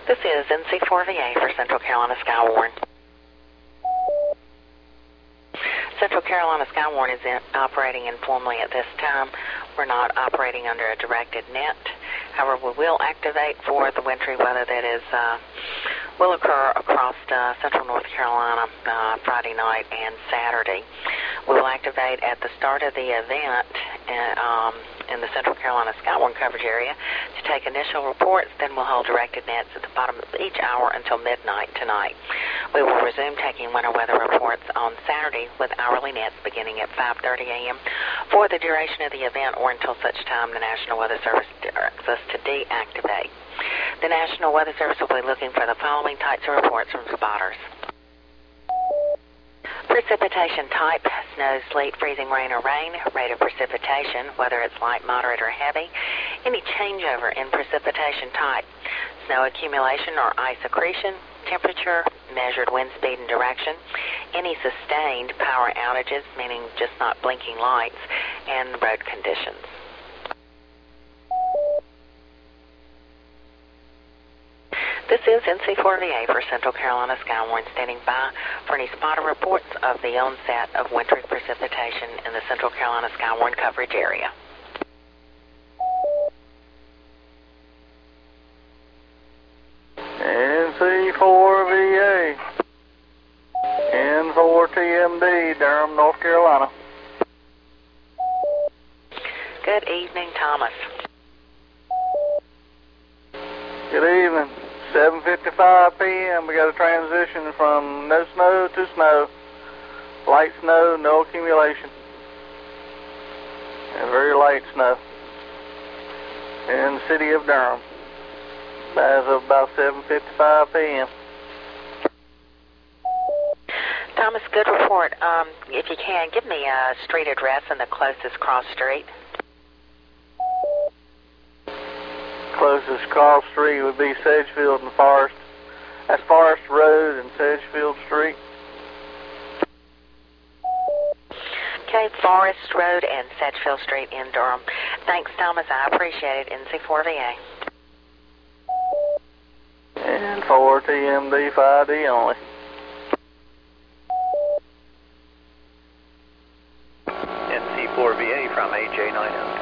This is NC4VA for Central Carolina Skywarn. Central Carolina Skywarn is operating informally at this time. We're not operating under a directed net. However, we will activate for the wintry weather that will occur across central North Carolina Friday night and Saturday. We will activate at the start of the event in the Central Carolina Skywarn coverage area to take initial reports. Then we'll hold directed nets at the bottom of each hour until midnight tonight. We will resume taking winter weather reports on Saturday with hourly nets beginning at 5:30 a.m. for the duration of the event or until such time the National Weather Service directs us to deactivate. The National Weather Service will be looking for the following types of reports from spotters. Precipitation type: snow, sleet, freezing rain, or rain. Rate of precipitation, whether it's light, moderate, or heavy. Any changeover in precipitation type: snow accumulation or ice accretion. Temperature, measured wind speed and direction. Any sustained power outages, meaning just not blinking lights, and road conditions. This is NC4VA for Central Carolina Skywarn, standing by for any spotter reports of the onset of wintry precipitation in the Central Carolina Skywarn coverage area. NC4VA, N4TMD, Durham, North Carolina. Good evening, Thomas. Good evening. 7:55 p.m. We got a transition from no snow to snow. Light snow, no accumulation. And very light snow in the city of Durham as of about 7:55 p.m. Thomas, good report. If you can, give me a street address and the closest cross street. Closest cross street would be Sedgefield and Forest. That's Forest Road and Sedgefield Street. Okay, Forest Road and Sedgefield Street in Durham. Thanks, Thomas. I appreciate it. NC4VA. And 4TMD 5D only. NC4VA from AJ9F.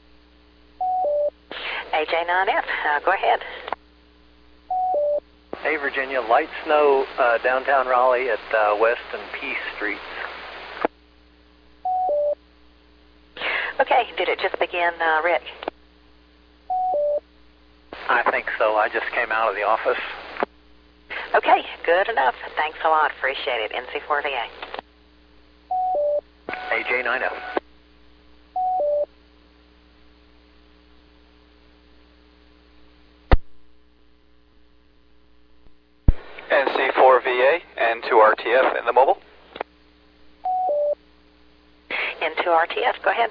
AJ9F, go ahead. Hey, Virginia, light snow downtown Raleigh at West and Peace Streets. Okay, did it just begin, Rick? I think so. I just came out of the office. Okay, good enough. Thanks a lot. Appreciate it. NC4VA. AJ9F. NC4VA and 2RTF in the mobile. N2RTF, go ahead.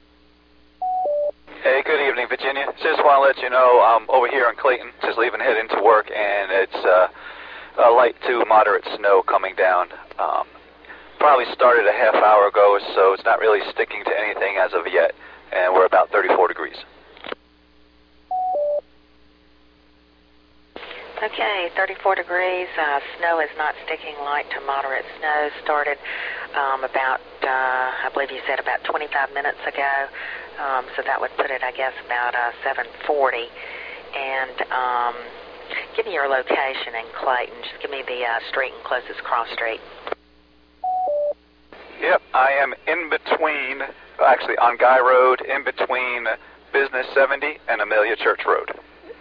Hey, good evening, Virginia. Just want to let you know I'm over here in Clayton, just leaving, heading to work, and it's light to moderate snow coming down. Probably started a half hour ago, so it's not really sticking to anything as of yet, and we're about 34 degrees. Okay, 34 degrees. Snow is not sticking. Light to moderate snow started about, I believe you said about 25 minutes ago. So that would put it, I guess, about 7:40. And give me your location in Clayton. Just give me the street and closest cross street. Yep, I am in between, actually on Guy Road, in between Business 70 and Amelia Church Road.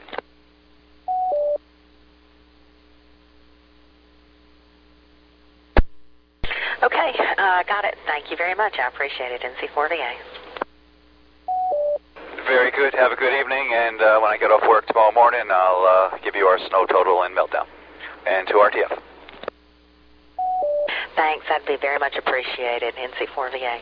Okay, got it. Thank you very much. I appreciate it. NC4VA. Very good. Have a good evening, and when I get off work tomorrow morning, I'll give you our snow total and meltdown. And 2RTF. Thanks. That'd be very much appreciated. NC4VA.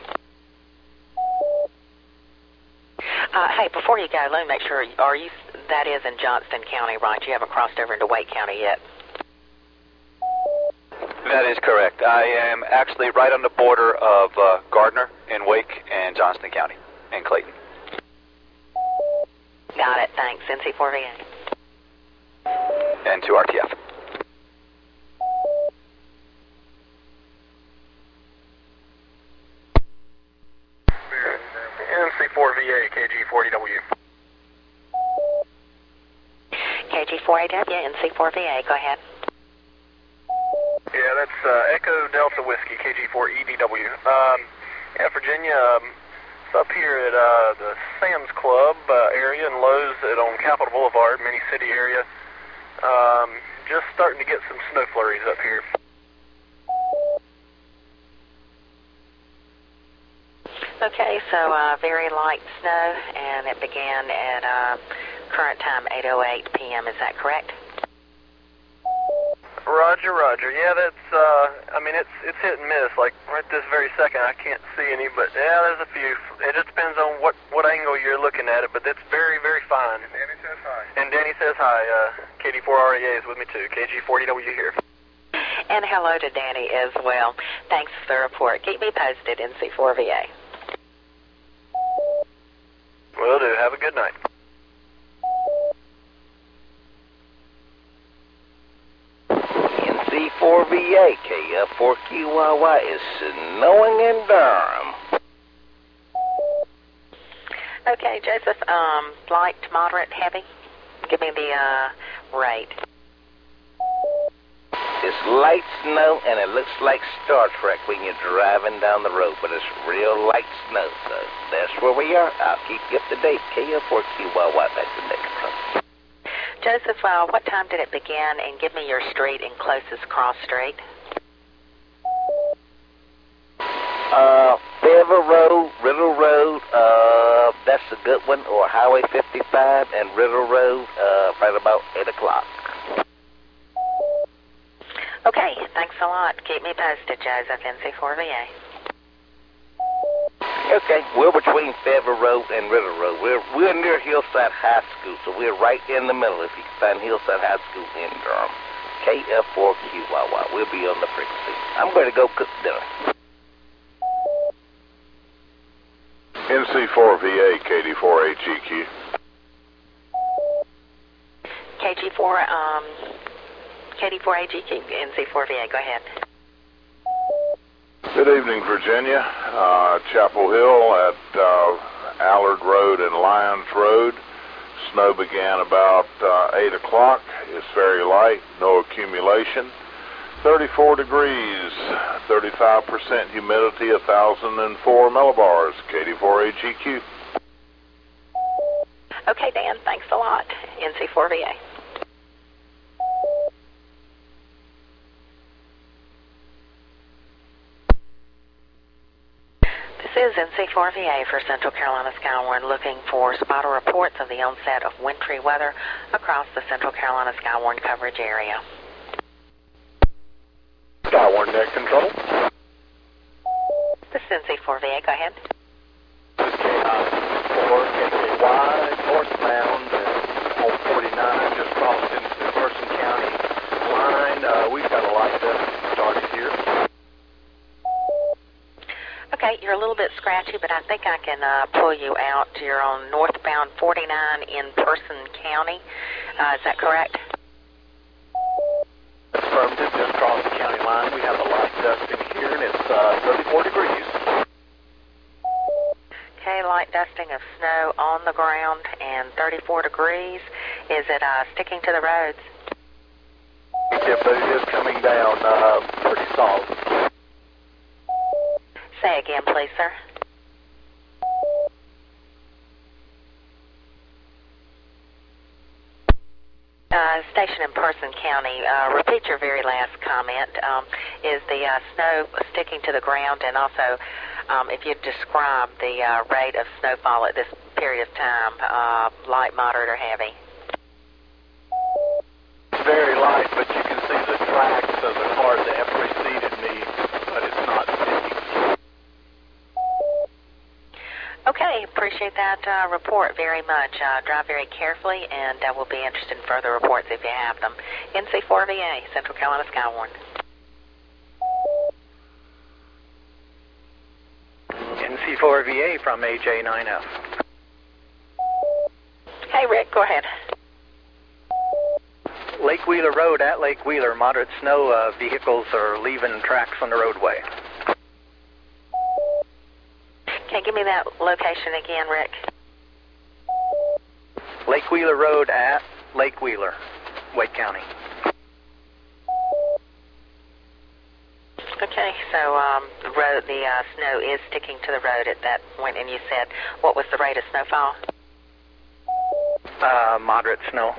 Hey, before you go, let me make sure, that is in Johnston County, right? You haven't crossed over into Wake County yet. That is correct. I am actually right on the border of Gardner in Wake and Johnston County in Clayton. Got it. Thanks. NC4VA. and to RTF. NC4VA, KG40W. KG4AW, NC4VA, go ahead. Yeah, that's Echo Delta Whiskey, KG4EDW. Yeah, Virginia, it's up here at the Sam's Club area and Lowe's on Capitol Boulevard, Mini City area. Just starting to get some snow flurries up here. Okay, so very light snow, and it began at current time 8:08 p.m. Is that correct? Roger, Roger. Yeah, that's, I mean, it's hit and miss. Like, right this very second, I can't see any, but, yeah, there's a few. It just depends on what angle you're looking at it, but it's very, very fine. Danny says hi. And Danny says hi. KD4REA is with me, too. KG40W here. And hello to Danny as well. Thanks for the report. Keep me posted, NC4VA. Will do. Have a good night. NC4VA, KF4QYY is snowing in Durham. Okay, Joseph, light to moderate, heavy? Give me the rate. It's light snow, and it looks like Star Trek when you're driving down the road, but it's real light snow, so that's where we are. I'll keep you up to date. KF4QYY, that's the next one. Joseph, what time did it begin, and give me your street and closest cross street? Fayetteville Road, Riddle Road, that's a good one, or Highway 55 and Riddle Road, right about 8 o'clock. Okay, thanks a lot. Keep me posted, Joseph, NC4VA. Okay, we're between Fayetteville Road and Riddle Road. We're near Hillside High School, so we're right in the middle if you can find Hillside High School in Durham. KF4QYY. We'll be on the frequency. I'm going to go cook dinner. NC4VA, KD4HEQ. KD4AGQ, NC4VA, go ahead. Good evening, Virginia. Chapel Hill at Allard Road and Lyons Road. Snow began about 8 o'clock. It's very light, no accumulation. 34 degrees, 35% humidity, 1,004 millibars. KD4HEQ. Okay, Dan, thanks a lot. NC4VA. This is NC4VA for Central Carolina Skywarn, looking for spotter reports of the onset of wintry weather across the Central Carolina Skywarn coverage area. Skywarn net control. This is NC4VA, go ahead. This is KI4, KKY, northbound on 49, just crossed into the Person County line. We've got a light that started here. Okay, you're a little bit scratchy, but I think I can pull you out. You're on northbound 49 in Person County. Is that correct? Affirmative, just crossed the county line. We have a light dusting here, and it's 34 degrees. Okay, light dusting of snow on the ground and 34 degrees. Is it sticking to the roads? Yeah, but it is coming down pretty solid. Say again, please, sir. Station in Person County, repeat your very last comment. Is the snow sticking to the ground, and also if you describe the rate of snowfall at this period of time, light, moderate, or heavy? Very light, but you can see the tracks of the cars that have preceded me, but it's not sticking. Okay, appreciate that report very much. Drive very carefully, and we'll be interested in further reports if you have them. NC4VA, Central Carolina Skywarn. NC4VA from AJ9F. Hey, Rick, go ahead. Lake Lake Wheeler Road at Lake Wheeler. Moderate snow. Vehicles are leaving tracks on the roadway. Okay, give me that location again, Rick. Lake Wheeler Road at Lake Wheeler, Wake County. Okay, so the snow is sticking to the road at that point, and you said what was the rate of snowfall? Moderate snow.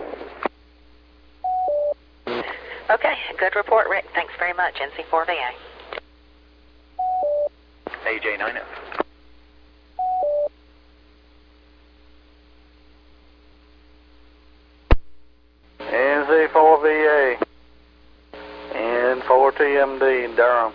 Okay, good report, Rick. Thanks very much, NC4VA. AJ9F. NC4VA. N4TMD, Durham.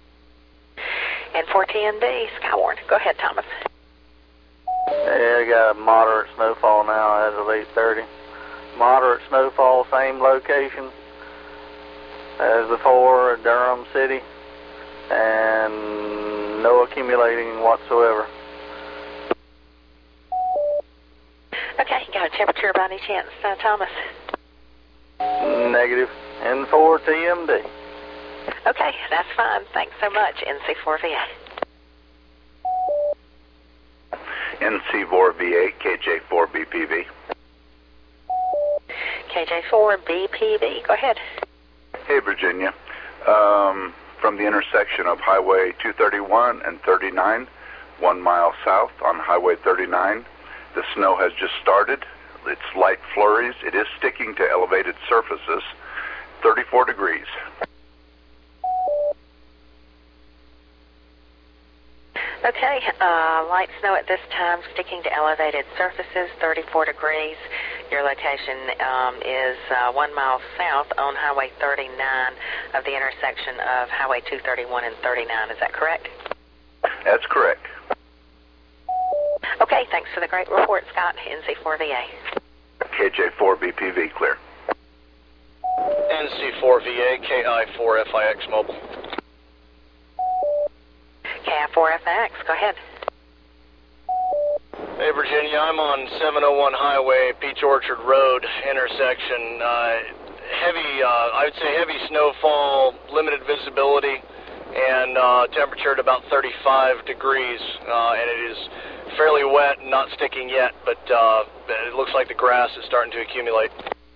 N4TMD, Skywarn. Go ahead, Thomas. Yeah, we got a moderate snowfall now as of 8:30. Moderate snowfall, same location as before at Durham City, and no accumulating whatsoever. Okay, got a temperature by any chance, Thomas? Negative. N4TMD. Okay, that's fine. Thanks so much, NC4VA. NC4VA, KJ4BPV. KJ4BPV, go ahead. Hey, Virginia. From the intersection of Highway 231 and 39, 1 mile south on Highway 39, the snow has just started. It's light flurries. It is sticking to elevated surfaces. 34 degrees. Okay, light snow at this time, sticking to elevated surfaces, 34 degrees. Your location is 1 mile south on Highway 39 of the intersection of Highway 231 and 39. Is that correct? That's correct. Okay, thanks for the great report, Scott. NC4VA. KJ4BPV, clear. NC4VA, KI4FIX mobile. KI4FX, go ahead. Hey, Virginia, I'm on 701 Highway, Peach Orchard Road intersection. I would say heavy snowfall, limited visibility, and temperature at about 35 degrees. And it is fairly wet and not sticking yet, but it looks like the grass is starting to accumulate.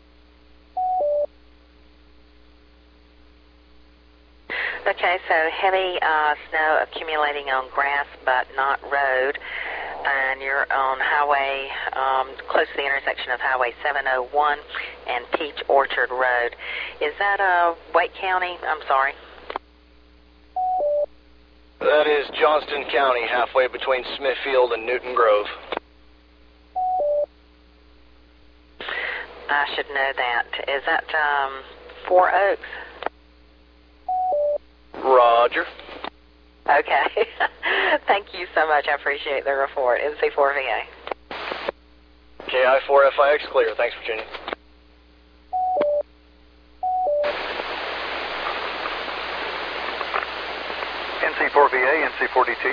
Okay, so heavy snow accumulating on grass but not road, and you're on highway, close to the intersection of Highway 701 and Peach Orchard Road. Is that Wake County? I'm sorry. That is Johnston County, halfway between Smithfield and Newton Grove. I should know that. Is that Four Oaks? Roger. Okay. Thank you so much. I appreciate the report. NC4VA. KI4FIX clear. Thanks, Virginia. NC4VA, NC4DT.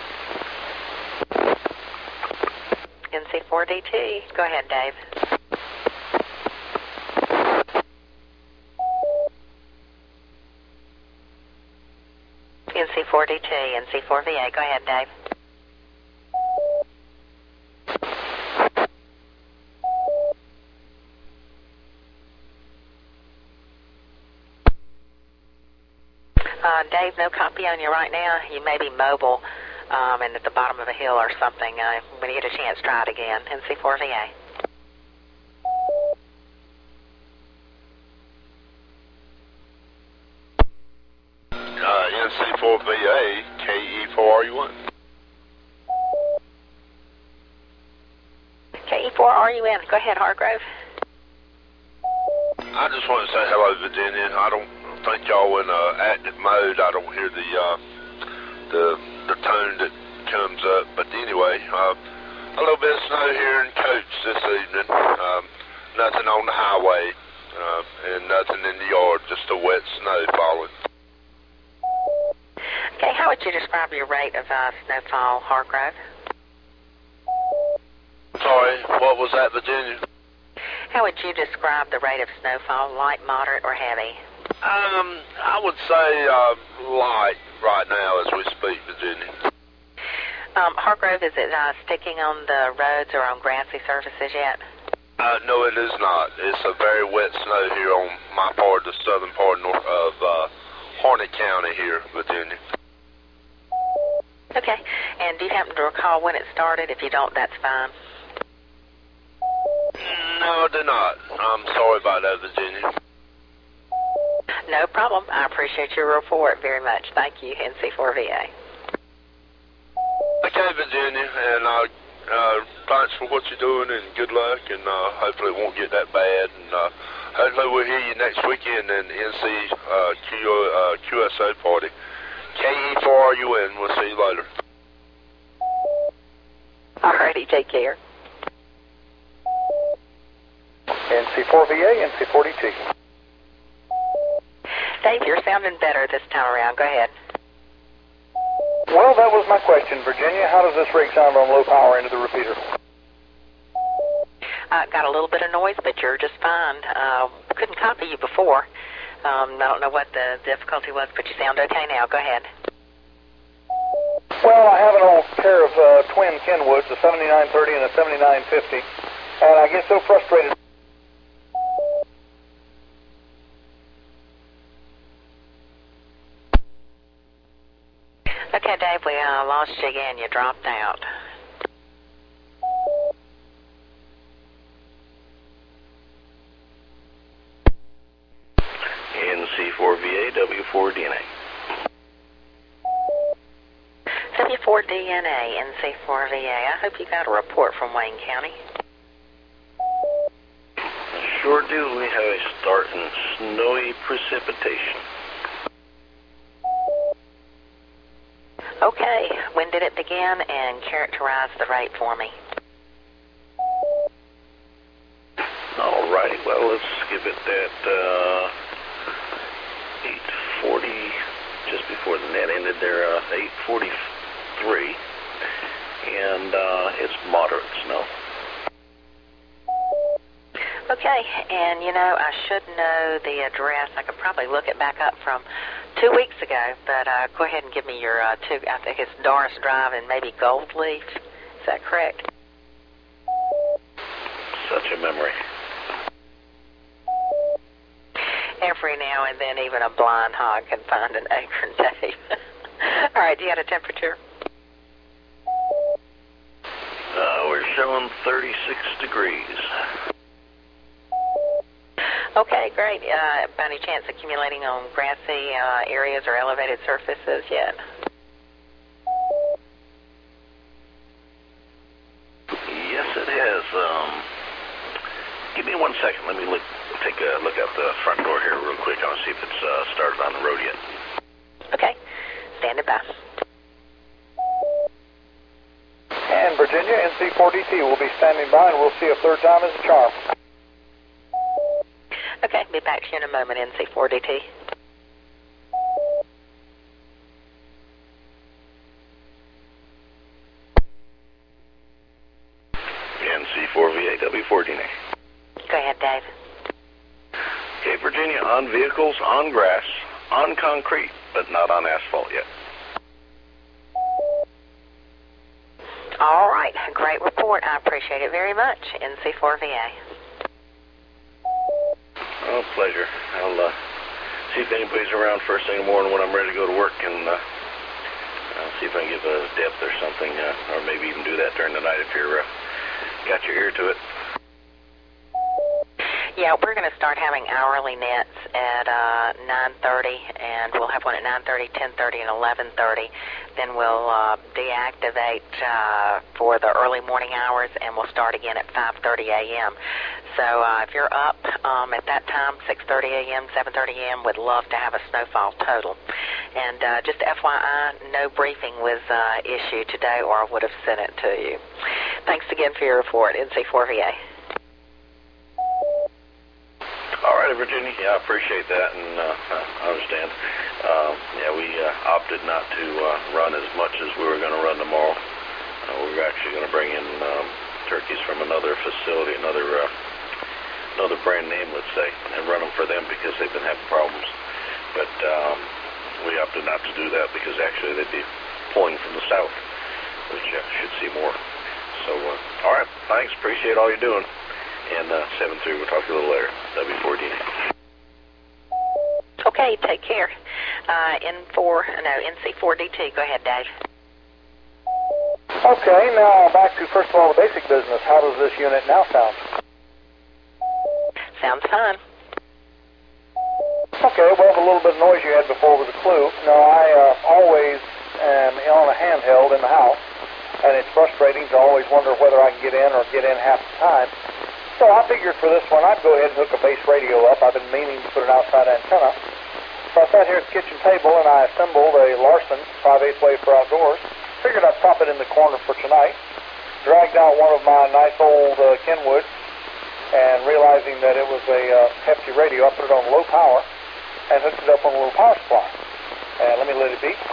NC4DT. Go ahead, Dave. NC4DT, NC4VA. Go ahead, Dave. Dave, no copy on you right now. You may be mobile and at the bottom of a hill or something. When you get a chance, try it again. NC4VA. NC4VA, KE4RUN. KE4RUN. Go ahead, Hargrove. I just want to say hello, Virginia. I don't think y'all in active mode. I don't hear the tone that comes up. But anyway, a little bit of snow here in Coach this evening. Nothing on the highway and nothing in the yard. Just a wet snow falling. Okay, how would you describe your rate of snowfall, Hargrove? Sorry, what was that, Virginia? How would you describe the rate of snowfall, light, moderate, or heavy? I would say light right now as we speak, Virginia. Hargrove, is it sticking on the roads or on grassy surfaces yet? No, it is not. It's a very wet snow here on my part, the southern part of Harnett County here, Virginia. Okay. And do you happen to recall when it started? If you don't, that's fine. No, I do not. I'm sorry about that, Virginia. No problem. I appreciate your report very much. Thank you, NC4VA. Okay, Virginia, and thanks for what you're doing, and good luck, and hopefully it won't get that bad, and hopefully we'll hear you next weekend in NC QSO party. KE4RUN. We'll see you later. All righty, take care. NC4VA, NC40T. Dave, you're sounding better this time around. Go ahead. Well, that was my question, Virginia. How does this rig sound on low power into the repeater? Got a little bit of noise, but you're just fine. Couldn't copy you before. I don't know what the difficulty was, but you sound okay now. Go ahead. Well, I have an old pair of twin Kenwoods, a 7930 and a 7950, and I get so frustrated. Okay, Dave, we lost you again. You dropped out. NC4VA, W4DNA. W4DNA, NC4VA. I hope you got a report from Wayne County. Sure do. We have a start in snowy precipitation. Okay, when did it begin, and characterize the rate for me? All righty, well, let's give it that 8:40, just before the net ended there, 8:43, and it's moderate snow. Okay, and you know, I should know the address. I could probably look it back up from 2 weeks ago, but go ahead and give me your I think it's Doris Drive and maybe Goldleaf. Is that correct? Such a memory. Every now and then, even a blind hog can find an acorn, Dave. All right, do you have a temperature? We're showing 36 degrees. Okay, great. By any chance accumulating on grassy areas or elevated surfaces yet? Yes, it has. Give me 1 second. Let me take a look out the front door here real quick. I want to see if it's started on the road yet. Okay, standing by. And Virginia, NC4DT will be standing by, and we'll see a third time as a charm. Okay, be back to you in a moment, NC4DT. NC4VA, W4DNA. Go ahead, Dave. Okay, Virginia, on vehicles, on grass, on concrete, but not on asphalt yet. All right, great report. I appreciate it very much, NC4VA. Oh, pleasure. I'll see if anybody's around first thing in the morning when I'm ready to go to work, and I'll see if I can give a depth or something, or maybe even do that during the night if you're got your ear to it. Yeah, we're going to start having hourly nets at 9:30, and we'll have one at 9:30, 10:30, and 11:30. Then we'll deactivate for the early morning hours, and we'll start again at 5:30 a.m. So if you're up at that time, 6:30 a.m., 7:30 a.m., would love to have a snowfall total. And just FYI, no briefing was issued today, or I would have sent it to you. Thanks again for your report, NC4VA. All right, Virginia. Yeah, I appreciate that, and I understand. Yeah, we opted not to run as much as we were going to run tomorrow. We were actually going to bring in turkeys from another facility, another another brand name, let's say, and run them for them because they've been having problems. But we opted not to do that because actually they'd be pulling from the south, which should see more. So, all right, thanks. Appreciate all you're doing. And 7-3, we'll talk to you a little later. W4DNA. Okay, take care. NC4DT. Go ahead, Dave. Okay, now back to, first of all, the basic business. How does this unit now sound? Sounds fine. Okay, well, the little bit of noise you had before was a clue. No, I always am on a handheld in the house, and it's frustrating to always wonder whether I can get in or get in half the time. So I figured for this one, I'd go ahead and hook a base radio up. I've been meaning to put an outside antenna. So I sat here at the kitchen table, and I assembled a Larson 5/8 wave for outdoors. Figured I'd pop it in the corner for tonight. Dragged out one of my nice old Kenwoods, and realizing that it was a hefty radio, I put it on low power and hooked it up on a little power supply. And let me let it beep.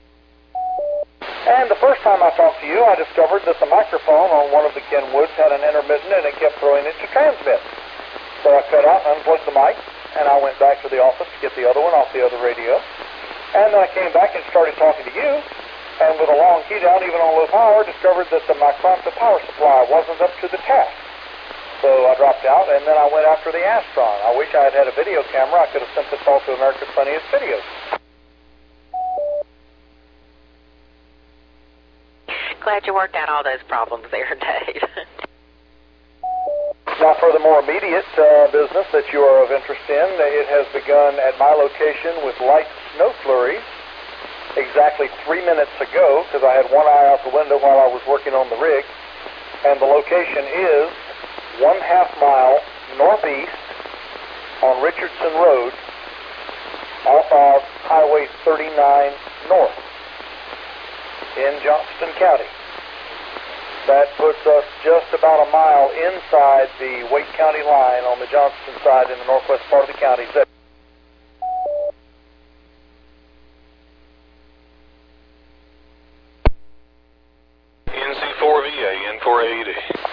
And the first time I talked to you, I discovered that the microphone on one of the Kenwoods had an intermittent, and it kept throwing it to transmit. So I cut out and unplugged the mic, and I went back to the office to get the other one off the other radio. And then I came back and started talking to you, and with a long key down, even on low power, discovered that the Micronta power supply wasn't up to the task. So I dropped out, and then I went after the Astron. I wish I had had a video camera. I could have sent this all to America's Funniest Videos. Glad you worked out all those problems there, Dave. Now, for the more immediate business that you are of interest in, it has begun at my location with light snow flurries exactly 3 minutes ago, because I had one eye out the window while I was working on the rig. And the location is 1/2 mile northeast on Richardson Road off of Highway 39 North in Johnston County. That puts us just about a mile inside the Wake County line on the Johnston side in the northwest part of the county. NC4VA, N4AD.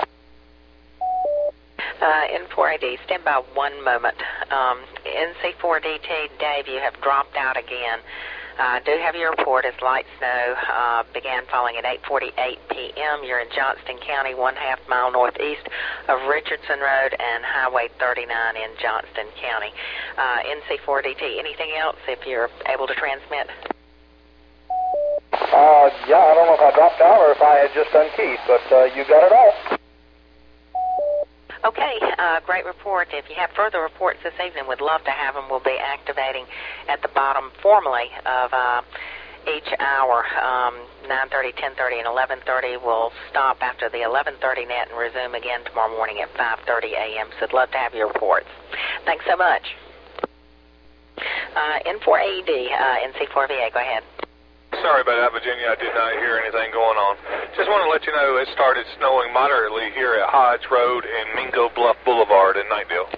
N4AD, stand by 1 moment. NC4DT, Dave, you have dropped out again. I do have your report as light snow began falling at 8:48 p.m. You're in Johnston County, 1/2 mile northeast of Richardson Road and Highway 39 in Johnston County. NC4DT, anything else if you're able to transmit? Yeah, I don't know if I dropped out or if I had just unkeyed, but you got it all. Okay, great report. If you have further reports this evening, we'd love to have them. We'll be activating at the bottom formally of each hour, 9:30, 10:30, and 11:30. We'll stop after the 11:30 net and resume again tomorrow morning at 5:30 a.m. So I'd love to have your reports. Thanks so much. N4AD, NC4VA, go ahead. Sorry about that, Virginia. I did not hear anything going on. Just want to let you know it started snowing moderately here at Hodge Road and Mingo Bluff Boulevard in Knightdale.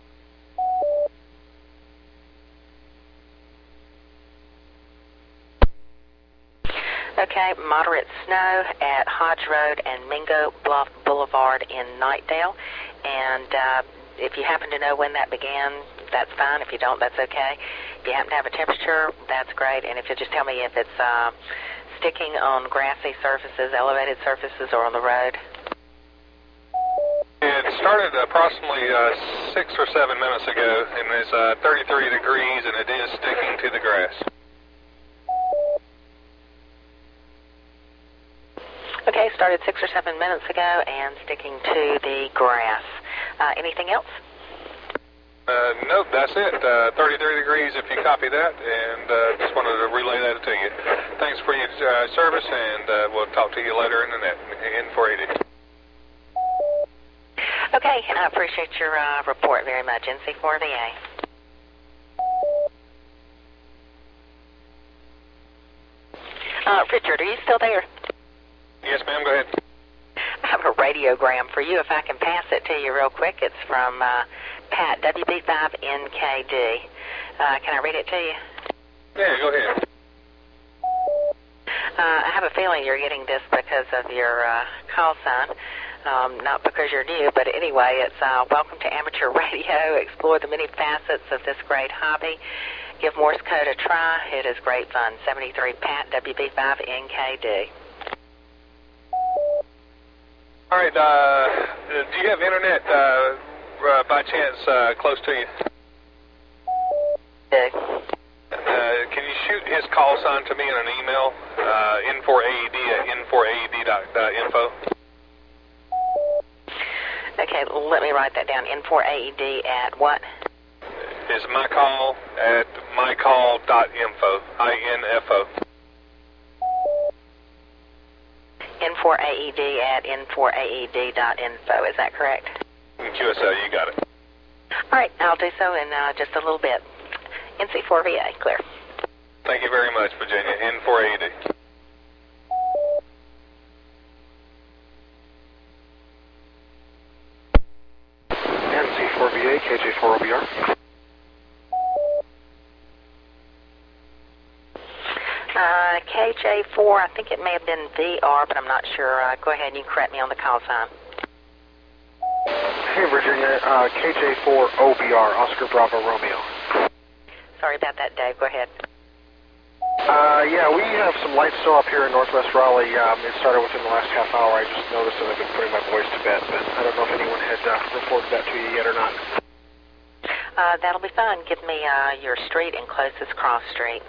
Okay, moderate snow at Hodge Road and Mingo Bluff Boulevard in Knightdale. And if you happen to know when that began, that's fine. If you don't, that's okay. If you happen to have a temperature, that's great. And if you'll just tell me if it's sticking on grassy surfaces, elevated surfaces, or on the road. It started approximately 6 or 7 minutes ago, and it's 33 degrees, and it is sticking to the grass. Okay, started 6 or 7 minutes ago and sticking to the grass. Anything else? Nope, that's it. 33 degrees if you copy that, and just wanted to relay that to you. Thanks for your service, and we'll talk to you later in the net. N4AD. Okay, I appreciate your report very much. NC4VA. Richard, are you still there? Yes, ma'am, go ahead. I have a radiogram for you, if I can pass it to you real quick. It's from Pat, WB5NKD. Can I read it to you? Yeah, go ahead. I have a feeling you're getting this because of your call sign. not because you're new, but anyway, it's welcome to amateur radio. Explore the many facets of this great hobby. Give Morse code a try. It is great fun. 73 Pat, WB5NKD. All right, do you have internet by chance close to you? Can you shoot his call sign to me in an email, N4AED at N4AED.info? Okay, let me write that down. N4AED at what? Is mycall at mycall.info, INFO. N4AED at N4AED.info, is that correct? QSL, you got it. All right, I'll do so in just a little bit. NC4VA, clear. Thank you very much, Virginia. N4AED. NC4VA, KJ4OBR. KJ4, I think it may have been VR, but I'm not sure. Go ahead and you correct me on the call sign. Hey, Virginia, KJ4OBR, Oscar Bravo Romeo. Sorry about that, Dave. Go ahead. Yeah, we have some light snow up here in northwest Raleigh. It started within the last half hour. I just noticed that I've been putting my boys to bed, but I don't know if anyone had reported that to you yet or not. That'll be fine. Give me your street and closest cross street.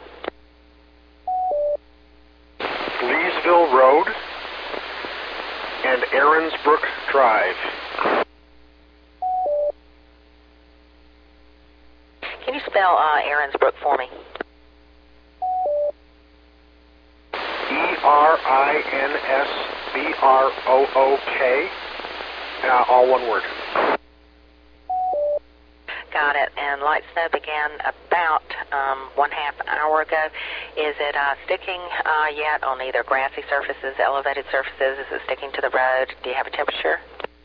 Leesville Road and Aaronsbrook Drive. Can you spell Aaronsbrook for me? ERINSBROOK, all one word. Got it. And light snow began about 1/2 hour ago. Is it sticking yet on either grassy surfaces, elevated surfaces? Is it sticking to the road? Do you have a temperature?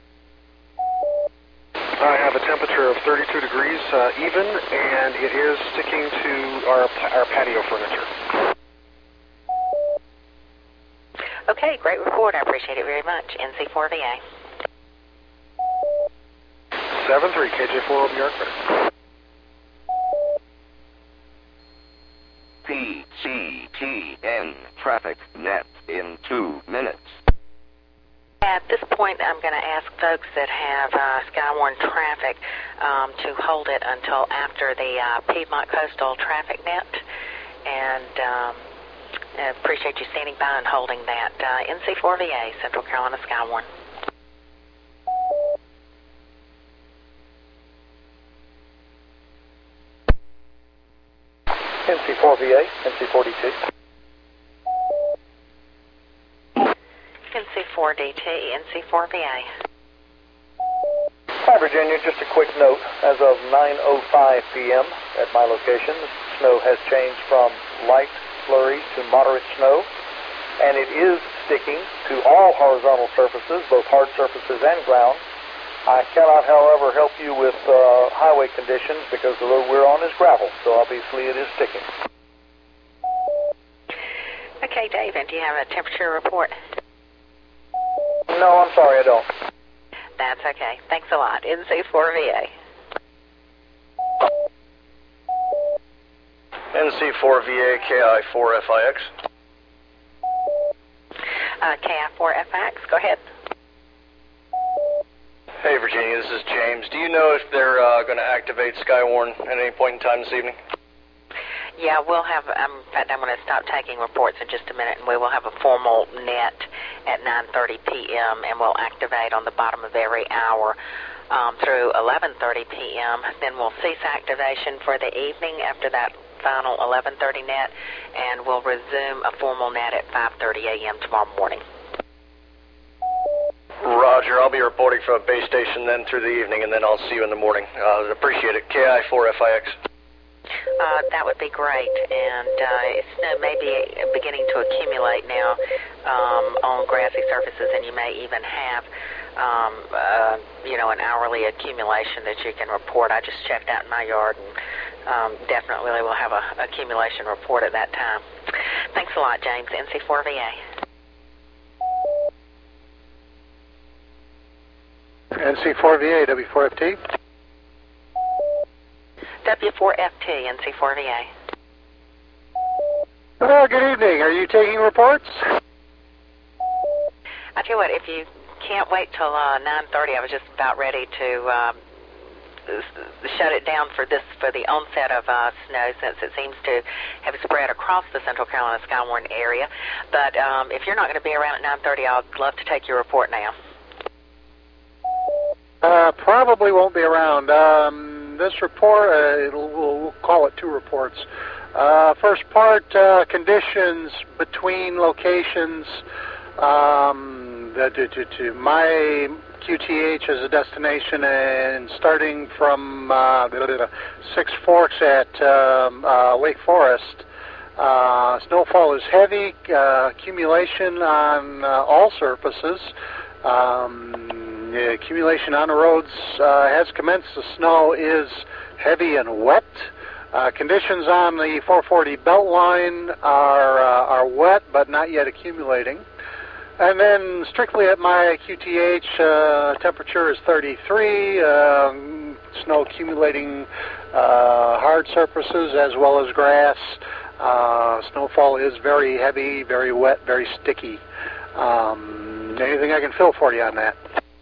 I have a temperature of 32 degrees even, and it is sticking to our patio furniture. Okay, great report. I appreciate it very much. NC4VA. 73 KJ4OBR. PCTN traffic net in 2 minutes. At this point, I'm going to ask folks that have Skywarn traffic to hold it until after the Piedmont Coastal Traffic Net, and I appreciate you standing by and holding that. NC4VA, Central Carolina Skywarn. NC4VA, NC4DT. NC4DT, NC4VA. Hi, Virginia. Just a quick note. As of 9:05 p.m. at my location, snow has changed from light flurry to moderate snow, and it is sticking to all horizontal surfaces, both hard surfaces and ground. I cannot, however, help you with highway conditions because the road we're on is gravel, so obviously it is sticking. Okay, David, do you have a temperature report? No, I'm sorry, I don't. That's okay. Thanks a lot. NC4VA. NC4VA, KI4FIX. KI4FX, go ahead. Hey, Virginia, this is James. Do you know if they're going to activate Skywarn at any point in time this evening? Yeah, we'll have, in fact, I'm going to stop taking reports in just a minute, and we will have a formal net at 9:30 p.m., and we'll activate on the bottom of every hour through 11:30 p.m. Then we'll cease activation for the evening after that final 11:30 net, and we'll resume a formal net at 5:30 a.m. tomorrow morning. Roger. I'll be reporting from a base station then through the evening, and then I'll see you in the morning. Appreciate it. KI4FIX. That would be great, and snow may be beginning to accumulate now on grassy surfaces, and you may even have, an hourly accumulation that you can report. I just checked out in my yard, and definitely we'll have an accumulation report at that time. Thanks a lot, James. NC4VA. NC4VA, W4FT. W4FT, NC4VA. Well, good evening. Are you taking reports? I tell you what, if you can't wait till 9:30, I was just about ready to shut it down for the onset of snow, since it seems to have spread across the Central Carolina Skywarn area. But if you're not going to be around at 9:30, I'd love to take your report now. Probably won't be around. This report, we'll call it two reports. First part, conditions between locations to my QTH as a destination, and starting from Six Forks at Lake Forest. Snowfall is heavy, accumulation on all surfaces. The accumulation on the roads has commenced. The snow is heavy and wet. Conditions on the 440 belt line are wet but not yet accumulating. And then strictly at my QTH, temperature is 33, snow accumulating hard surfaces as well as grass. Snowfall is very heavy, very wet, very sticky. Anything I can fill for you on that?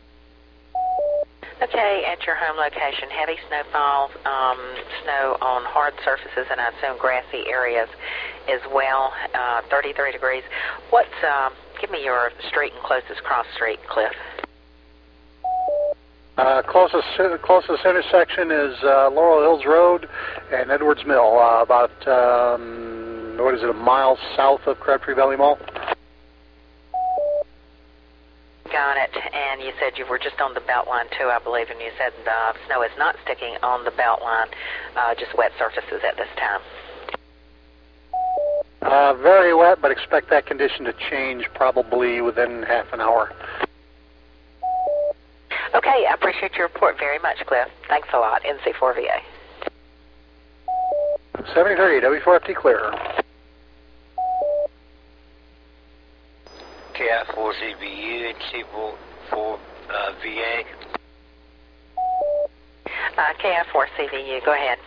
Okay, at your home location, heavy snowfall, snow on hard surfaces, and I assume grassy areas as well, 33 degrees. Give me your street and closest cross street, Cliff. Closest intersection is Laurel Hills Road and Edwards Mill, about, a mile south of Crabtree Valley Mall. Got it. And you said you were just on the belt line too, I believe, and you said the snow is not sticking on the belt line, just wet surfaces at this time. Very wet, but expect that condition to change probably within half an hour. Okay, I appreciate your report very much, Cliff. Thanks a lot. NC4VA. 73, W4FT clear. KI4ZBU, NC4VA. KI4CVU, go ahead.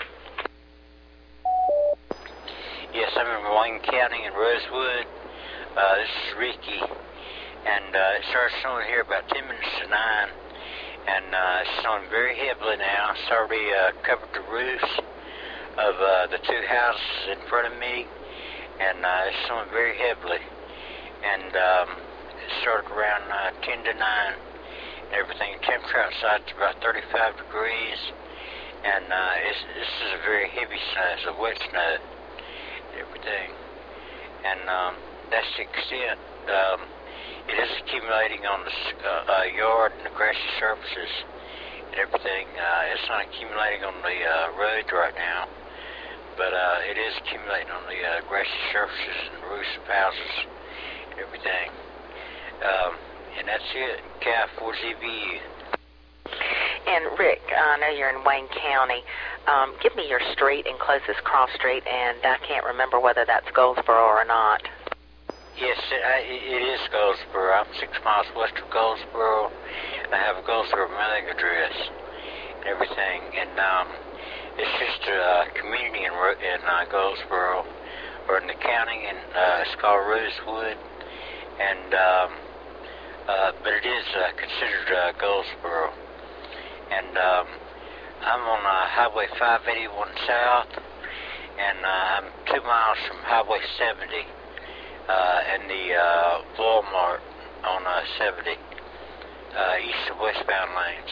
Yes, I'm in Wayne County in Rosewood. This is Ricky, and it started snowing here about 10 minutes to 9, and it's snowing very heavily now. It's already covered the roofs of the two houses in front of me, and it's snowing very heavily. And it started around 10 to 9, and everything. The temperature outside is about 35 degrees, and this is a very heavy snow. It's a wet snow. Everything, and that's the extent. It is accumulating on the yard and the grassy surfaces and everything. It's not accumulating on the road right now, but it is accumulating on the grassy surfaces and roofs of houses and everything. And that's it. KI4ZBU. And Rick, I know you're in Wayne County. Give me your street and closest cross street, and I can't remember whether that's Goldsboro or not. Yes, it is Goldsboro. I'm 6 miles west of Goldsboro, and I have a Goldsboro mailing address and everything. And it's just a community in Goldsboro, or in the county, and it's called Rosewood. And but it is considered Goldsboro. And I'm on Highway 581 South, and I'm 2 miles from Highway 70 and the Walmart on 70, east and westbound lanes.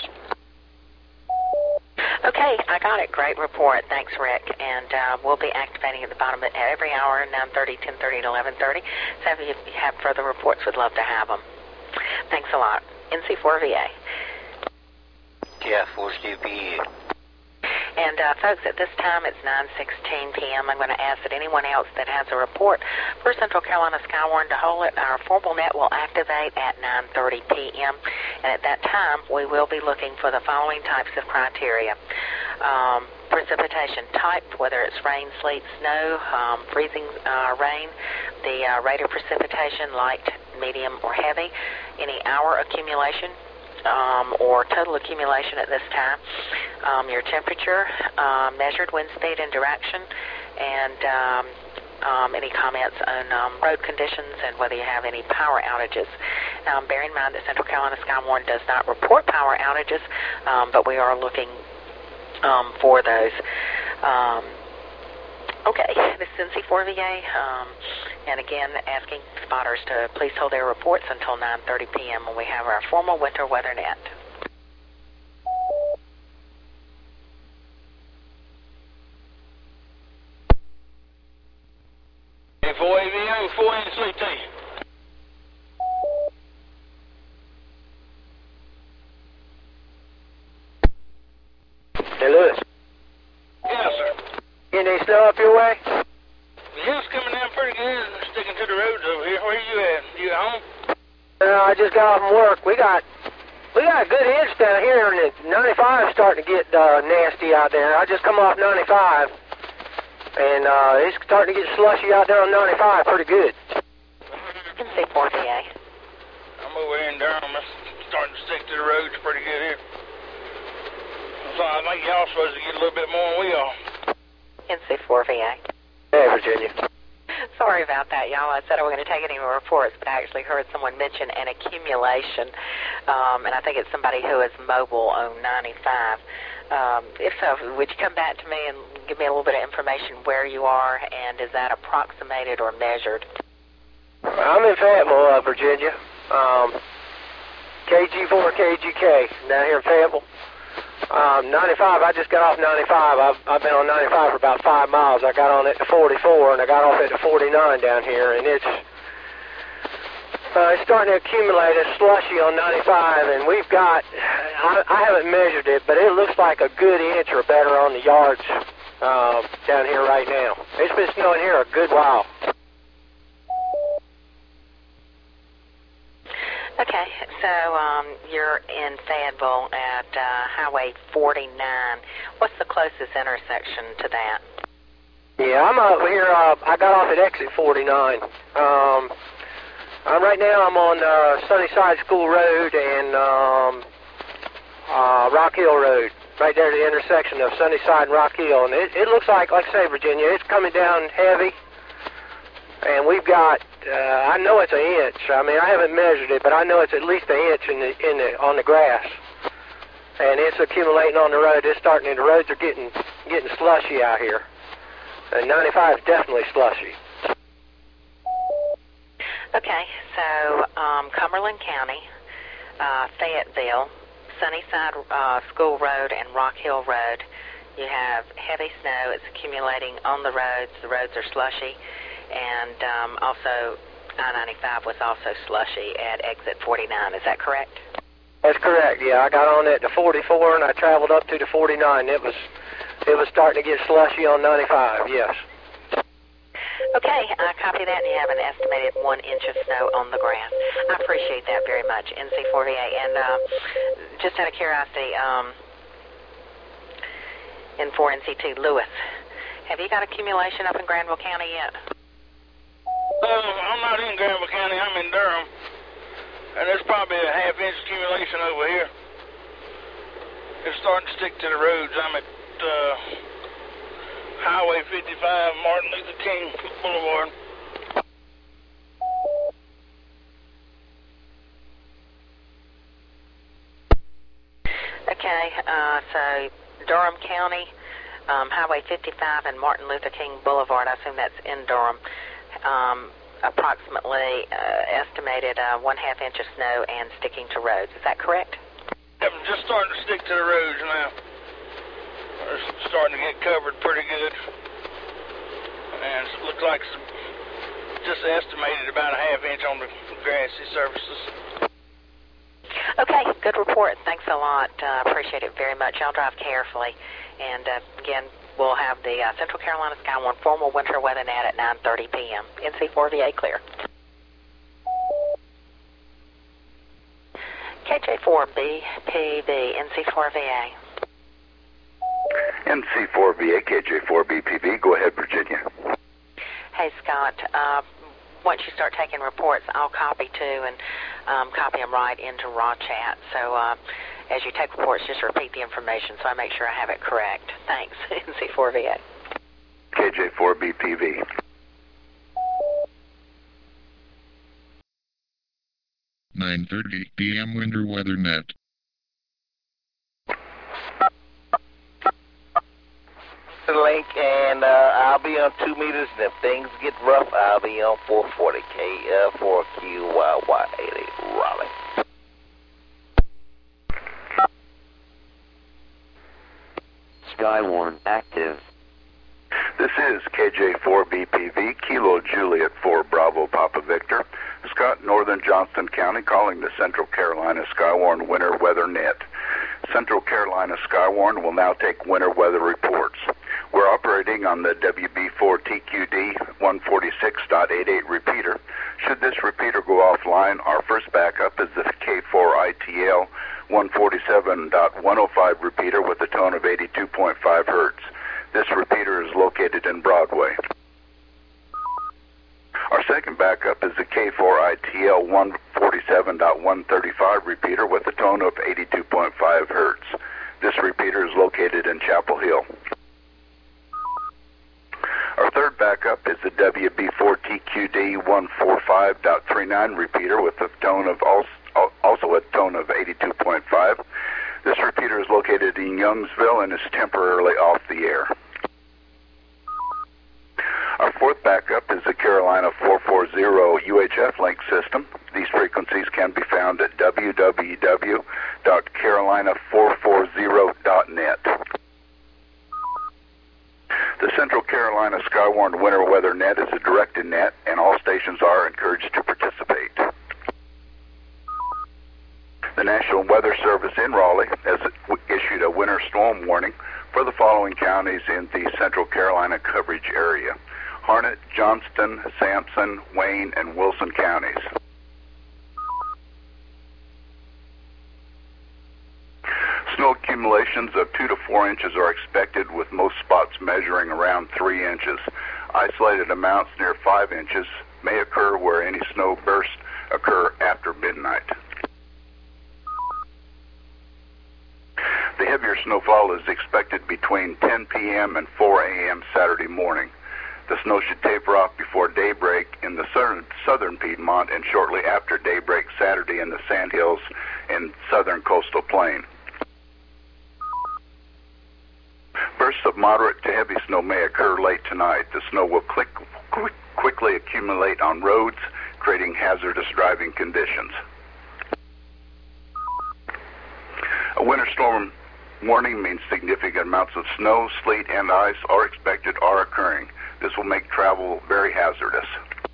Okay, I got it. Great report. Thanks, Rick. And we'll be activating at the bottom of every hour, 9:30, 10:30, and 11:30. So if you have further reports, we'd love to have them. Thanks a lot. NC4VA. KI4ZBU. And folks, at this time it's 9:16 p.m. I'm going to ask that anyone else that has a report for Central Carolina Skywarn to hold it. Our formal net will activate at 9:30 p.m. And at that time, we will be looking for the following types of criteria. Precipitation type, whether it's rain, sleet, snow, freezing rain, the rate of precipitation, light, medium, or heavy, any hour accumulation, or total accumulation at this time, your temperature, measured wind speed and direction, and any comments on road conditions and whether you have any power outages. Bear in mind that Central Carolina Skywarn does not report power outages, but we are looking for those. Okay, this is NC4VA, and again, asking spotters to please hold their reports until 9:30 p.m. when we have our formal winter weather net. N4AVA, 4NCT. Hey, Lewis. Yes, sir. Getting any snow up your way? Yeah, it's coming down pretty good. Sticking to the roads over here. Where you at? You at home? I just got off from work. We got a good inch down here, and 95 is starting to get nasty out there. I just come off 95, and it's starting to get slushy out there on 95 pretty good. NC4VA. I'm over here in Durham. It's starting to stick to the roads pretty good here. So I think y'all supposed to get a little bit more than we are. NC4VA. Hey, Virginia. Sorry about that, y'all. I said I wasn't going to take any more reports, but I actually heard someone mention an accumulation, and I think it's somebody who is mobile on 95. If so, would you come back to me and give me a little bit of information where you are, and is that approximated or measured? I'm in Fayetteville, Virginia. KG4, KGK, down here in Fayetteville. 95, I just got off 95. I've been on 95 for about 5 miles. I got on it to 44, and I got off at the 49 down here, and it's starting to accumulate a slushy on 95, and we've got, I haven't measured it, but it looks like a good inch or better on the yards down here right now. It's been snowing here a good while. Okay, so you're in Fayetteville at Highway 49. What's the closest intersection to that? Yeah, I'm out here. I got off at exit 49. Right now I'm on Sunnyside School Road and Rock Hill Road, right there at the intersection of Sunnyside and Rock Hill. And it looks like I say, Virginia, it's coming down heavy. And we've got, I know it's an inch. I mean, I haven't measured it, but I know it's at least an inch on the grass. And it's accumulating on the road. The roads are getting slushy out here. And 95 is definitely slushy. Okay, so Cumberland County, Fayetteville, Sunnyside School Road, and Rock Hill Road, you have heavy snow. It's accumulating on the roads. The roads are slushy. And also, I-95 was also slushy at exit 49. Is that correct? That's correct, yeah. I got on at the 44, and I traveled up to the 49. It was starting to get slushy on 95, yes. Okay, I copy that, and you have an estimated 1 inch of snow on the grass. I appreciate that very much, NC4VA. And just out of curiosity, N4NCT, Lewis, have you got accumulation up in Granville County yet? I'm not in Granville County. I'm in Durham. And there's probably a half-inch accumulation over here. It's starting to stick to the roads. I'm at Highway 55, Martin Luther King Boulevard. Okay, so Durham County, Highway 55 and Martin Luther King Boulevard, I assume that's in Durham. Approximately estimated 1/2 inch of snow and sticking to roads. Is that correct? Yep, just starting to stick to the roads now. It's starting to get covered pretty good. And it looks like it's just estimated about a 1/2 inch on the grassy surfaces. Okay, good report. Thanks a lot. Appreciate it very much. I'll drive carefully. And again, we'll have the Central Carolina Skywarn formal winter weather net at 9:30 p.m. NC4VA clear. KJ4BPV, NC4VA. NC4VA, KJ4BPV. Go ahead, Virginia. Hey, Scott. once you start taking reports, I'll copy too and copy them right into raw chat. So as you take reports, just repeat the information so I make sure I have it correct. Thanks, NC4VA. KJ4BPV. (9:30 p.m. Winter Weather Net). Link, and I'll be on 2 meters, and if things get rough, I'll be on 440 KF4QYY80 Raleigh. Skywarn active. This is KJ4BPV, Kilo Juliet 4 Bravo Papa Victor. Scott, Northern Johnston County, calling the Central Carolina Skywarn Winter Weather Net. Central Carolina Skywarn will now take winter weather reports. We're operating on the WB4TQD 146.88 repeater. Should this repeater go offline, our first backup is the K4ITL 147.105 repeater with a tone of 82.5 hertz. This repeater is located in Broadway. Our second backup is the K4ITL 147.135 repeater with a tone of 82.5 hertz. This repeater is located in Chapel Hill. Our third backup is the WB4TQD 145.39 repeater with a tone of also a tone of 82.5. This repeater is located in Youngsville and is temporarily off the air. Our fourth backup is the Carolina 440 UHF link system. These frequencies can be found at www.carolina440.net. The Central Carolina Skywarn Winter Weather Net is a directed net, and all stations are encouraged to participate. The National Weather Service in Raleigh has issued a winter storm warning for the following counties in the Central Carolina coverage area: Harnett, Johnston, Sampson, Wayne, and Wilson counties. Snow accumulations of 2 to 4 inches are expected, with most spots measuring around 3 inches. Isolated amounts near 5 inches may occur where any snow bursts occur after midnight. The heavier snowfall is expected between 10 p.m. and 4 a.m. Saturday morning. The snow should taper off before daybreak in the southern Piedmont and shortly after daybreak Saturday in the Sandhills and southern coastal plain. Bursts of moderate to heavy snow may occur late tonight. The snow will quickly accumulate on roads, creating hazardous driving conditions. A winter storm warning means significant amounts of snow, sleet, and ice are expected or occurring. This will make travel very hazardous.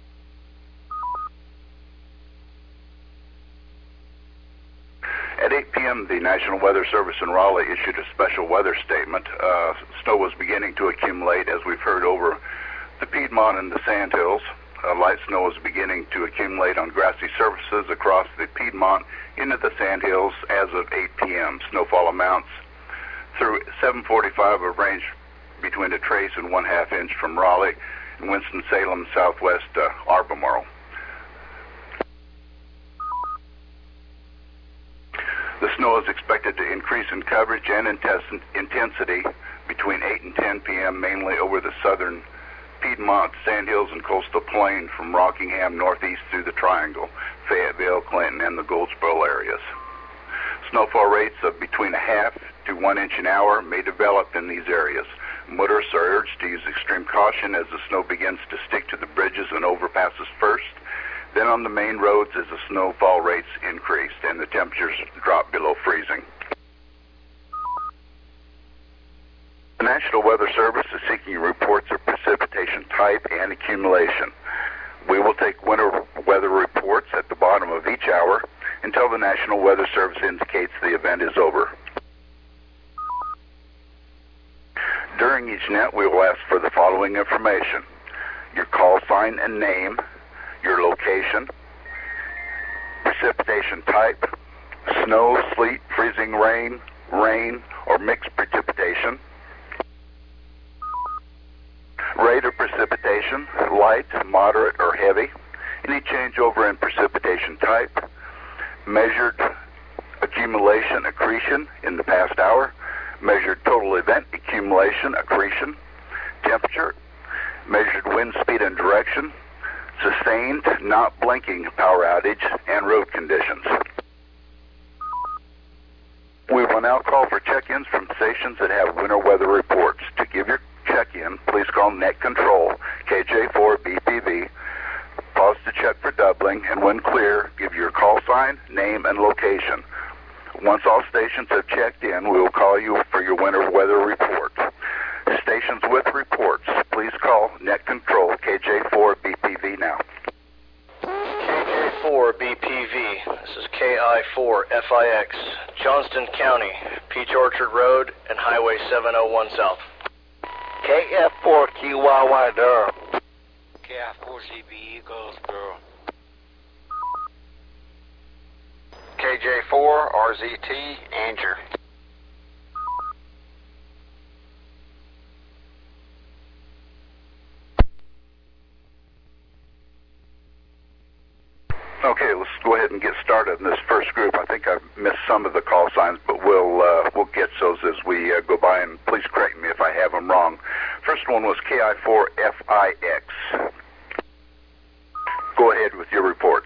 At 8 p.m., the National Weather Service in Raleigh issued a special weather statement. Snow was beginning to accumulate, as we've heard, over the Piedmont and the Sandhills. Light snow was beginning to accumulate on grassy surfaces across the Piedmont into the Sandhills as of 8 p.m. Snowfall amounts through 7:45 have ranged between a trace and 1/2 inch from Raleigh and Winston-Salem, southwest Albemarle. The snow is expected to increase in coverage and intensity between 8 and 10 p.m., mainly over the southern Piedmont, Sandhills, and coastal plain from Rockingham northeast through the Triangle, Fayetteville, Clinton, and the Goldsboro areas. Snowfall rates of between 1/2 to 1 inch an hour may develop in these areas. Motorists are urged to use extreme caution as the snow begins to stick to the bridges and overpasses first, then on the main roads as the snowfall rates increase and the temperatures drop below freezing. The National Weather Service is seeking reports of precipitation type and accumulation. We will take winter weather reports at the bottom of each hour until the National Weather Service indicates the event is over. During each net, we will ask for the following information: your call sign and name, your location, precipitation type, snow, sleet, freezing rain, rain, or mixed precipitation, rate of precipitation, light, moderate, or heavy, any changeover in precipitation type, measured accumulation accretion in the past hour, measured total event accumulation accretion, temperature, measured wind speed and direction, sustained not blinking power outage, and road conditions. We will now call for check-ins from stations that have winter weather reports. To give your check-in, please call Net Control, KJ4BPV. Pause to check for doubling, and when clear, give your call sign, name, and location. Once all stations have checked in, we will call you for your winter weather report. Stations with reports, please call Net Control, KJ4BPV now. KJ4BPV, this is KI4FIX, Johnston County, Peach Orchard Road and Highway 701 South. KF4QYY Durham. KI4ZBE Goldsboro. KJ4RZT Anger. Okay, let's go ahead and get started in this first group. I think I've missed some of the call signs, but we'll get those as we go by, and please correct me if I have them wrong. First one was KI4FIX. Go ahead with your report.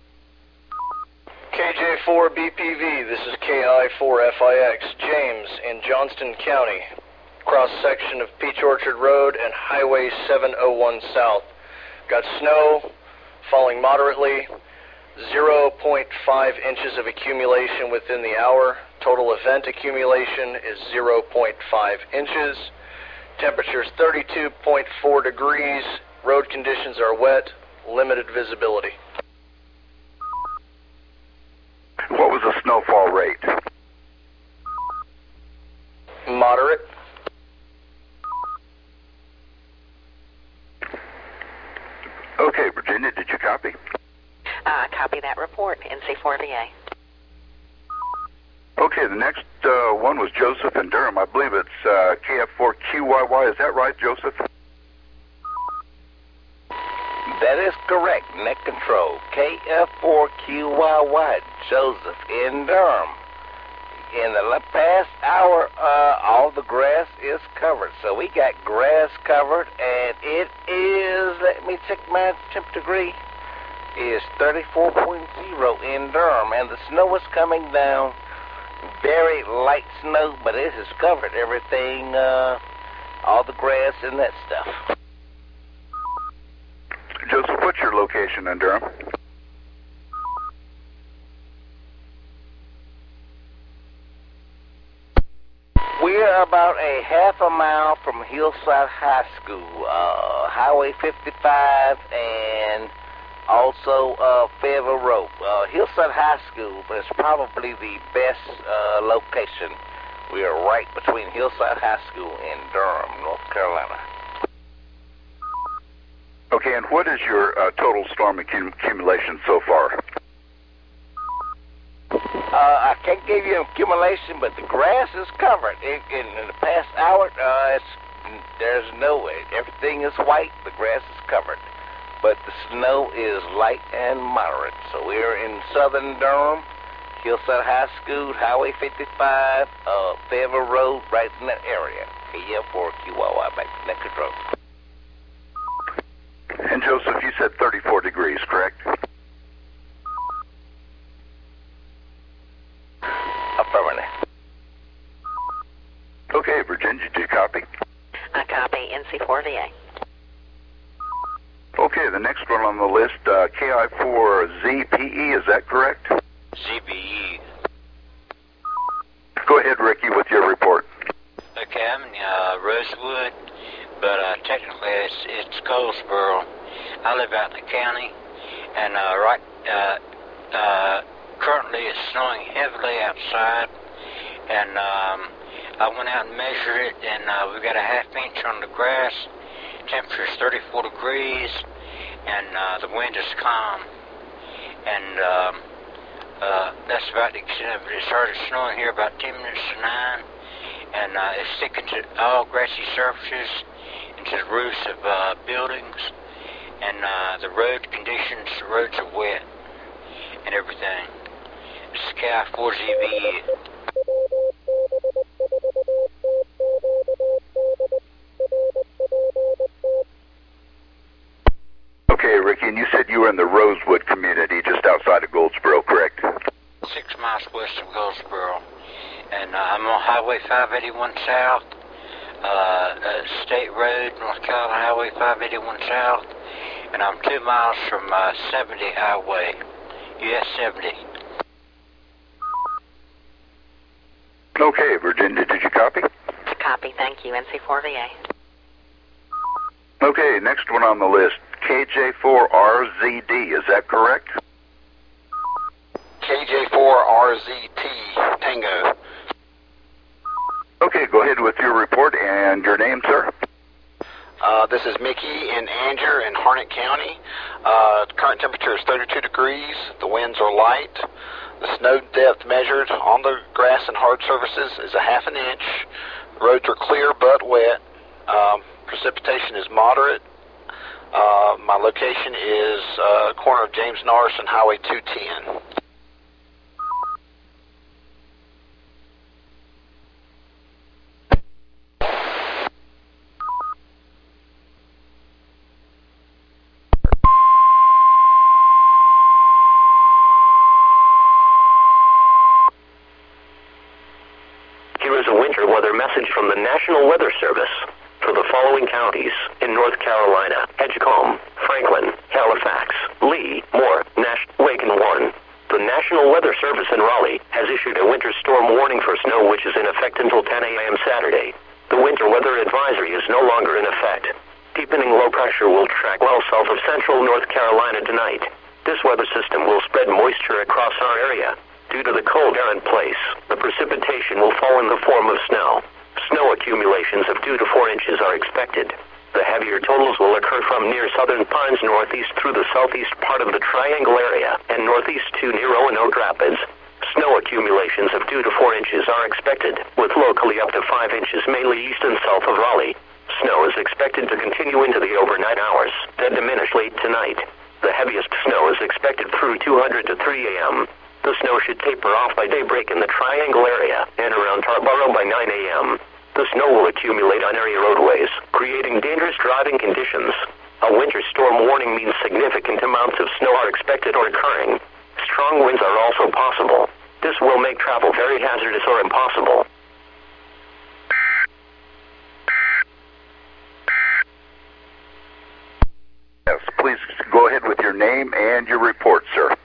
KJ4BPV, this is KI4FIX, James in Johnston County, cross-section of Peach Orchard Road and Highway 701 South. Got snow, falling moderately, 0.5 inches of accumulation within the hour. Total event accumulation is 0.5 inches. Temperature is 32.4 degrees. Road conditions are wet, limited visibility. What was the snowfall rate? Moderate. Okay, Virginia, did you copy? Copy that report, NC4VA. Okay, the next one was Joseph in Durham. I believe it's KF4QYY. Is that right, Joseph? That is correct. Net Control. KF4QYY. Joseph in Durham. In the past hour, all the grass is covered. So we got grass covered, and it is, let me check my temp degree, is 34.0 in Durham, and the snow is coming down. Very light snow, but it has covered everything, all the grass and that stuff. Joseph, what's your location in Durham? We're about a half a mile from Hillside High School, Highway 55, and also Fayetteville Road. Hillside High School is probably the best location. We are right between Hillside High School and Durham, North Carolina. Okay, and what is your total storm accumulation so far? I can't give you accumulation, but the grass is covered. In the past hour, there's no way. Everything is white. The grass is covered. But the snow is light and moderate. So we're in southern Durham, Hillside High School, Highway 55, Fayetteville Road, right in that area. KF4QYY, back to Net Control. And Joseph, you said 34 degrees, correct? Affirmative. Okay, Virginia, do you copy? I copy NC4VA. Okay, the next one on the list, KI4ZPE, is that correct? ZBE. Go ahead, Ricky, with your report. Okay, I'm in Rosewood, but technically it's Goldsboro. I live out in the county, and currently it's snowing heavily outside, and I went out and measured it, and we got a half inch on the grass. Temperature is 34 degrees, and the wind is calm, and that's about the extent of it. It started snowing here about 10 minutes to 9, and it's sticking to all grassy surfaces, into the roofs of buildings, And the road conditions, the roads are wet and everything. Sky 4ZBU. Okay, Ricky, and you said you were in the Rosewood community just outside of Goldsboro, correct? 6 miles west of Goldsboro. And I'm on Highway 581 South, State Road, North Carolina Highway 581 South, and I'm 2 miles from 70 Highway, US 70. Okay, Virginia, did you copy? Copy, thank you. NC4VA. Okay, next one on the list, KJ4RZD, is that correct? KJ4RZT, Tango. Okay, go ahead with your report and your name, sir. This is Mickey in Anger in Harnett County. Current temperature is 32 degrees. The winds are light. The snow depth measured on the grass and hard surfaces is a ½ inch. Roads are clear but wet. Precipitation is moderate. My location is corner of James Norris and Highway 210. Here is a winter weather message from the National Weather Service. For the following counties in North Carolina: Edgecombe, Franklin, Halifax, Lee, Moore, Wagon 1. The National Weather Service in Raleigh has issued a winter storm warning for snow which is in effect until 10 a.m. Saturday. The winter weather advisory is no longer in effect. Deepening low pressure will track well south of central North Carolina tonight. This weather system will spread moisture across our area. Due to the cold air in place, the precipitation will fall in the form of snow. Snow accumulations of 2 to 4 inches are expected. The heavier totals will occur from near Southern Pines northeast through the southeast part of the Triangle area and northeast to near Roanoke Rapids. Snow accumulations of 2 to 4 inches are expected, with locally up to 5 inches mainly east and south of Raleigh. Snow is expected to continue into the overnight hours, then diminish late tonight. The heaviest snow is expected through 200 to 3 a.m. The snow should taper off by daybreak in the Triangle area and around Tarboro by 9 a.m. The snow will accumulate on area roadways, creating dangerous driving conditions. A winter storm warning means significant amounts of snow are expected or occurring. Strong winds are also possible. This will make travel very hazardous or impossible. Yes, please go ahead with your name and your report, sir.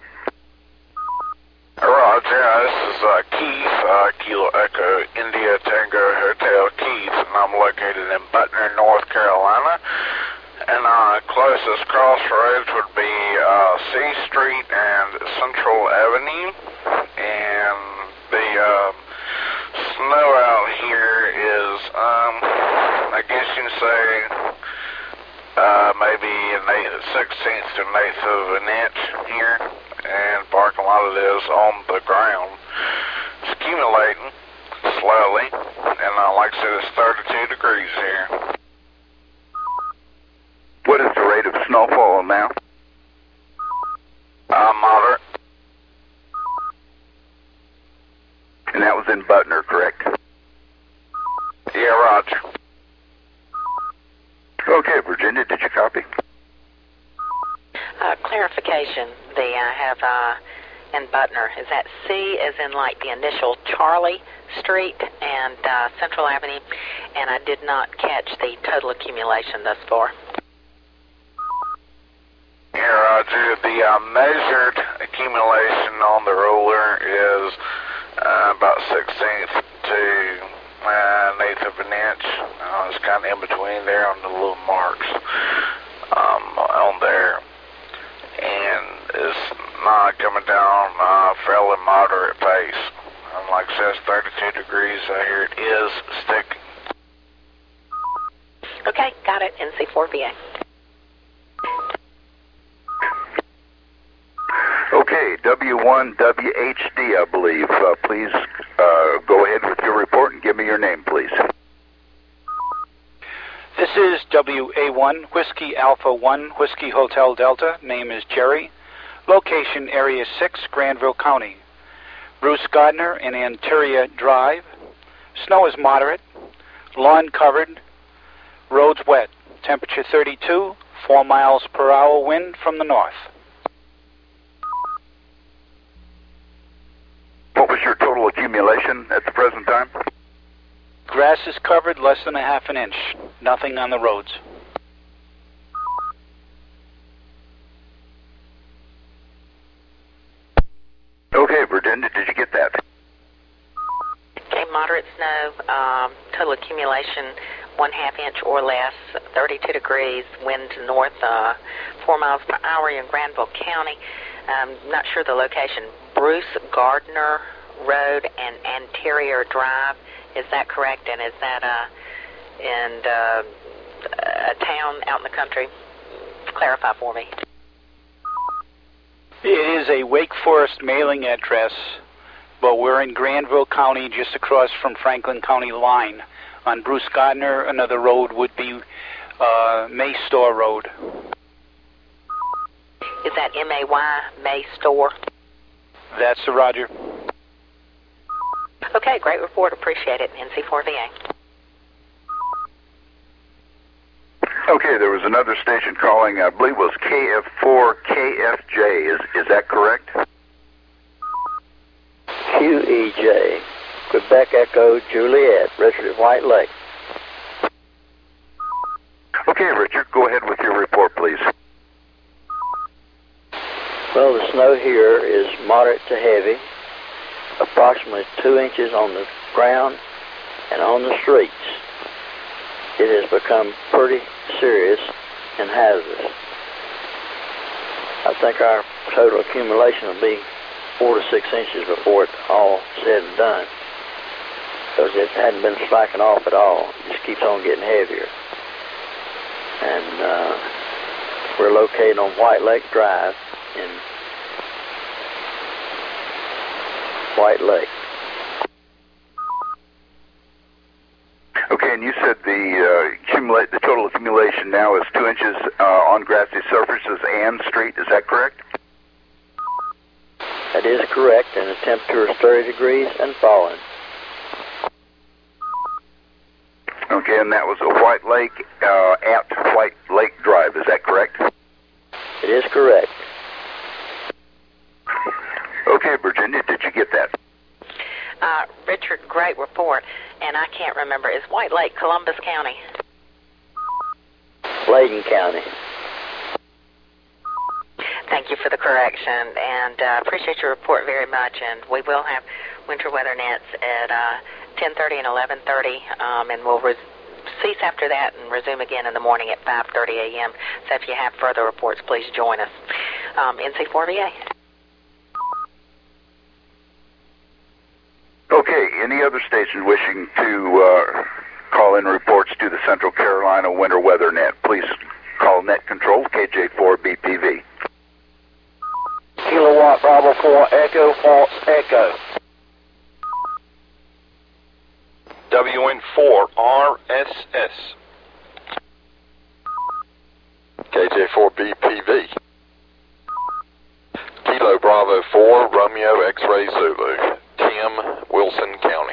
Roger, this is Keith, Kilo Echo, India Tango Hotel Keith, and I'm located in Butner, North Carolina. And closest crossroads would be C Street and Central Avenue. And the snow out here is, I guess you can say, maybe an 1/16 to an 1/8 of an inch here. And parking lot it is on the ground. It's accumulating slowly, and like I said, it's 32 degrees here. What is the rate of snowfall now? Moderate. And that was in Butner, correct? Yeah, roger. Okay, Virginia, did you copy? Clarification. I have in Butner, is that C as in like the initial Charlie Street and Central Avenue? And I did not catch the total accumulation thus far. Yeah, roger. The measured accumulation on the ruler is about 1/16 to an 1/8 of an inch. It's kind of in between there on the little marks on there. And it's not coming down fairly moderate pace. And like I said, it's 32 degrees. I hear it is sticking. Okay, got it. NC4VA. Okay, W1WHD, I believe. Please go ahead with your report and give me your name, please. This is WA1 Whiskey Alpha 1 Whiskey Hotel Delta. Name is Jerry. Location Area 6, Granville County. Bruce Gardner and Anteria Drive. Snow is moderate. Lawn covered. Roads wet. Temperature 32. 4 miles per hour wind from the north. What was your total accumulation at the present time? Grass is covered less than a half an inch. Nothing on the roads. Okay, Virginia, did you get that? Okay, moderate snow, total accumulation 1/2 inch or less, 32 degrees, wind to north, 4 miles per hour in Granville County. Not sure the location. Bruce Gardner Road and Anterior Drive. Is that correct? And is that in a town out in the country? Clarify for me. It is a Wake Forest mailing address, but we're in Granville County, just across from Franklin County line. On Bruce Gardner, another road would be May Store Road. Is that M-A-Y, May Store? That's the Roger. Okay, great report. Appreciate it. NC4VA. Okay, there was another station calling, I believe it was KF4KFJ. Is that correct? QEJ, Quebec Echo Juliet, Richard White Lake. Okay, Richard, go ahead with your report, please. Well, the snow here is moderate to heavy, approximately 2 inches on the ground and on the streets. It has become pretty serious and hazardous. I think our total accumulation will be 4 to 6 inches before it's all said and done, because it hadn't been slacking off at all. It just keeps on getting heavier. And we're located on White Lake Drive in White Lake. Okay, and you said the total accumulation now is 2 inches on grassy surfaces and street. Is that correct? That is correct, and the temperature is 30 degrees and falling. Okay, and that was a White Lake at White Lake Drive. Is that correct? It is correct. Okay, Virginia, did you get that? Richard, great report. And I can't remember. Is White Lake Columbus County? Layton County. Thank you for the correction, and appreciate your report very much. And we will have winter weather nets at 10:30 and 11:30, and we'll cease after that and resume again in the morning at 5:30 a.m. So if you have further reports, please join us. NC4VA. Okay, any other station wishing to call in reports to the Central Carolina Winter Weather Net, please call Net Control KJ4BPV. Kilowatt Bravo 4 Echo, false Echo. WN4 RSS. KJ4BPV. Kilo Bravo 4 Romeo X-Ray Zulu. Tim, Wilson County.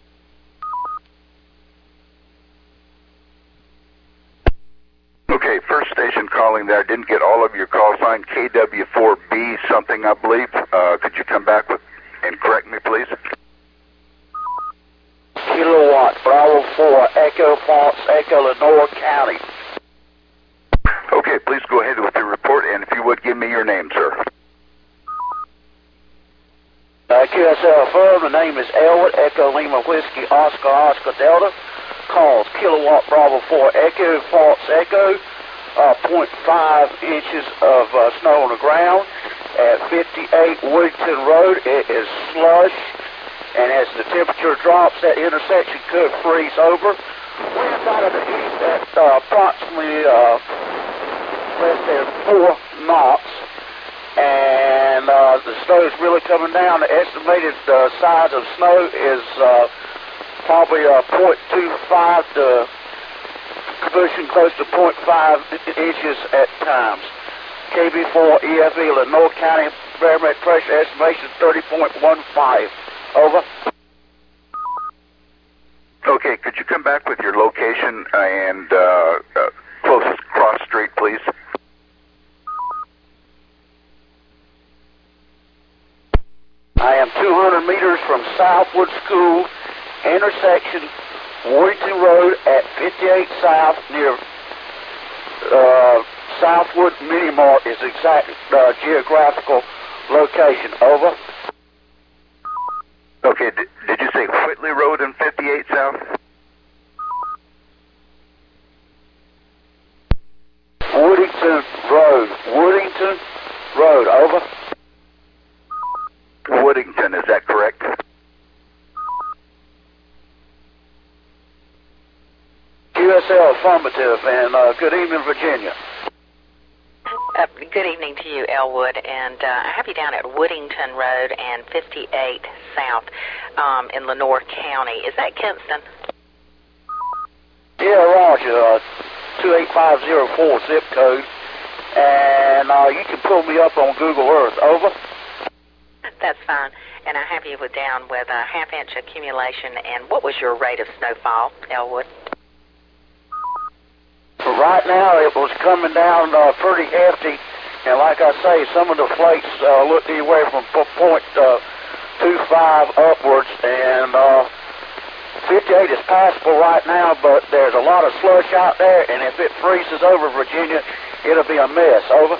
Okay, first station calling there. I didn't get all of your call sign. KW4B something, I believe. Could you come back with and correct me, please? Kilowatt Bravo 4 Echo, false Echo, Lenore County. Okay, please go ahead with your report, and if you would, give me your name, sir. QSL firm, the name is Elwood, Echo Lima Whiskey, Oscar, Oscar Delta. Calls Kilowatt Bravo 4 Echo, false Echo, 0.5 inches of snow on the ground at 58 Woodington Road. It is slush, and as the temperature drops, that intersection could freeze over. Winds out of the east at approximately less than 4 knots. And the snow is really coming down. The estimated size of snow is probably 0.25 to pushing close to 0.5 inches at times. KB4 EFE, Lenore County, barometric pressure estimation 30.15. Over. Okay, could you come back with your location and closest cross street, please? I am 200 meters from Southwood School, intersection Worthington Road at 58 South near Southwood Mini Mart is exact geographical location. Over. Okay, did you say Whitley Road and 58 South? Woodington Road. Woodington Road. Over. Woodington, is that correct? QSL affirmative, and good evening, Virginia. Good evening to you, Elwood, and I have you down at Woodington Road and 58 South in Lenore County. Is that Kinston? Yeah, Roger. 28504 zip code, and you can pull me up on Google Earth. Over. That's fine. And I have you down with a half-inch accumulation. And what was your rate of snowfall, Elwood? Right now, it was coming down pretty hefty, and like I say, some of the flakes looked anywhere from 0.25 upwards, and 58 is passable right now, but there's a lot of slush out there, and if it freezes over Virginia, it'll be a mess. Over.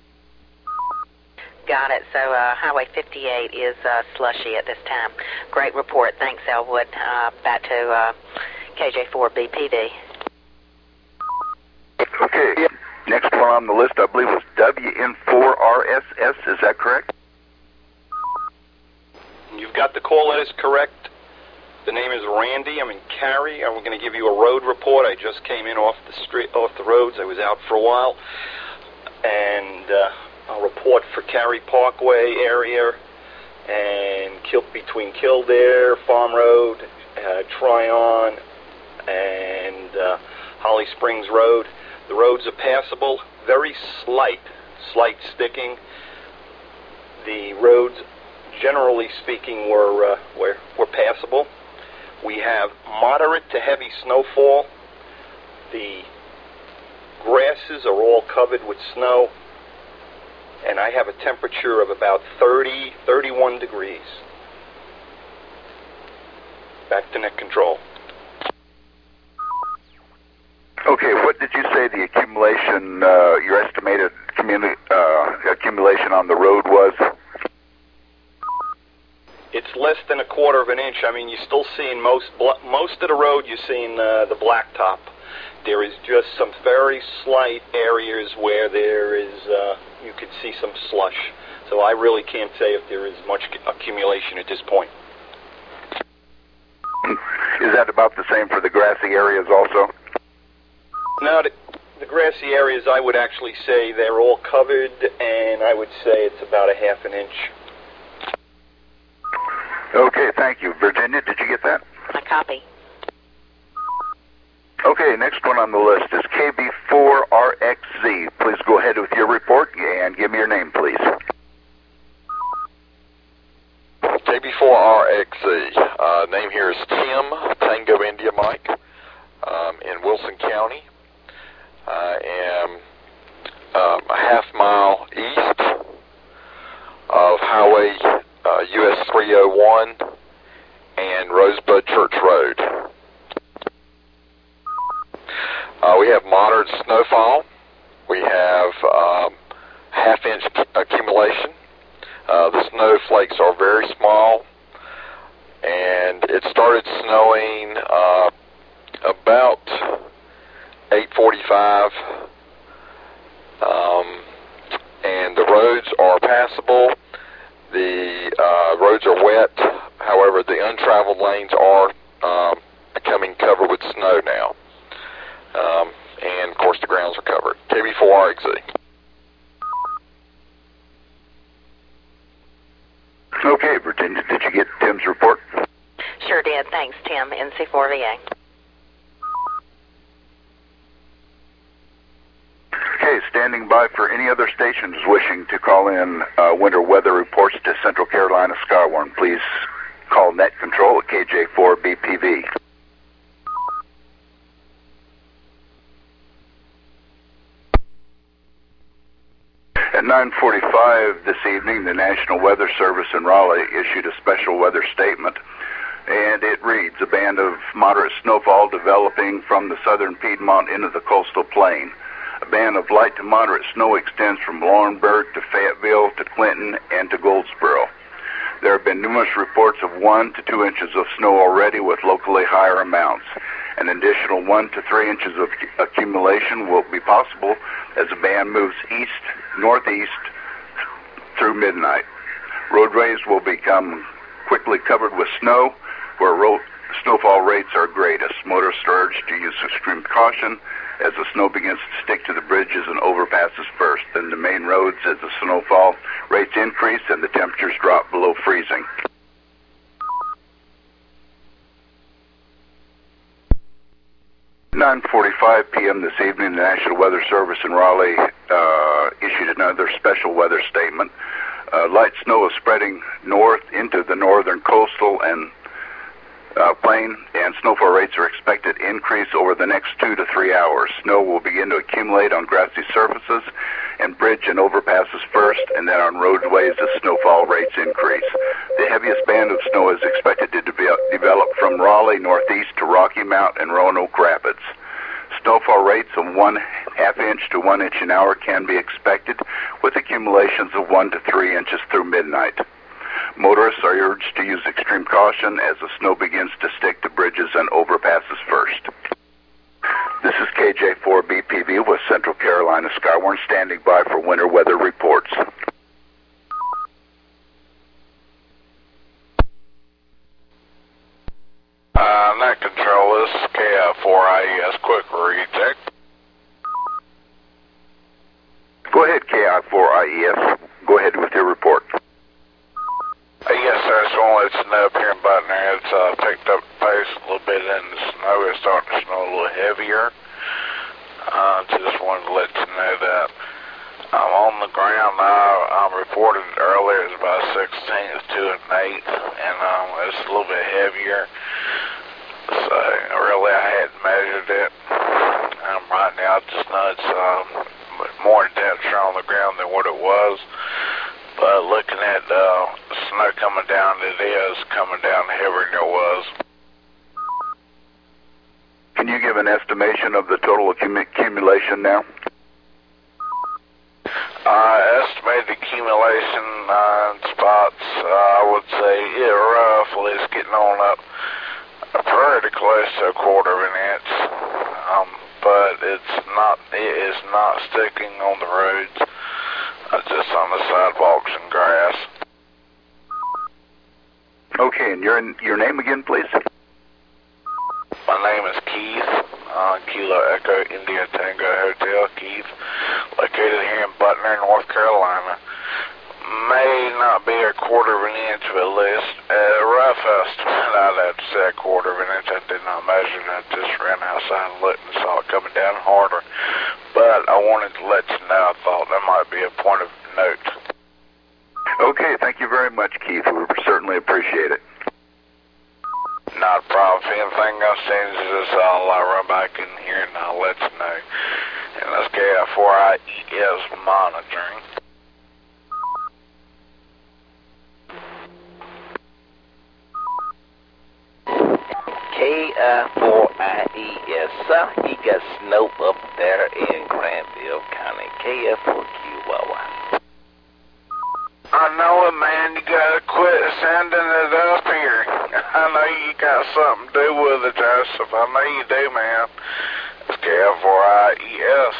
Got it. So Highway 58 is slushy at this time. Great report. Thanks, Elwood. Back to KJ4 BPD. Okay, next one on the list, I believe, was WN4RSS. Is that correct? You've got the call letters correct. The name is Randy. I'm in Cary, and we're going to give you a road report. I just came in off the roads. I was out for a while, and I'll report for Cary Parkway area and between Kildare, Farm Road, Tryon, and Holly Springs Road. The roads are passable, very slight sticking. The roads, generally speaking, were passable. We have moderate to heavy snowfall. The grasses are all covered with snow, and I have a temperature of about 31 degrees. Back to net control. Okay, what did you say the accumulation, your estimated accumulation on the road was? It's less than a quarter of an inch. I mean, you're still seeing most of the road, you're seeing the blacktop. There is just some very slight areas where there is, you could see some slush. So I really can't say if there is much accumulation at this point. Is that about the same for the grassy areas also? No, the grassy areas, I would actually say they're all covered, and I would say it's about a half an inch. Okay, thank you. Virginia, did you get that? I copy. Okay, next one on the list is KB4RXZ. Please go ahead with your report and give me your name, please. KB4RXZ. Name here is Tim, Tango India Mike, in Wilson County. I am a half mile east of Highway US 301 and Rosebud Church Road. We have moderate snowfall. We have half-inch accumulation. The snowflakes are very small, and it started snowing about 8:45, and the roads are passable. The roads are wet. However, the untraveled lanes are becoming covered with snow now. And, of course, the grounds are covered. KB4RXZ. Okay, Virginia, did you get Tim's report? Sure did. Thanks, Tim. NC4VA. standing by for any other stations wishing to call in winter weather reports to Central Carolina Skywarn. Please call Net Control at KJ4BPV. At 9:45 this evening, the National Weather Service in Raleigh issued a special weather statement, and it reads, a band of moderate snowfall developing from the southern Piedmont into the coastal plain. A band of light to moderate snow extends from Laurinburg to Fayetteville to Clinton and to Goldsboro. There have been numerous reports of 1 to 2 inches of snow already, with locally higher amounts. An additional 1 to 3 inches of accumulation will be possible as the band moves northeast through midnight. Roadways will become quickly covered with snow where snowfall rates are greatest. Motorists are urged to use extreme caution as the snow begins to stick to the bridges and overpasses first, then the main roads as the snowfall rates increase and the temperatures drop below freezing. At 9:45 p.m. this evening, the National Weather Service in Raleigh issued another special weather statement. Light snow is spreading north into the northern coastal and plain, and snowfall rates are expected to increase over the next 2 to 3 hours. Snow will begin to accumulate on grassy surfaces and bridge and overpasses first, and then on roadways as snowfall rates increase. The heaviest band of snow is expected to develop from Raleigh northeast to Rocky Mount and Roanoke Rapids. Snowfall rates of 1/2 inch to 1 inch an hour can be expected, with accumulations of 1 to 3 inches through midnight. Motorists are urged to use extreme caution as the snow begins to stick to bridges and overpasses first. This is KJ4BPV with Central Carolina Skywarn standing by for winter weather reports. Net Control, this is KI4IES Quick Recheck. Go ahead, KI4IES. Go ahead with your report. Yes, sir. I just want to let you know up here in Butner, it's picked up pace a little bit in the snow. It's starting to snow a little heavier. Just wanted to let you know that. On the ground now, I reported earlier it's about 16th to an 8th, and it's a little bit heavier. So really I hadn't measured it. Right now I just know it's more temperature on the ground than what it was. But looking at the snow coming down, it is coming down heavier than it was. Can you give an estimation of the total accumulation now? Estimated accumulation spots, I would say, roughly it's getting on up pretty close to 1/4 of an inch. But it is not sticking on the roads. Just on the sidewalks and grass. Okay, and your name again, please? My name is Keith, Kilo Echo India Tango Hotel, Keith, located here in Butner, North Carolina. May not be 1/4 of an inch, but at least a rough estimate, I'd have to say 1/4 of an inch. I did not measure it. I just ran outside and looked and saw it coming down harder. But I wanted to let you know I thought that might be a point of note. Okay, thank you very much, Keith. We certainly appreciate it. Not a problem. If anything else changes, I'll run back in here and I'll let you know. And that's KI4IES monitoring. KI4IES. You got snow up there in Granville County. KF4QYY. I know it, man. You gotta quit sending it up here. I know you got something to do with it, Joseph. I know you do, man. It's KI4IES.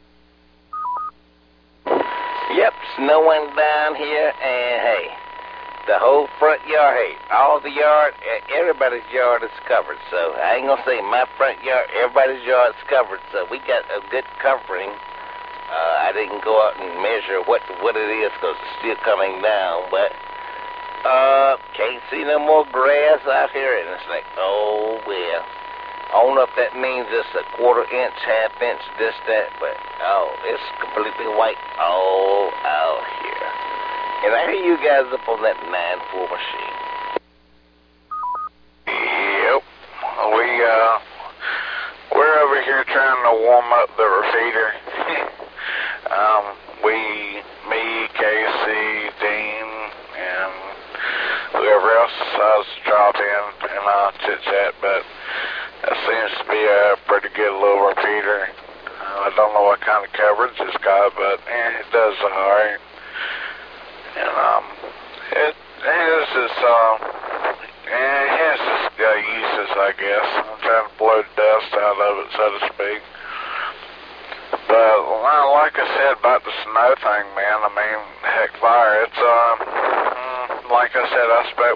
Yep, snowing down here, and hey, the whole front yard, hey, all the yard, everybody's yard is covered. So I ain't gonna say my front yard, everybody's yard is covered. So we got a good covering. I didn't go out and measure what it is because it's still coming down, but can't see no more grass out here, and it's like, oh well. I don't know if that means it's a quarter inch, half inch, this, that, but, it's completely white all out here. And I hear you guys up on that 9-4 machine. Yep. We're over here trying to warm up the repeater. Me, Casey, Dean, and whoever else decides to drop in and chit-chat, but that seems to be a pretty good little repeater. I don't know what kind of coverage it's got, but it does alright. And it has its uses, I guess. I'm trying to blow dust out of it, so to speak. But like I said about the snow thing, man, I mean, heck, fire. It's like I said, I expect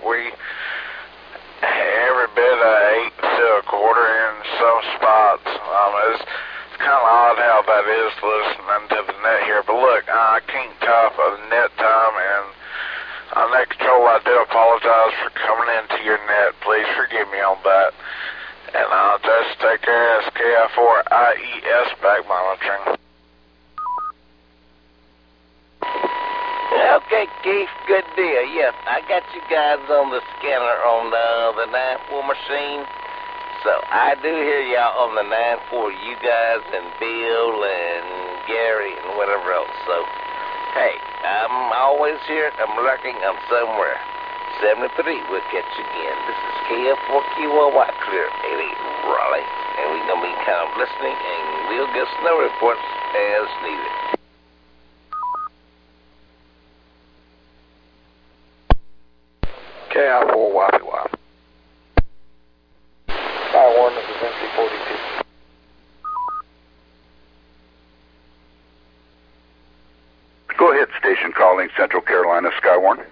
every bit of 8 to a quarter in some spots. It's kind of odd how that is listening to the net here. But look, I can't top a net time, and Net Control, I do apologize for coming into your net. Please forgive me on that. And I'll just take care of KI4IES back monitoring. Okay, Keith, good deal. Yep, I got you guys on the scanner on the 9-4 machine. So I do hear y'all on the 9-4, you guys and Bill and Gary and whatever else. So, hey, I'm always here. I'm lurking. I'm somewhere. 73, we'll catch you again. This is KF4QY Clear 88 Raleigh. And we're going to be kind of listening, and we'll get snow reports as needed. KI4YPY. Skywarn, this is NC42. Go ahead, station calling Central Carolina, Skywarn.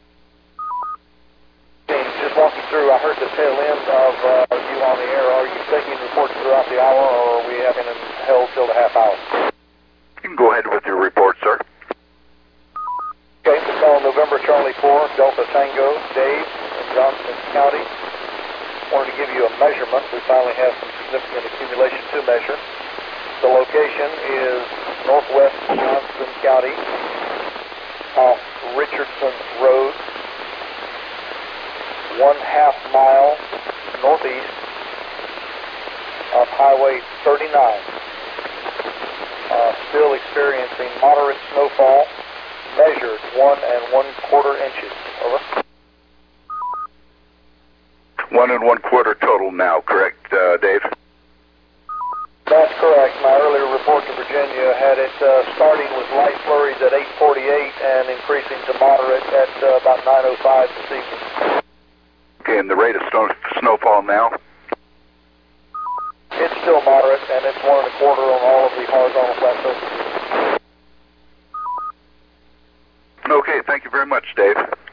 Just walking through, I heard the tail end of you on the air. Are you taking reports throughout the hour, or are we having them held till the half hour? You can go ahead with your report, sir. Okay, it's on November Charlie 4, Delta Tango, Dave in Johnston County. Wanted to give you a measurement. We finally have some significant accumulation to measure. The location is northwest Johnston County off Richardson Road, 1/2 mile northeast of Highway 39. Still experiencing moderate snowfall, measured 1 1/4 inches. Over. 1 1/4 total now, correct, Dave? That's correct. My earlier report to Virginia had it starting with light flurries at 8:48 and increasing to moderate at about 9:05 this evening. Okay, and the rate of snowfall now? It's still moderate, and it's 1 1/4 on all of the horizontal flat surfaces. Okay, thank you very much, Dave.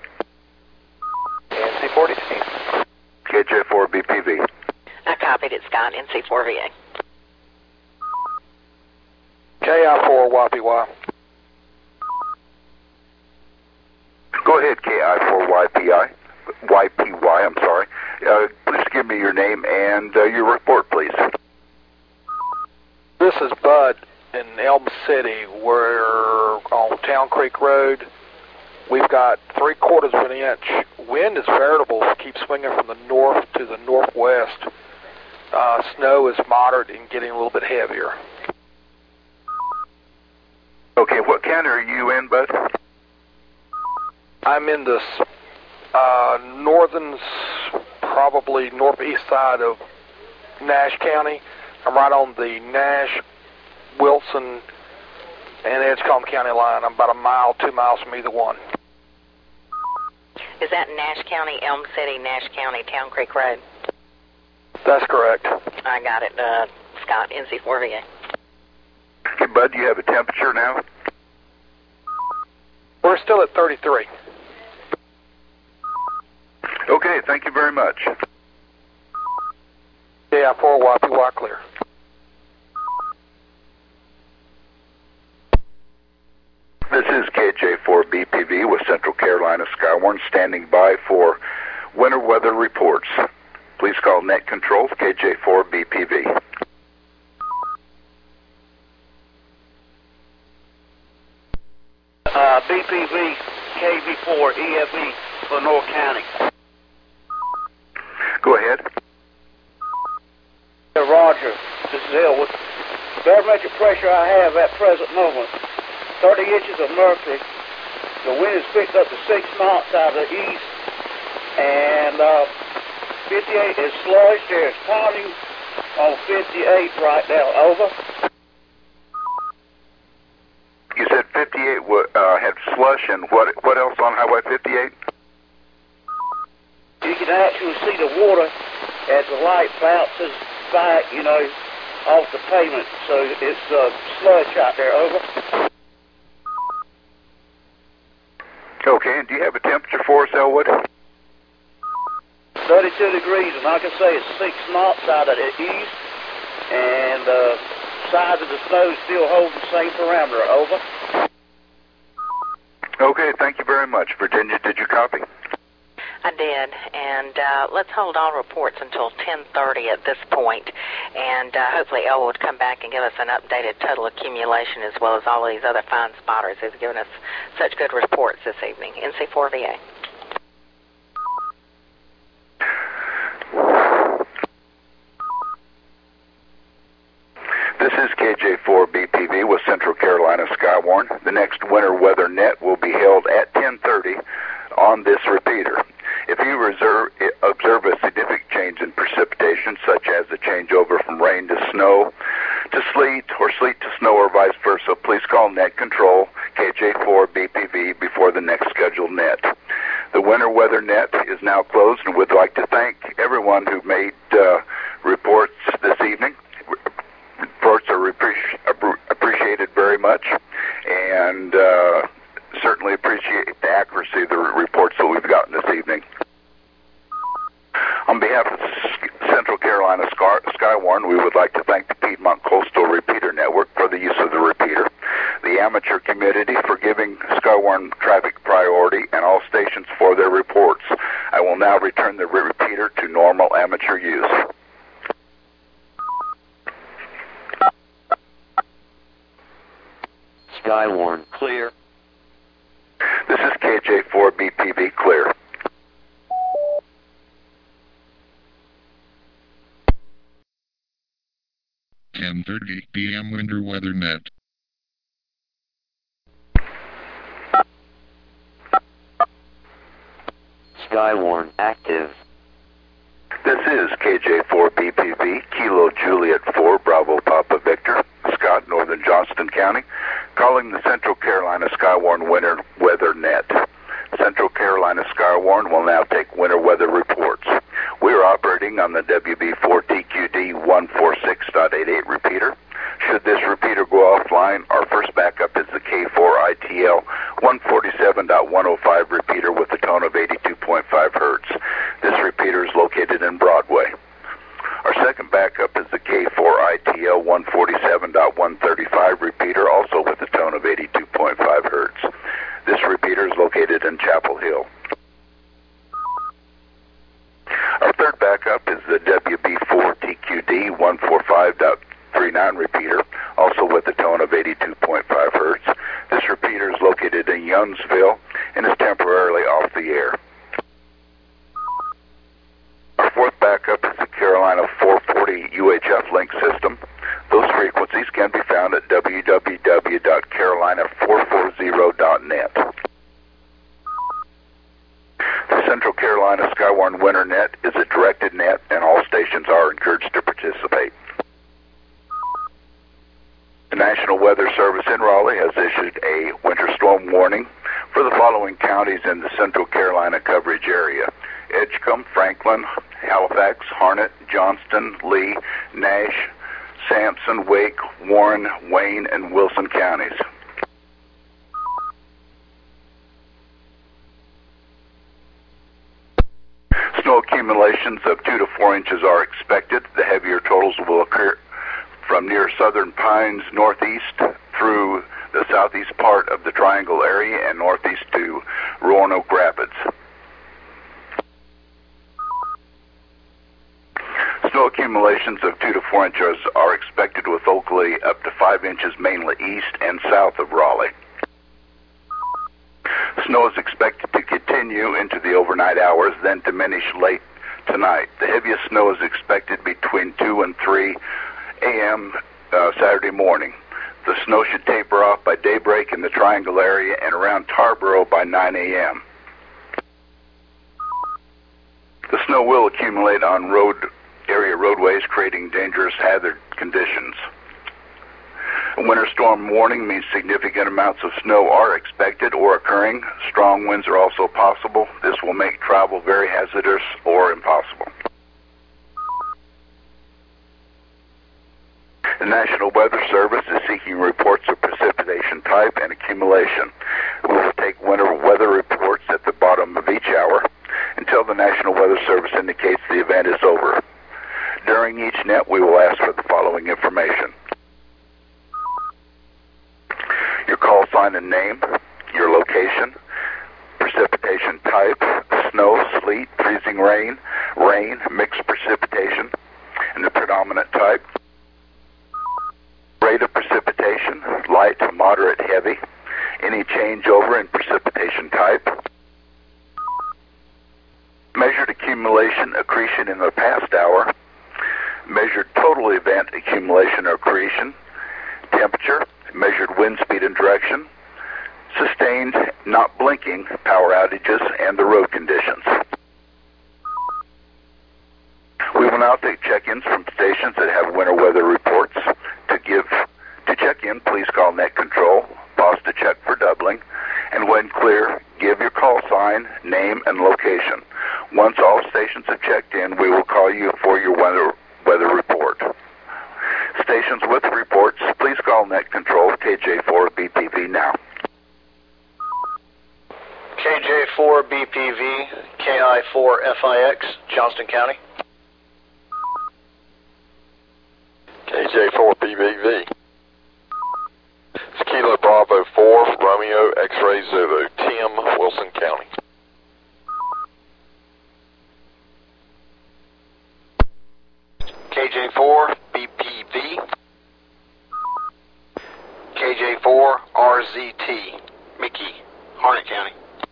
NC40. KJ4BPV. I copied it, Scott, NC4VA. KI4YPY. Go ahead, KI4YPY. YPY, I'm sorry. Please give me your name and your report, please. This is Bud in Elm City. We're on Town Creek Road. We've got 3/4 of an inch. Wind is variable. Keeps swinging from the north to the northwest. Snow is moderate and getting a little bit heavier. Okay, what county are you in, Bud? I'm in the northern, probably northeast side of Nash County. I'm right on the Nash, Wilson, and Edgecombe County line. I'm about 1 mile, 2 miles from either one. Is that Nash County, Elm City, Nash County, Town Creek Road? That's correct. I got it, Scott, NC4VA. Okay, Bud, do you have a temperature now? We're still at 33. Okay, thank you very much. KI4YPY clear. This is KJ4BPV with Central Carolina Skywarn, standing by for winter weather reports. Please call Net Control KJ4BPV. BPV KV4 EFE, Lenore County. Go ahead. Roger, this is Elwood. The barometric pressure I have at present moment, 30 inches of mercury. The wind is picked up to 6 knots out of the east, and 58 is slush. There's pounding on 58 right now. Over. You said 58 had slush, and what else on Highway 58? You can actually see the water as the light bounces back, you know, off the pavement. So it's slush out there. Over. Okay, and do you have a temperature for us, Elwood? 32 degrees, and like I say, it's 6 knots out of the east, and the size of the snow is still holding the same parameter. Over. Okay, thank you very much. Virginia, did you copy? I did, and let's hold all reports until 10:30 at this point, and hopefully Elle will come back and give us an updated total accumulation as well as all of these other fine spotters who've given us such good reports this evening. NC4VA. This is KJ4BPV with Central Carolina Skywarn. The next winter weather net will be held at 10:30 on this repeater. If you observe a significant change in precipitation, such as a changeover from rain to snow to sleet, or sleet to snow, or vice versa, please call Net Control KJ4BPV before the next scheduled net. The winter weather net is now closed, and would like to thank everyone who made reports this evening. Reports are appreciated very much, and certainly appreciate the accuracy of the reports that we've gotten this evening. On behalf of Central Carolina Skywarn, we would like to thank the Piedmont Coastal Repeater Network for the use of the repeater, the amateur community for giving Skywarn traffic priority, and all stations for their reports. I will now return the repeater to normal amateur use. Skywarn, clear. This is KJ4BPV, clear. (10:30 p.m. winter weather net). Skywarn, active. This is KJ4BPV, Kilo Juliet 4, Bravo Papa Victor, Scott, Northern Johnston County, calling the Central Carolina Skywarn winter weather net. Central Carolina Skywarn will now take winter weather reports. We are operating on the WB4TQD 146.88 repeater. Should this repeater go offline, our first backup is the K4ITL 147.105 repeater with a tone of 82.5 hertz. This repeater is located in Broadway. Our second backup is the K4ITL 147.135 repeater, also with a tone of 82.5 hertz. This repeater is located in Chapel Hill. Our third backup is the WB4TQD 145.39 repeater, also with a tone of 82.5 hertz. This repeater is located in Youngsville and is temporarily off the air. Our fourth backup is the Carolina 440 UHF link system. Those frequencies can be found at www.carolina440.net. The Central Carolina Skywarn Winter Net is a directed net, and all stations are encouraged to participate. The National Weather Service in Raleigh has issued a winter storm warning for the following counties in the Central Carolina coverage area: Edgecombe, Franklin, Halifax, Harnett, Johnston, Lee, Nash, Sampson, Wake, Warren, Wayne, and Wilson counties. Snow accumulations of 2 to 4 inches are expected. The heavier totals will occur from near Southern Pines northeast through the southeast part of the Triangle area and northeast to Roanoke Rapids. Snow accumulations of 2 to 4 inches are expected with Oakley up to 5 inches mainly east and south of Raleigh. Snow is expected to continue into the overnight hours, then diminish late tonight. The heaviest snow is expected between 2 and 3 a.m. Saturday morning. The snow should taper off by daybreak in the Triangle area and around Tarboro by 9 a.m. The snow will accumulate on roadways, creating dangerous hazard conditions. A winter storm warning means significant amounts of snow are expected or occurring. Strong winds are also possible. This will make travel very hazardous or impossible. The National Weather Service is seeking reports of precipitation type and accumulation. We will take winter weather reports at the bottom of each hour until the National Weather Service indicates the event is over. During each net, we will ask for the following information: your call sign and name, your location, precipitation type, snow, sleet, freezing rain, mixed precipitation, and the predominant type, rate of precipitation, light to moderate heavy, any changeover in precipitation type, measured accumulation accretion in the past hour, measured total event accumulation or accretion, temperature, measured wind speed and direction, sustained not blinking power outages, and the road conditions. We will now take check-ins from stations that have winter weather reports. To check in, please call Net Control, pause to check for doubling, and when clear, give your call sign, name, and location. Once all stations have checked in, we will call you for your weather report. Stations with reports, please call Net Control KJ4BPV now. KJ4BPV, KI4FIX, Johnston County. KJ4BPV. It's Kilo Bravo 4, Romeo X-Ray Zulu, Tim, Wilson County. KJ4 BPV, KJ4 RZT, Mickey, Harnett County.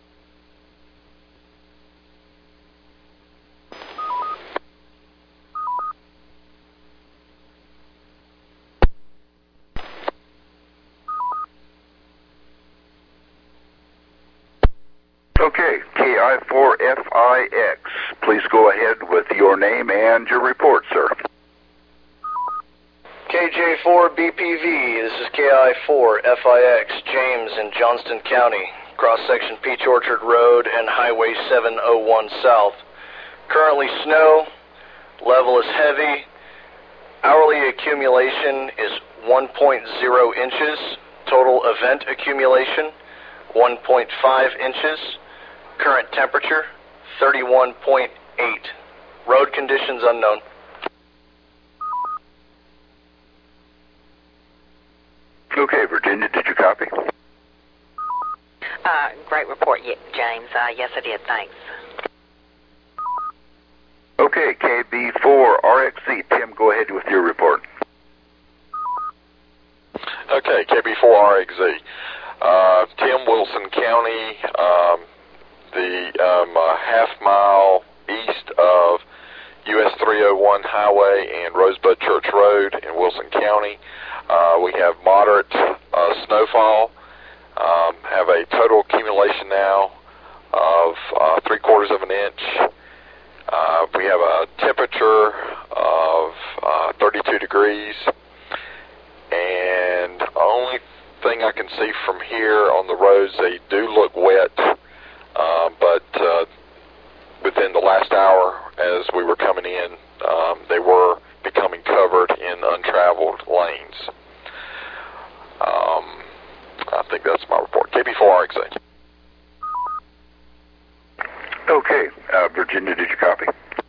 Okay, KI4FIX, please go ahead with your name and your report, sir. KJ4BPV, this is KI4FIX, James in Johnston County, cross-section Peach Orchard Road and Highway 701 South. Currently snow, level is heavy, hourly accumulation is 1.0 inches, total event accumulation 1.5 inches, current temperature 31.8, road conditions unknown. Okay, Virginia, did you copy? Great report, James. Yes, I did. Thanks. Okay, KB4RXC. Tim, go ahead with your report. Okay, KB4RXZ. Tim, Wilson County, the half mile east of US 301 Highway and Rosebud Church Road in Wilson County. We have moderate snowfall, have a total accumulation now of 3/4 of an inch. We have a temperature of 32 degrees, and the only thing I can see from here on the roads, they do look wet, but within the last hour as we were coming in, they were becoming covered in untraveled lanes. I think that's my report. KB4RXA. Okay, Virginia, did you copy?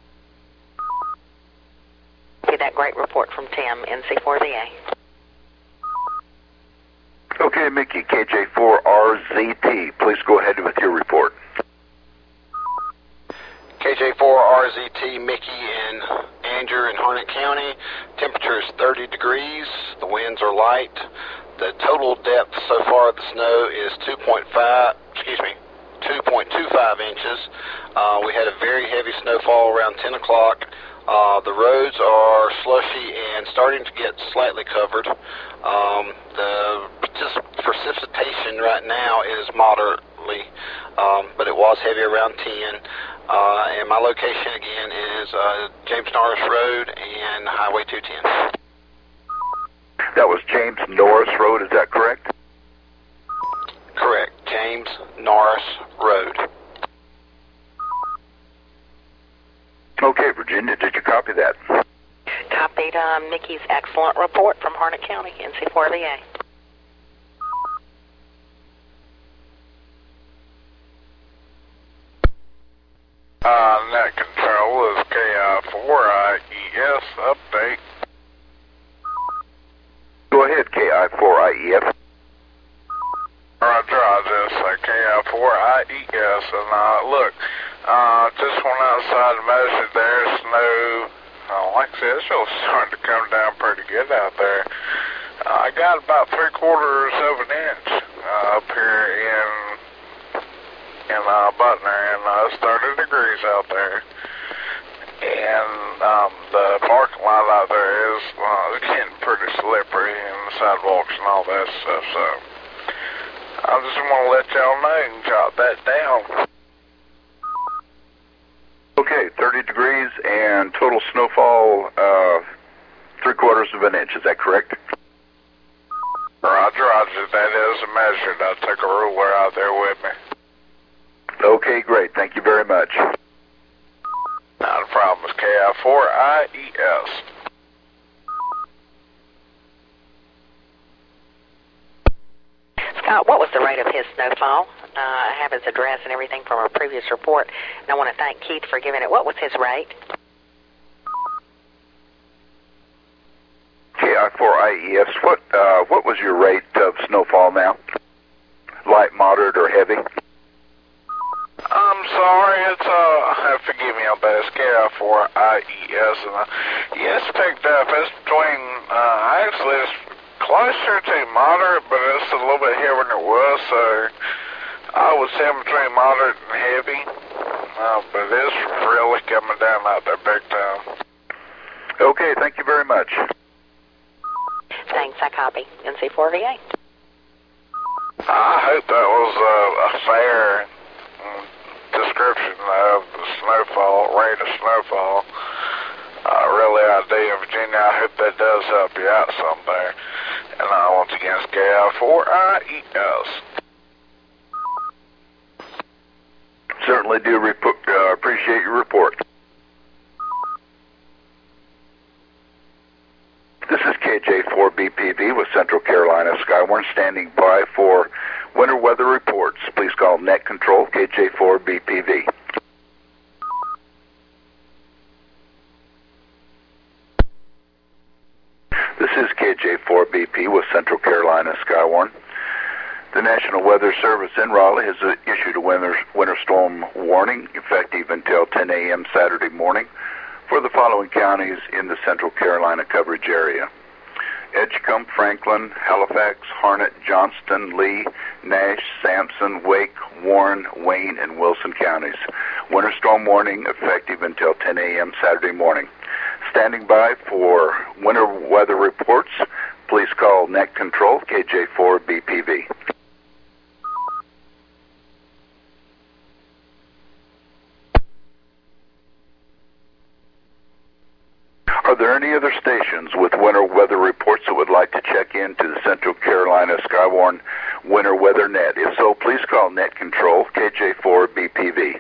Get that great report from Tim, NC4VA. Okay, Mickey, KJ4RZT. Please go ahead with your report. KJ4RZT, Mickey in Anger in Harnett County. Temperature is 30 degrees. The winds are light. The total depth so far of the snow is 2.25 inches. We had a very heavy snowfall around 10 o'clock. The roads are slushy and starting to get slightly covered. The precipitation right now is moderately, but it was heavy around 10. And my location again is James Norris Road and Highway 210. That was James Norris Road, is that correct? Correct, James Norris Road. Okay, Virginia, did you copy that? Copied Mickey's excellent report from Harnett County, NC4VA. Net control is KI4IES update. Go ahead, KI4IES. Roger, I just say KI4IES, and look, just went outside and measured there, snow, like I said, it's really starting to come down pretty good out there. I got about 3/4 of an inch up here in Butner, and it's 30 degrees out there. And the parking lot out there is getting pretty slippery, and the sidewalks and all that stuff, so I just want to let y'all know and jot that down. Okay, 30 degrees and total snowfall 3/4 of an inch, is that correct? Roger, that is measured. I took a ruler out there with me. Okay, great. Thank you very much. Not a problem. It's KI4IES. Scott, what was the rate of his snowfall? I have his address and everything from a previous report, and I want to thank Keith for giving it. What was his rate? KI4IES, what was your rate of snowfall now? Light, moderate, or heavy? I'm sorry, it's, forgive me on that, it's KI4IES, and yes, picked up. It's between, actually, it's closer to moderate, but it's a little bit heavier than it was, so I would say between moderate and heavy, but it's really coming down out there big time. Okay, thank you very much. Thanks, I copy. NC4VA. I hope that was a fair description of the snowfall, rate of snowfall. Really, I do. Virginia, I hope that does help you out some there. And once again, it's KI4IES. Certainly do appreciate your report. This is KJ4BPV with Central Carolina Skywarn standing by for winter weather reports. Please call Net Control KJ4BPV. This is KJ4BP with Central Carolina Skywarn. The National Weather Service in Raleigh has issued a winter storm warning effective until 10 a.m. Saturday morning for the following counties in the Central Carolina coverage area: Edgecombe, Franklin, Halifax, Harnett, Johnston, Lee, Nash, Sampson, Wake, Warren, Wayne, and Wilson counties. Winter storm warning effective until 10 a.m. Saturday morning. Standing by for winter weather reports, please call Net Control KJ4BPV. Are there any other stations with winter weather reports that would like to check into the Central Carolina Skywarn Winter Weather Net? If so, please call Net Control KJ4BPV.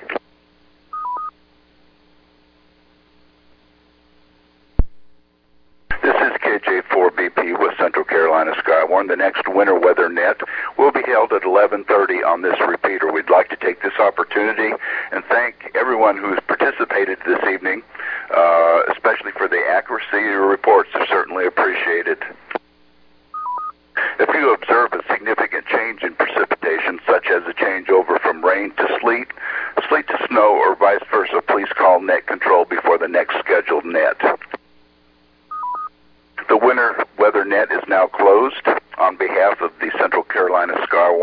This is KJ4BP with Central Carolina Skywarn. The next winter weather net will be held at 11:30 on this repeater. We'd like to take this opportunity and thank everyone who's participated this evening, especially for the accuracy of your reports. They're certainly appreciated. If you observe a significant change in precipitation, such as a change over from rain to sleet, sleet to snow, or vice versa, please call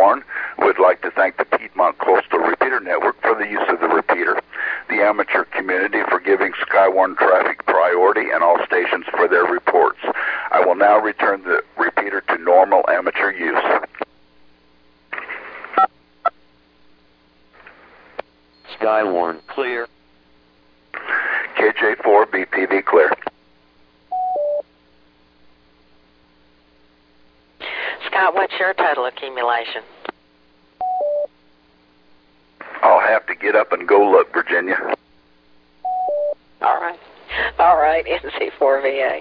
Warren would like to thank the Piedmont Coastal Repeater Network for the use of the repeater, the amateur community for giving Skywarn traffic priority, and all stations for their reports. I will now return the repeater to normal amateur use. Skywarn clear. KJ4 BPV clear. Scott, what's your total accumulation? I'll have to get up and go look, Virginia. All right. All right, NC4VA.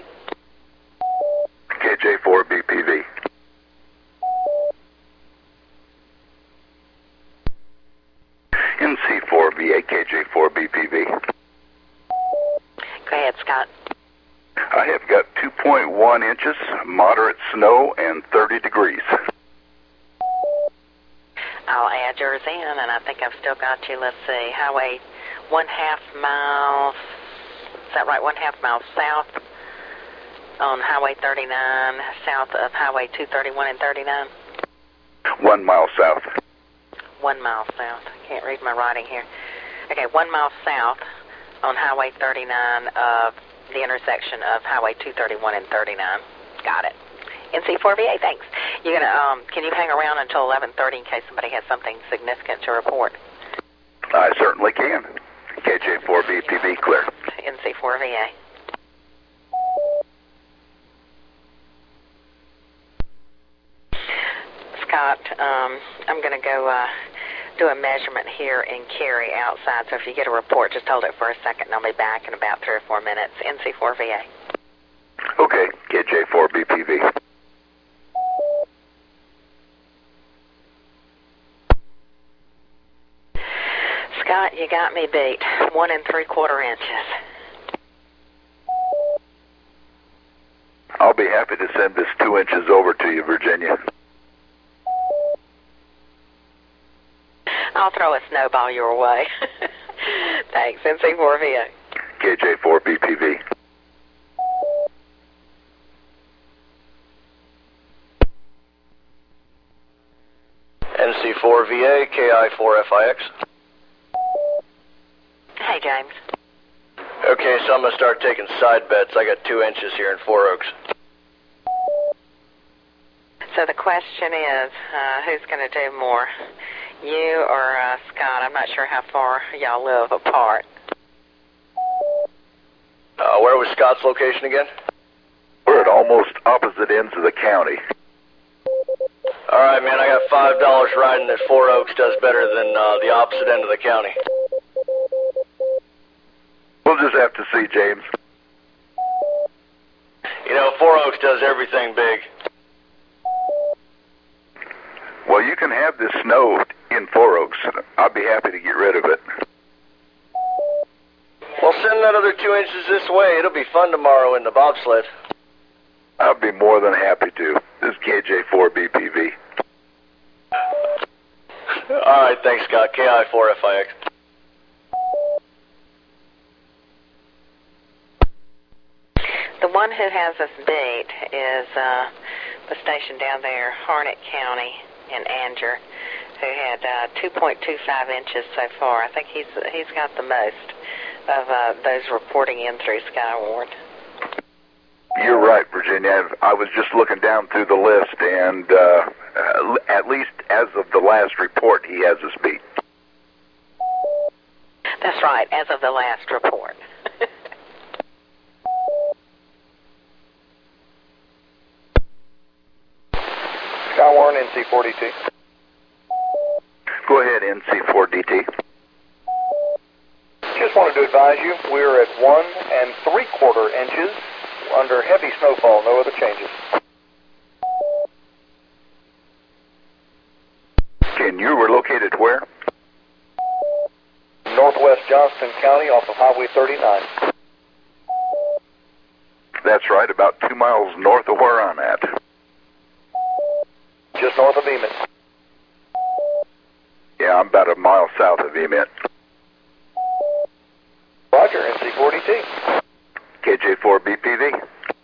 KJ4 BPV. NC4VA, KJ4 BPV. Go ahead, Scott. I have got 2.1 inches, moderate snow, and 30 degrees. I'll add yours in, and I think I've still got you. Let's see, highway 1/2 mile. Is that right? 1/2 mile south on Highway 39, south of Highway 231 and 39. 1 mile south. 1 mile south. I can't read my writing here. Okay, 1 mile south on Highway 39 of the intersection of Highway 231 and 39. Got it. NC4VA, thanks. You're gonna can you hang around until 11:30 in case somebody has something significant to report? I certainly can. KJ4 BPV clear. NC4VA. Scott, I'm gonna go do a measurement here in Cary outside, so if you get a report, just hold it for a second and I'll be back in about 3 or 4 minutes. NC4VA. Okay, KJ4 BPV. Scott, you got me beat. 1 3/4 inches. I'll be happy to send this 2 inches over to you, Virginia. I'll throw a snowball your way. Thanks, NC4VA. KJ4 BPV. NC4VA, KI4FIX. Hey, James. Okay, so I'm going to start taking side bets. I got 2 inches here in Four Oaks. So the question is, who's going to do more, you or Scott? I'm not sure how far y'all live apart. Where was Scott's location again? We're at almost opposite ends of the county. All right, man, I got $5 riding that Four Oaks does better than the opposite end of the county. We'll just have to see, James. You know, Four Oaks does everything big. Well, you can have this snow in Four Oaks. I'll be happy to get rid of it. Well, send that other 2 inches this way. It'll be fun tomorrow in the bobsled. I'll be more than happy to. This is KJ4 BPV. All right, thanks, Scott. KI4FIX. The one who has us beat is the station down there, Harnett County in Anger, who had 2.25 inches so far. I think he's got the most of those reporting in through Skywarn. You're right, Virginia. I was just looking down through the list, and at least as of the last report, he has us beat. That's right, as of the last report. Skywarn, NC4DT. Go ahead, NC4DT. Just wanted to advise you, we're at 1 3/4 inches under heavy snowfall, no other changes. And you were located where? Northwest Johnston County off of Highway 39. That's right, about 2 miles north of where I'm at. Just north of Emmet. Yeah, I'm about a mile south of Emmet. Roger, NC4DT. KJ4 BPV.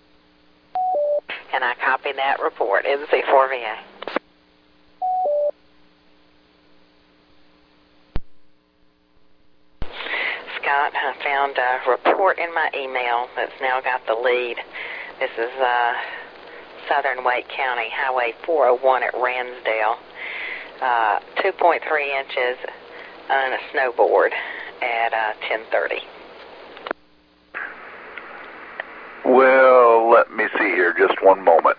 And I copied that report, NC4VA. found a report in my email that's now got the lead. This is southern Wake County, Highway 401 at Ransdale. 2.3 inches on a snowboard at 10:30. Well, let me see here, just one moment.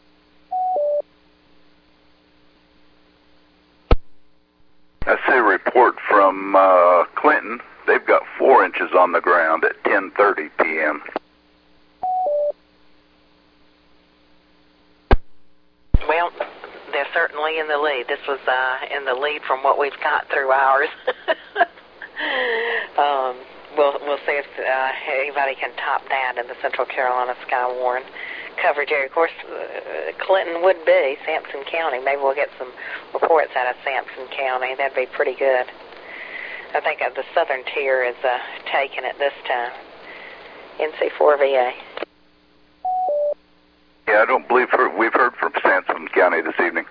I see a report from Clinton. They've got 4 inches on the ground at 10:30 p.m. Well, they're certainly in the lead. This was in the lead from what we've got through ours. We'll see if anybody can top that in the Central Carolina Skywarn coverage area. Of course, Clinton would be Sampson County. Maybe we'll get some reports out of Sampson County. That'd be pretty good. I think the southern tier is taking it this time. NC4VA. Yeah, I don't believe we've heard from Sampson County this evening.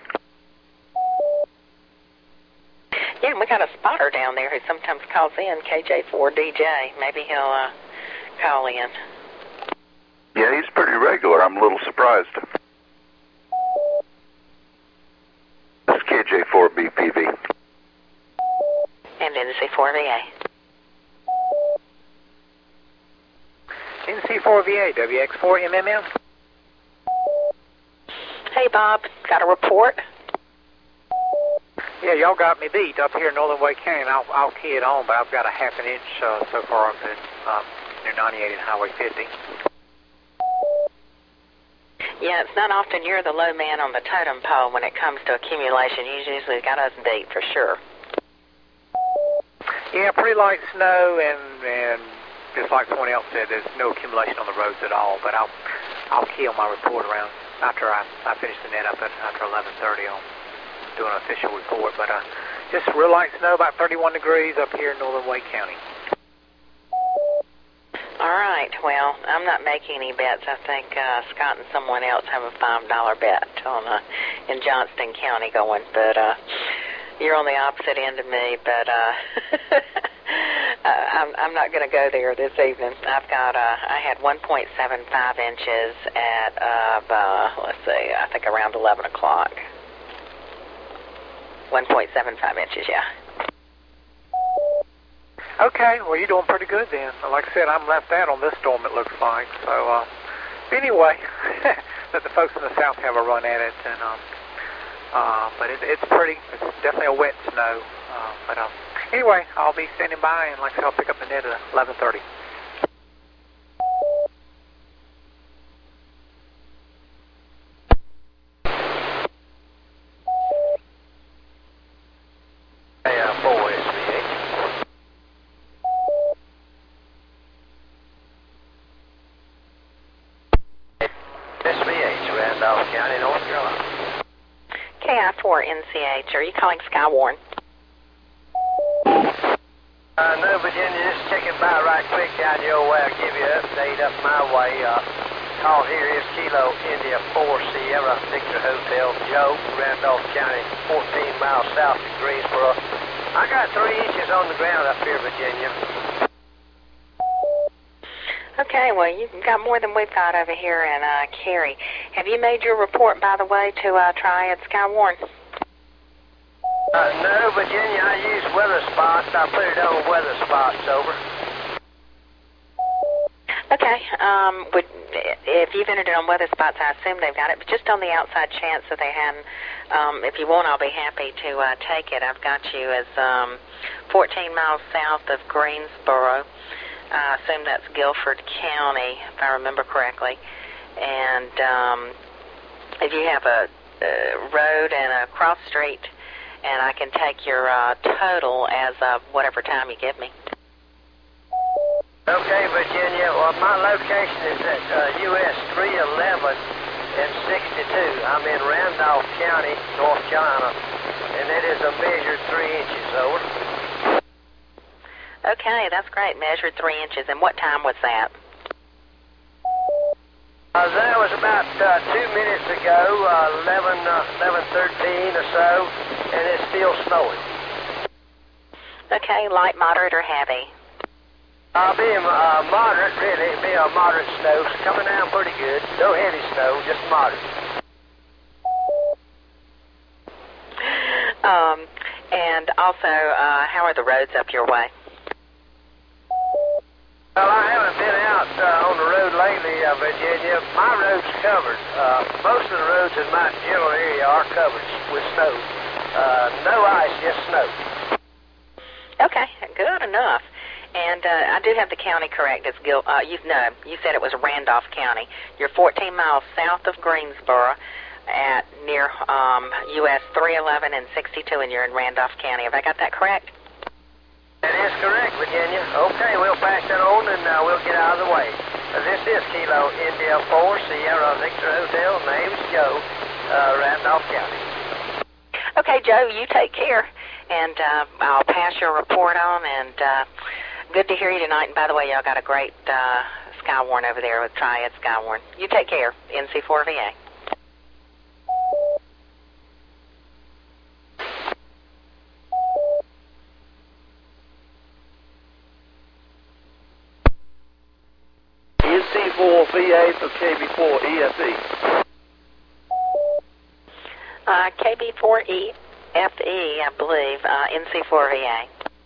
Yeah, and we got a spotter down there who sometimes calls in, KJ4DJ. Maybe he'll call in. Yeah, he's pretty regular. I'm a little surprised. This is KJ4BPV. And NC4VA. NC4VA, WX4MMM. Hey, Bob, got a report? Yeah, y'all got me beat up here in northern Wake County, and I'll key it on, but I've got a half an inch so far up in near 98 and Highway 50. Yeah, it's not often you're the low man on the totem pole when it comes to accumulation. You usually got us beat for sure. Yeah, pretty light snow, and just like someone else said, there's no accumulation on the roads at all. But I'll key on my report around after I finish the net up after 11:30. I'll do an official report. But just real light snow, about 31 degrees up here in northern Wake County. All right. Well, I'm not making any bets. I think Scott and someone else have a $5 bet on in Johnston County going, but you're on the opposite end of me. But I'm not going to go there this evening. I've got I had 1.75 inches at let's see, I think around 11 o'clock. 1.75 inches, yeah. Okay, well, you're doing pretty good then. Like I said, I'm left out on this storm, it looks like. So, anyway, let the folks in the south have a run at it. And but it's pretty. It's definitely a wet snow. But anyway, I'll be standing by, and like I said, I'll pick up the net at 11:30. KI4NCH. Are you calling Skywarn? No, Virginia, just checking by right quick down your way. I'll give you an update up my way. Call here is Kilo India 4 Sierra Victor Hotel, Joe, Randolph County, 14 miles south of Greensboro. I got 3 inches on the ground up here, Virginia. Okay, well, you've got more than we've got over here in Cary. Have you made your report, by the way, to try at Skywarn? No, Virginia, I use weather spots. I put it on weather spots, over. Okay, if you've entered it on weather spots, I assume they've got it, but just on the outside chance that they hadn't, if you want, I'll be happy to take it. I've got you as 14 miles south of Greensboro. I assume that's Guilford County, if I remember correctly. And if you have a road and a cross street, and I can take your total as of whatever time you give me. Okay, Virginia. Well, my location is at US 311 and 62. I'm in Randolph County, North Carolina, and it is a measured 3 inches, over. Okay, that's great. Measured 3 inches. And what time was that? That was about 2 minutes ago, 11:13 or so, and it's still snowing. Okay, light, moderate, or heavy? Be moderate, really. Be a moderate snow. It's coming down pretty good. No heavy snow, just moderate. And also, how are the roads up your way? Well, I haven't been out on the road lately, Virginia. My road's covered. Most of the roads in my general area are covered with snow. No ice, just snow. Okay, good enough. And I do have the county correct. It's you said it was Randolph County. You're 14 miles south of Greensboro at near US 311 and 62, and you're in Randolph County. Have I got that correct? That is correct, Virginia. Okay, we'll pass that on and we'll get out of the way. This is Kilo India 4 Sierra Victor Hotel. Name's Joe, Randolph County. Okay, Joe, you take care, and I'll pass your report on, and good to hear you tonight. And by the way, y'all got a great Skywarn over there with Triad Skywarn. You take care, NC4VA. NC4VA for KB4EFE. KB4EFE, I believe, NC4VA.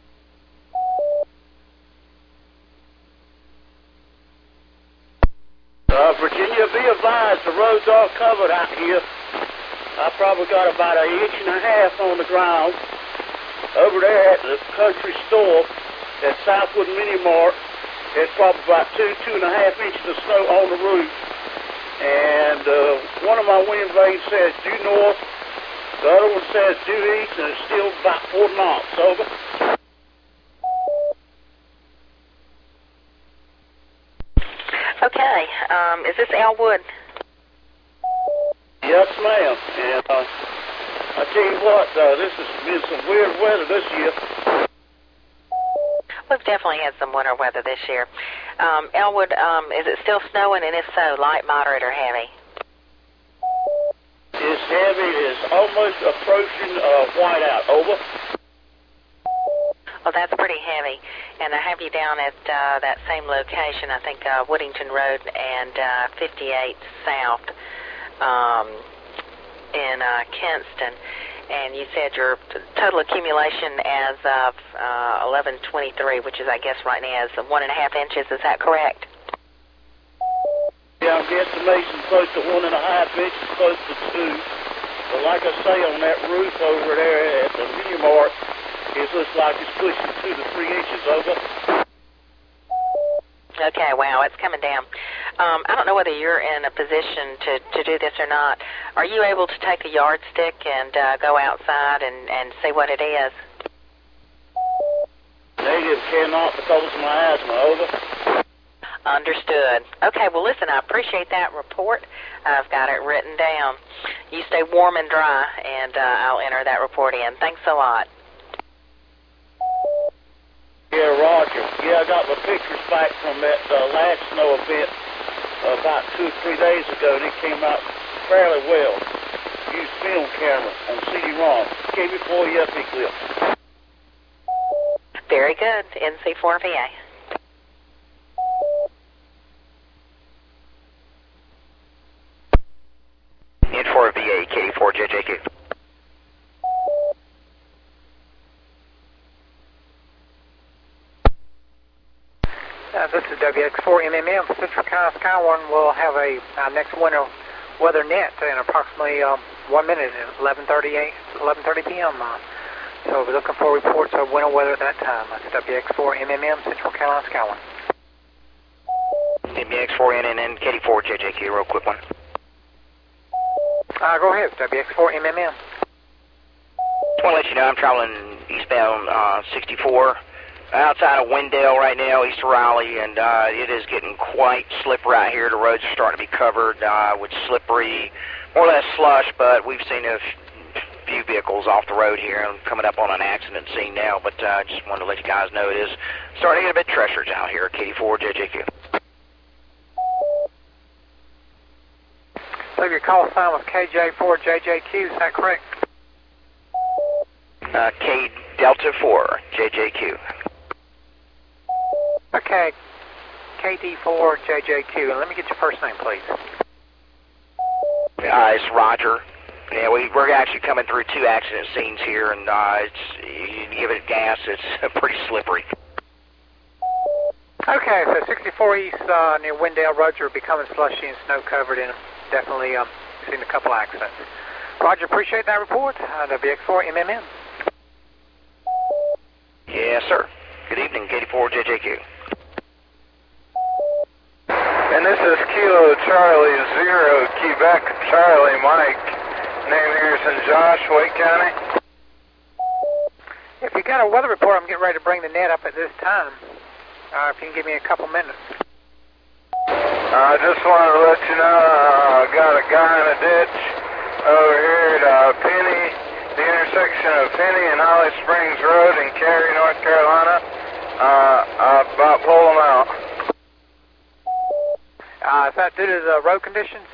Virginia, be advised, the roads are covered out here. I probably got about 1.5 inches on the ground. Over there at the country store at Southwood Mini Mart, it's probably about 2.5 inches of snow on the roof. And one of my wind vanes says due north, the other one says due east, and it's still about 4 knots. Over. Okay, is this Elwood? Yes, ma'am. And I tell you what, this has been some weird weather this year. We've definitely had some winter weather this year. Elwood, is it still snowing, and if so, light, moderate, or heavy? It's heavy. It's almost approaching whiteout. Over. Well, that's pretty heavy. And I have you down at that same location, I think Woodington Road and 58 South in Kinston. And you said your total accumulation as of 11/23, which is, I guess, right now, is 1.5 inches. Is that correct? Yeah, I'm guesstimating close to 1.5 inches, close to 2. But like I say, on that roof over there at the Mini Mart, it looks like it's pushing 2 to 3 inches over. Okay, wow, it's coming down. I don't know whether you're in a position to do this or not. Are you able to take a yardstick and go outside and see what it is? Negative, cannot because of my asthma. Over. Understood. Okay, well, listen, I appreciate that report. I've got it written down. You stay warm and dry, and I'll enter that report in. Thanks a lot. Yeah, Roger. Yeah, I got my pictures back from that last snow event about 2 or 3 days ago, and it came out fairly well. Used film camera on CD-ROM. KB4EFE clip. Very good. NC4VA. N4VA, K4JJQ. This is WX4MMM. Central County Skywarn will have our next winter weather net in approximately 1 minute at 11:30 p.m. So we're looking for reports of winter weather at that time. That's WX4MMM, Central Carolina Skywarn. WX4NNN, KD4JJQ, real quick one. Go ahead, WX4MMM. Just want to let you know I'm traveling eastbound 64. Outside of Wendell right now, east of Raleigh, and it is getting quite slippery out here. The roads are starting to be covered with slippery, more or less slush, but we've seen a few vehicles off the road here and coming up on an accident scene now, but I just wanted to let you guys know it is starting to get a bit treacherous out here. KD4JJQ. So your call sign was KJ4JJQ, is that correct? K Delta 4 JJQ. Okay, KD4JJQ, and let me get your first name, please. It's Roger. Yeah, we're actually coming through 2 accident scenes here, and you give it gas, it's pretty slippery. Okay, so 64 East near Wendell Road, you're becoming slushy and snow-covered, and definitely seen a couple accidents. Roger, appreciate that report. WX4 MMM. Yes, sir. Good evening, KD4JJQ. And this is Kilo Charlie 0, Quebec Charlie Mike. Name here is in Josh, Wake County. If you got a weather report, I'm getting ready to bring the net up at this time. If you can give me a couple minutes. I just wanted to let you know I got a guy in a ditch over here at Penny, the intersection of Penny and Holly Springs Road in Cary, North Carolina. I about pulled him out. Is that due to the road conditions?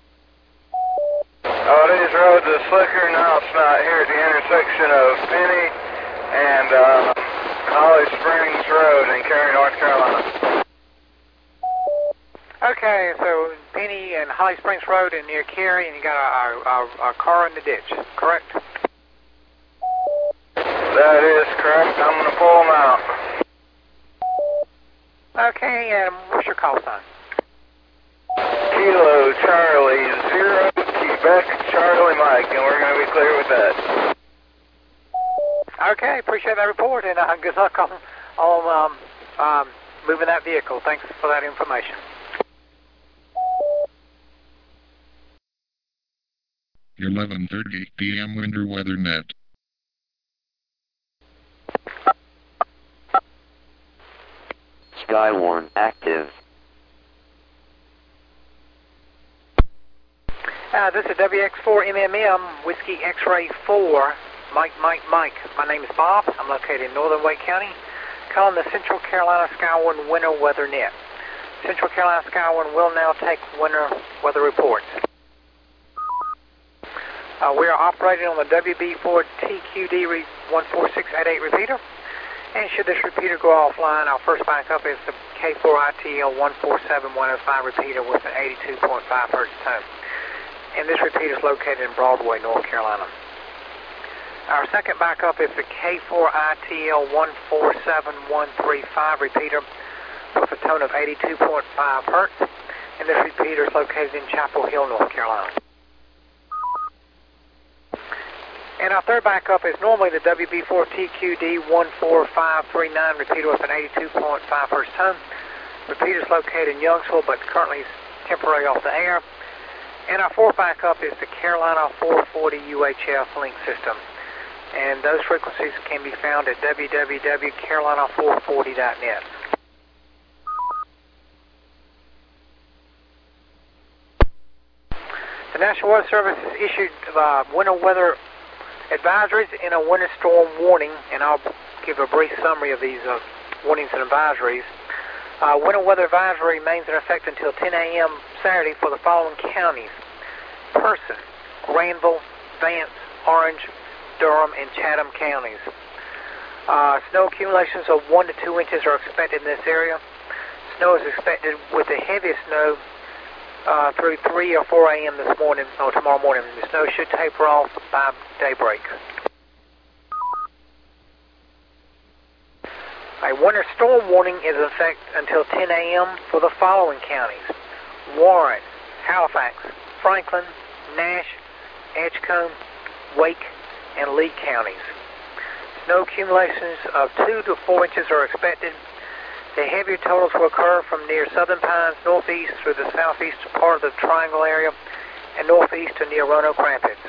Oh, these roads are slicker now. It's not here at the intersection of Penny and Holly Springs Road in Cary, North Carolina. Okay, so Penny and Holly Springs Road and near Cary, and you got a car in the ditch, correct? That is correct. I'm going to pull them out. Okay, and what's your call sign? Kilo Charlie 0, Quebec Charlie Mike, and we're going to be clear with that. Okay, appreciate that report, and good luck on moving that vehicle. Thanks for that information. Your 11:30 p.m. winter weather net. Skywarn active. This is WX4 MMM, Whiskey X-Ray 4, Mike. My name is Bob. I'm located in northern Wake County. Calling the Central Carolina Skywarn winter weather net. Central Carolina Skywarn will now take winter weather reports. We are operating on the WB4 TQD 14688 repeater. And should this repeater go offline, our first backup is the K4ITL 147105 repeater with an 82.5 Hz tone. And this repeater is located in Broadway, North Carolina. Our second backup is the K4ITL 147135 repeater with a tone of 82.5 Hz. And this repeater is located in Chapel Hill, North Carolina. And our third backup is normally the WB4 TQD 14539 repeater with an 82.5 Hz tone. Repeater is located in Youngsville, but currently is temporarily off the air. And our fourth backup is the Carolina 440 UHF link system. And those frequencies can be found at www.carolina440.net. The National Weather Service has issued winter weather advisories and a winter storm warning, and I'll give a brief summary of these warnings and advisories. Winter weather advisory remains in effect until 10 a.m. Saturday for the following counties: Person, Granville, Vance, Orange, Durham, and Chatham counties. Snow accumulations of 1 to 2 inches are expected in this area. Snow is expected with the heaviest snow through 3 or 4 a.m. this morning or tomorrow morning. The snow should taper off by daybreak. A winter storm warning is in effect until 10 a.m. for the following counties: Warren, Halifax, Franklin, Nash, Edgecombe, Wake, and Lee counties. Snow accumulations of 2 to 4 inches are expected. The heavier totals will occur from near Southern Pines northeast through the southeast part of the Triangle area and northeast to near Roanoke Rapids.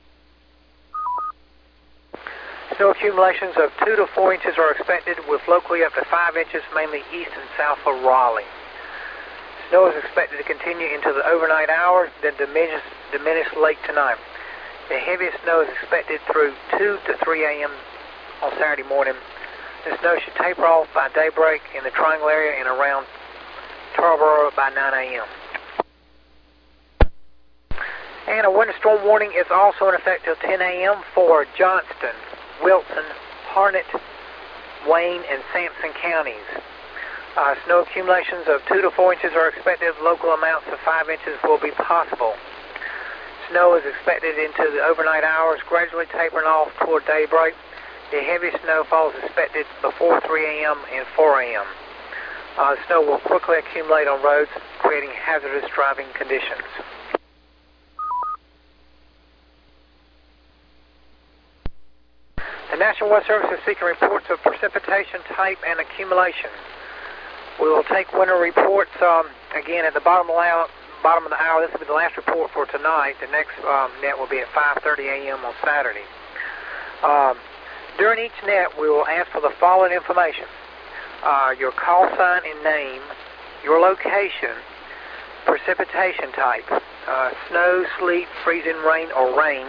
Snow accumulations of 2 to 4 inches are expected, with locally up to 5 inches, mainly east and south of Raleigh. Snow is expected to continue into the overnight hours, then diminish late tonight. The heaviest snow is expected through 2 to 3 a.m. on Saturday morning. The snow should taper off by daybreak in the Triangle area and around Tarboro by 9 a.m. And a winter storm warning is also in effect till 10 a.m. for Johnston, Wilson, Harnett, Wayne, and Sampson counties. Snow accumulations of 2 to 4 inches are expected. Local amounts of 5 inches will be possible. Snow is expected into the overnight hours, gradually tapering off toward daybreak. The heaviest snowfall is expected before 3 a.m. and 4 a.m. Snow will quickly accumulate on roads, creating hazardous driving conditions. The National Weather Service is seeking reports of precipitation type and accumulation. We will take winter reports again at the bottom of the hour. This will be the last report for tonight. The next net will be at 5:30 a.m. on Saturday. During each net, we will ask for the following information: your call sign and name, your location, precipitation type, snow, sleet, freezing rain, or rain,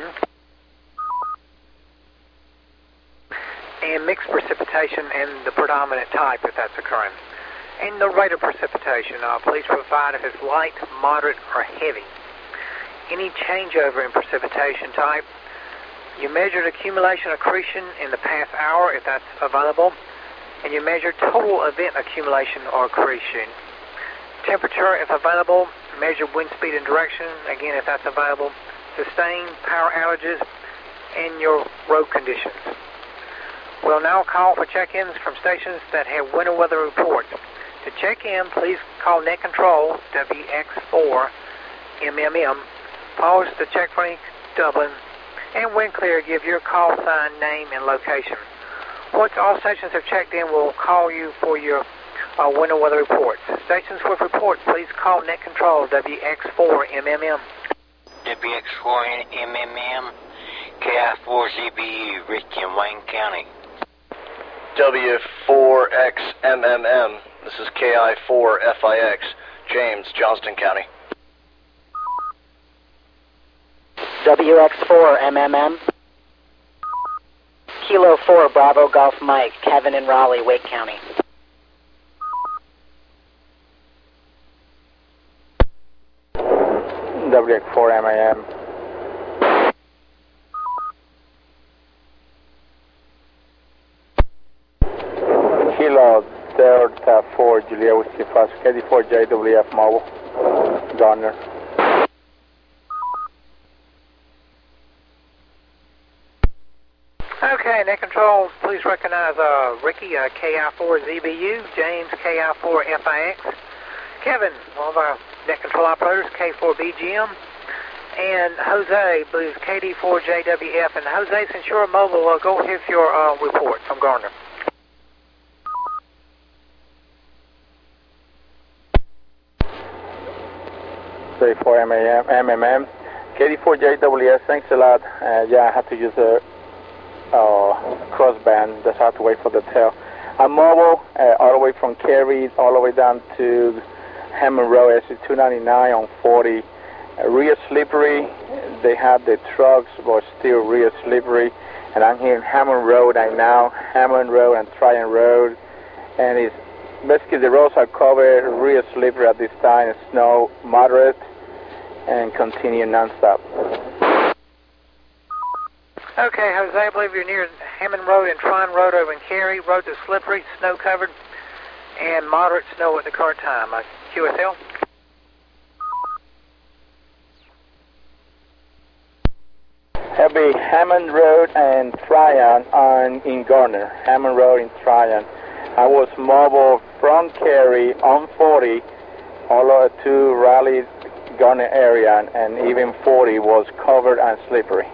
and mixed precipitation and the predominant type if that's occurring. And the rate of precipitation, please provide if it's light, moderate, or heavy. Any changeover in precipitation type. You measured accumulation accretion in the past hour if that's available. And you measure total event accumulation or accretion. Temperature if available. Measure wind speed and direction, again if that's available. Sustained power outages and your road conditions. We'll now call for check-ins from stations that have winter weather reports. To check in, please call Net Control, WX4 MMM. Pause to check for Dublin. And when clear, give your call sign, name, and location. Once all stations have checked in, we'll call you for your winter weather reports. Stations with reports, please call Net Control, WX4 MMM. WX4 MMM, KI4ZBU, Ricky in Wayne County. W4XMMM, this is KI4FIX, James, Johnston County. WX4 MMM. Kilo 4 Bravo Golf Mike, Kevin in Raleigh, Wake County. WX4 MAM. Kilo Delta 4 Julia Whiskey Fox, KD4JWF Mobile, Gardner. Okay, Net Control, please recognize Ricky, KI4ZBU, James, KI4FIX, Kevin, one of our Net Control operators, K4BGM, and Jose, please, KD4JWF. And Jose, since you're mobile, go ahead with your report from Gardner. K4 MMM, KD4JWS, thanks a lot. Yeah, I have to use a crossband, just have to wait for the tail. I'm mobile all the way from Cary all the way down to Hammond Road, exit 299 on 40. Real slippery. They have the trucks, but still real slippery. And I'm here in Hammond Road right now, Hammond Road and Tryon Road. And it's basically the roads are covered, real slippery at this time. Snow moderate and continue nonstop. Okay, Jose, I believe you're near Hammond Road and Tryon Road over in Cary. Roads are slippery, snow covered, and moderate snow at the current time. QSL? That'll be Hammond Road and Tryon in Gardner. Hammond Road in Tryon. I was mobile from Cary on 40 all over to Raleigh, Gardner area, and even 40 was covered and slippery.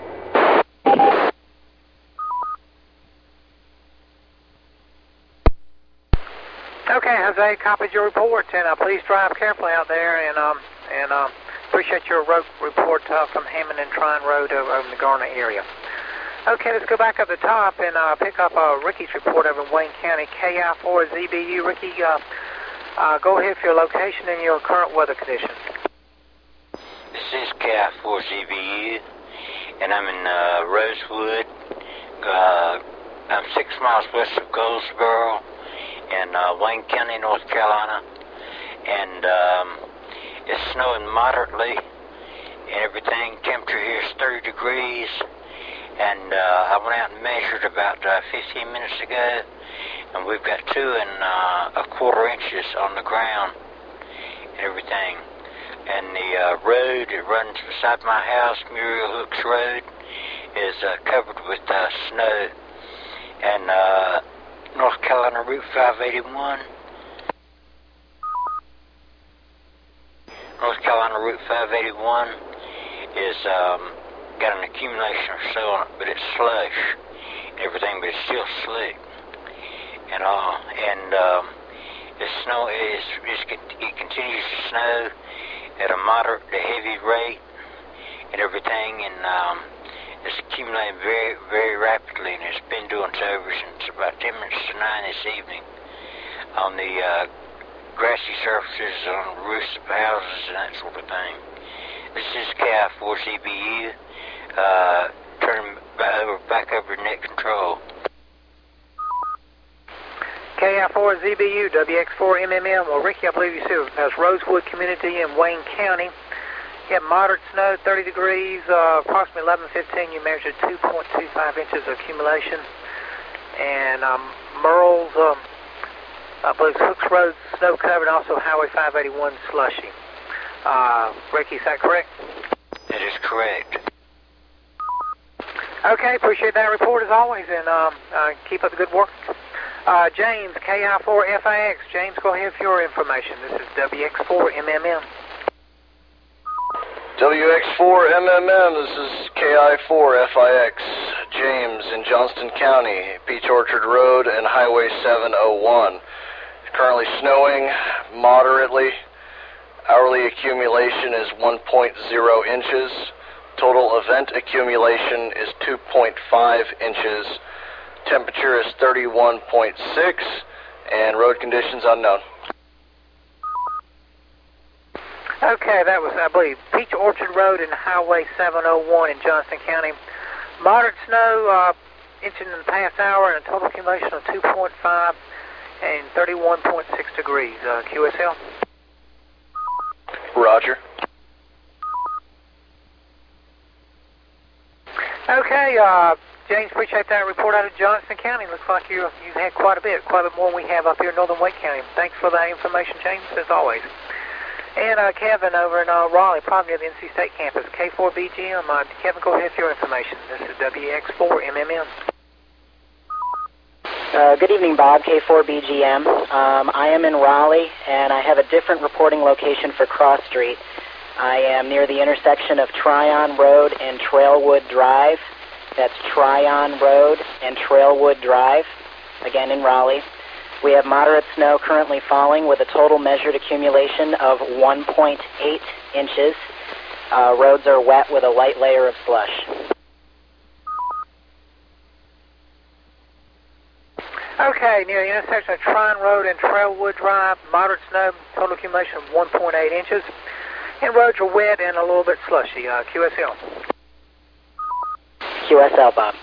Okay, Jose, copied your report, and please drive carefully out there, and appreciate your road report from Hammond and Tryon Road over in the Gardner area. Okay, let's go back up the top and pick up Ricky's report over in Wayne County, KI4ZBU. Ricky, go ahead for your location and your current weather conditions. This is KI4ZBU, and I'm in Rosewood. I'm 6 miles west of Goldsboro in Wayne County, North Carolina, and it's snowing moderately and everything. Temperature here is 30 degrees, And I went out and measured about 15 minutes ago, and we've got 2¼ inches on the ground and everything. And the road that runs beside my house, Muriel Hooks Road, is covered with snow. And North Carolina Route 581, North Carolina Route 581 is got an accumulation of snow on it, but it's slush and everything, but it's still slick and all. And the snow it continues to snow at a moderate to heavy rate and everything, and it's accumulating very, very rapidly, and it's been doing so ever since about 10 minutes to 9 this evening on the grassy surfaces, on the roofs of houses, and that sort of thing. This is KI4ZBU. Turn back over to net control. KI4ZBU, WX4MMM. Well, Ricky, I believe you said that's Rosewood Community in Wayne County. You had moderate snow, 30 degrees, approximately 11:15. You measured 2.25 inches of accumulation. And Merle's, I believe Hooks Road snow covered, also Highway 581 slushy. Ricky, is that correct? That is correct. Okay, appreciate that report as always, and keep up the good work. James, KI4FIX. James, go ahead with your information. This is WX4MMM. WX4MMM, this is KI4FIX. James in Johnston County, Peach Orchard Road and Highway 701. It's currently snowing moderately. Hourly accumulation is 1.0 inches. Total event accumulation is 2.5 inches. Temperature is 31.6, and road conditions unknown. Okay, that was, I believe, Peach Orchard Road and Highway 701 in Johnston County. Moderate snow, inching in the past hour, and a total accumulation of 2.5 and 31.6 degrees. QSL? Roger. Okay, James, appreciate that report out of Johnston County. Looks like you've had quite a bit more than we have up here in northern Wake County. Thanks for that information, James, as always. And Kevin over in Raleigh, probably near the NC State campus, K4BGM. Kevin, go ahead with your information. This is WX4MMM. Good evening, Bob, K4BGM. I am in Raleigh, and I have a different reporting location for Cross Street. I am near the intersection of Tryon Road and Trailwood Drive. That's Tryon Road and Trailwood Drive, again in Raleigh. We have moderate snow currently falling with a total measured accumulation of 1.8 inches. Roads are wet with a light layer of slush. Okay, near the intersection of Tryon Road and Trailwood Drive, moderate snow, total accumulation of 1.8 inches. And roads are wet and a little bit slushy. QSL. QSL, Bob.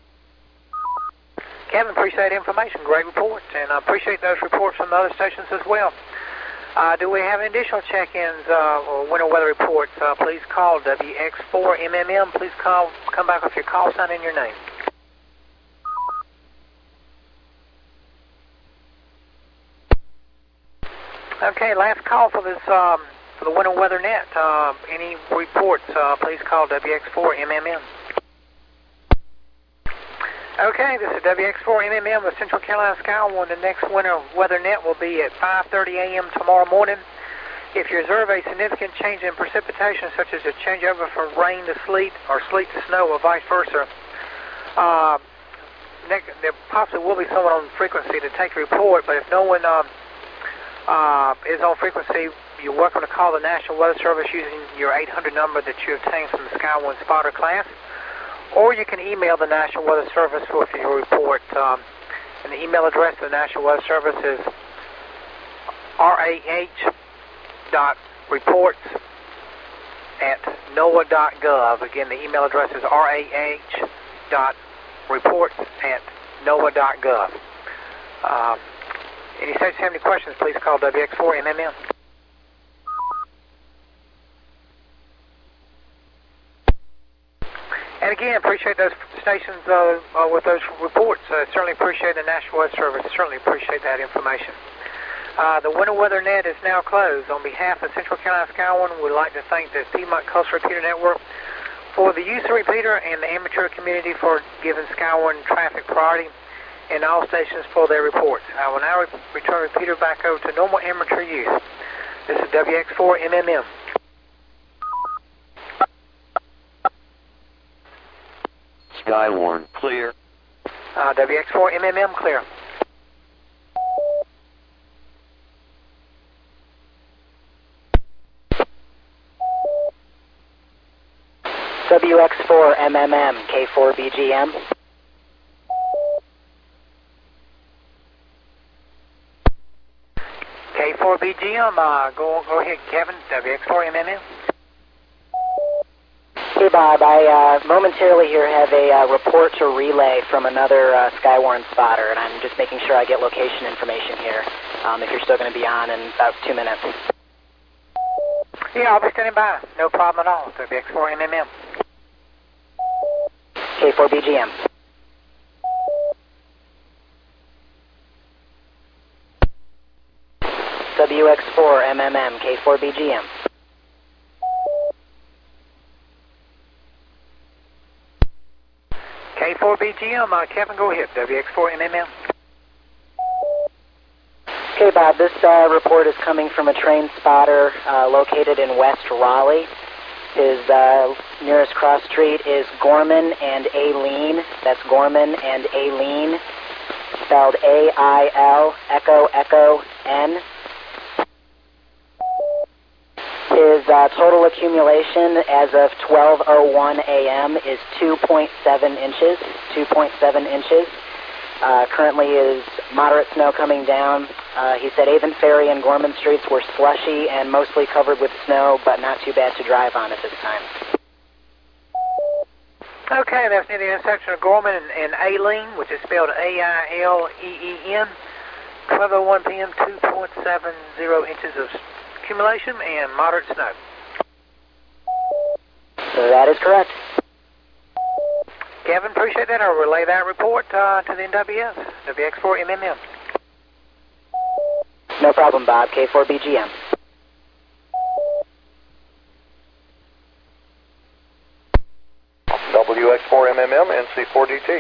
Kevin, appreciate the information. Great report. And I appreciate those reports from the other stations as well. Do we have additional check-ins or winter weather reports? Please call WX4MMM. Please come back with your call sign and your name. Okay, last call for this for the winter weather net. Any reports? Please call WX4MMM. Okay, this is WX4MMM with Central Carolina Skywarn. The next winter weather net will be at 5:30 a.m. tomorrow morning. If you observe a significant change in precipitation, such as a changeover from rain to sleet or sleet to snow or vice versa, there possibly will be someone on frequency to take a report, but if no one is on frequency, you're welcome to call the National Weather Service using your 800 number that you obtained from the Skywarn spotter class. Or you can email the National Weather Service with your report. And the email address of the National Weather Service is rah.reports@noaa.gov. Again, the email address is rah.reports@noaa.gov. Any states have any questions, please call WX4MMM. And again, appreciate those stations with those reports. Certainly appreciate the National Weather Service. Certainly appreciate that information. The winter weather net is now closed. On behalf of Central Carolina Skywarn, we'd like to thank the Piedmont Coastal Repeater Network for the use of repeater and the amateur community for giving Skywarn traffic priority and all stations for their reports. I will now return repeater back over to normal amateur use. This is WX4MMM. Skywarn, clear. WX4MMM, clear. WX4MMM, K4BGM. K4BGM, go ahead, Kevin, WX4MMM. Hey, Bob, I momentarily here have a report to relay from another Skywarn spotter, and I'm just making sure I get location information here, if you're still going to be on in about 2 minutes. Yeah, I'll be standing by. No problem at all. WX4MMM. K4BGM. WX4MMM, K4BGM. K4BGM, Kevin, go ahead. WX4MMM. Okay, Bob, this report is coming from a train spotter located in West Raleigh. His nearest cross street is Gorman and Aileen. That's Gorman and Aileen, spelled A-I-L, Echo, Echo, N. His total accumulation as of 12:01 a.m. is 2.7 inches. 2.7 inches. Currently is moderate snow coming down. He said Avon Ferry and Gorman streets were slushy and mostly covered with snow, but not too bad to drive on at this time. Okay, that's near the intersection of Gorman and Aileen, which is spelled A-I-L-E-E-N. 12:01 p.m., 2.70 inches of accumulation and moderate snow. That is correct. Kevin, appreciate that. I'll relay that report to the NWS, WX4MMM. No problem, Bob. K4BGM. WX4MMM, NC4DT.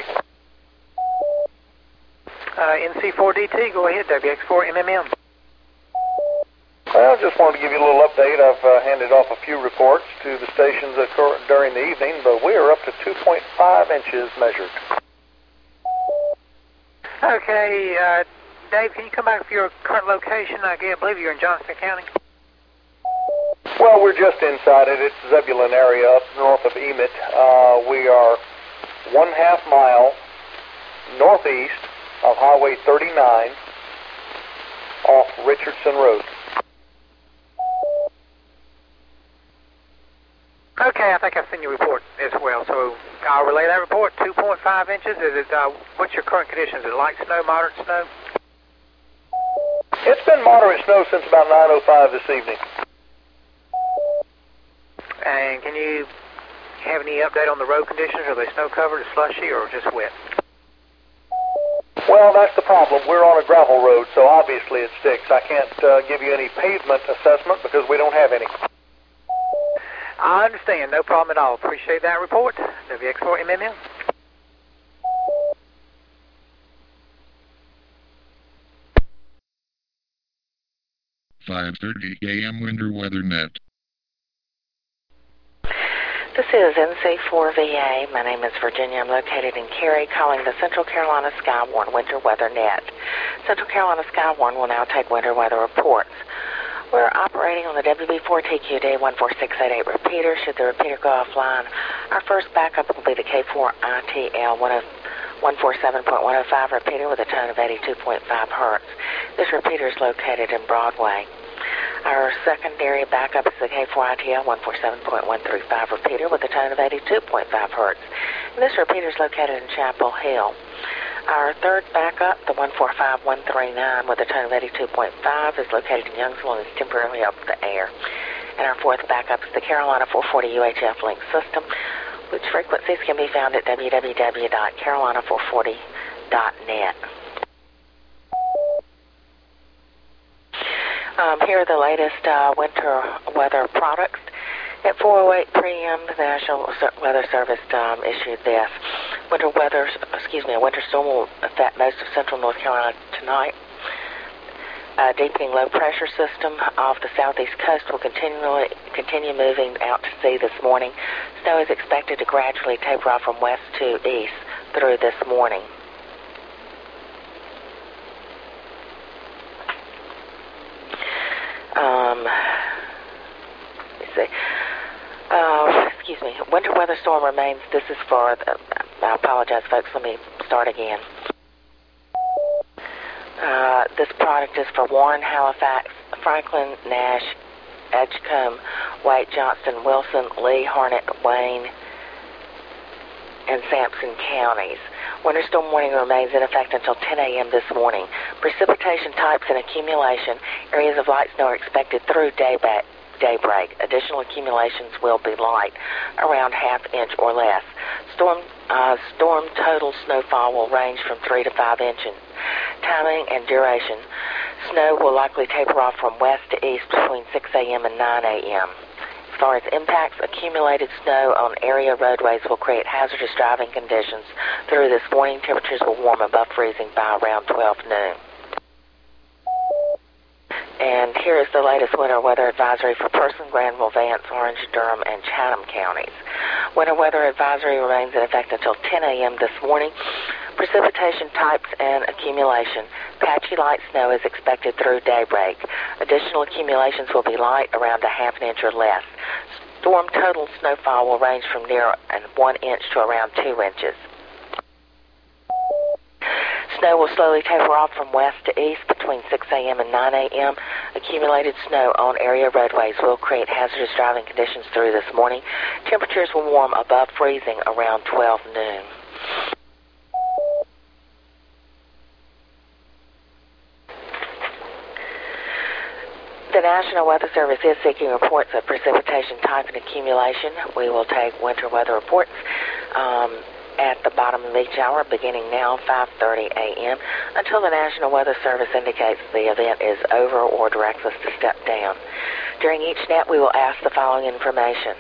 NC4DT, go ahead, WX4MMM. Well, just wanted to give you a little update. I've handed off a few reports to the stations during the evening, but we are up to 2.5 inches measured. Okay, Dave, can you come back for your current location? I believe you're in Johnston County. Well, we're just inside it. It's Zebulon area up north of Emmet. We are 1/2 mile northeast of Highway 39 off Richardson Road. Okay, I think I've seen your report as well, so I'll relay that report. 2.5 inches. Is it? What's your current conditions? Is it light snow, moderate snow? It's been moderate snow since about 9:05 this evening. And can you have any update on the road conditions? Are they snow covered, slushy, or just wet? Well, that's the problem. We're on a gravel road, so obviously it sticks. I can't give you any pavement assessment because we don't have any. I understand. No problem at all. Appreciate that report. WX4MMM. .5:30 a.m. Winter Weather Net. This is NC4VA. My name is Virginia. I'm located in Cary, calling the Central Carolina Skywarn Winter Weather Net. Central Carolina Skywarn will now take winter weather reports. We're operating on the WB4TQD 14688 repeater. Should the repeater go offline, our first backup will be the K4ITL 147.105 repeater with a tone of 82.5 hertz. This repeater is located in Broadway. Our secondary backup is the K4ITL 147.135 repeater with a tone of 82.5 hertz. And this repeater is located in Chapel Hill. Our third backup, the 145.139 with a tone of 82.5, is located in Youngsville and is temporarily up in the air. And our fourth backup is the Carolina 440 UHF link system which frequencies can be found at www.carolina440.net. Here are the latest winter weather products. At 4:08 p.m., the National Weather Service issued this. A winter storm will affect most of central North Carolina tonight. A deepening low pressure system off the southeast coast will continue moving out to sea this morning. Snow is expected to gradually taper off from west to east through this morning. Winter weather storm remains. This is for, I apologize, folks. Let me start again. This product is for Warren, Halifax, Franklin, Nash, Edgecombe, White, Johnston, Wilson, Lee, Harnett, Wayne, and Sampson counties. Winter storm warning remains in effect until 10 a.m. this morning. Precipitation types and accumulation. Areas of light snow are expected through daybreak. Additional accumulations will be light, around ½ inch or less. Storm total snowfall will range from 3 to 5 inches. Timing and duration. Snow will likely taper off from west to east between 6 a.m. and 9 a.m. As far as impacts, accumulated snow on area roadways will create hazardous driving conditions. Through this morning, temperatures will warm above freezing by around 12 noon. And here is the latest winter weather advisory for Person, Granville, Vance, Orange, Durham, and Chatham counties. Winter weather advisory remains in effect until 10 a.m. this morning. Precipitation types and accumulation. Patchy light snow is expected through daybreak. Additional accumulations will be light, around ½ inch or less. Storm total snowfall will range from near 1 inch to around 2 inches. Snow will slowly taper off from west to east between 6 a.m. and 9 a.m. Accumulated snow on area roadways will create hazardous driving conditions through this morning. Temperatures will warm above freezing around 12 noon. The National Weather Service is seeking reports of precipitation type and accumulation. We will take winter weather reports at the bottom of each hour, beginning now, 5:30 a.m., until the National Weather Service indicates the event is over or directs us to step down. During each net, we will ask the following information: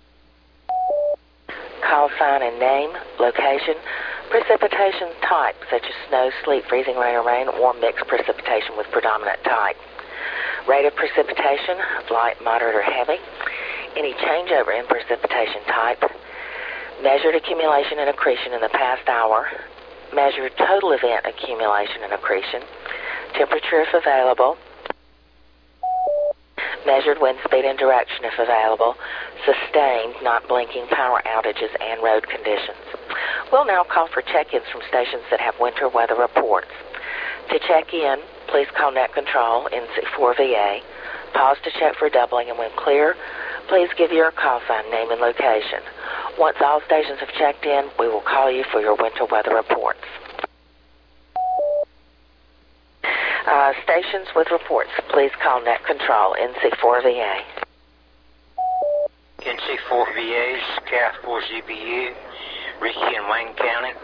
call sign and name, location, precipitation type, such as snow, sleet, freezing rain or rain, or mixed precipitation with predominant type. Rate of precipitation, light, moderate, or heavy. Any changeover in precipitation type. Measured accumulation and accretion in the past hour. Measured total event accumulation and accretion. Temperature if available. Measured wind speed and direction if available. Sustained, not blinking power outages and road conditions. We'll now call for check-ins from stations that have winter weather reports. To check in, please call Net Control NC4VA. Pause to check for doubling, and when clear, please give your call sign, name, and location. Once all stations have checked in, we will call you for your winter weather reports. Stations with reports, please call Net Control NC4VA. NC4VA, Scout 4ZBU, Ricky in Wayne County.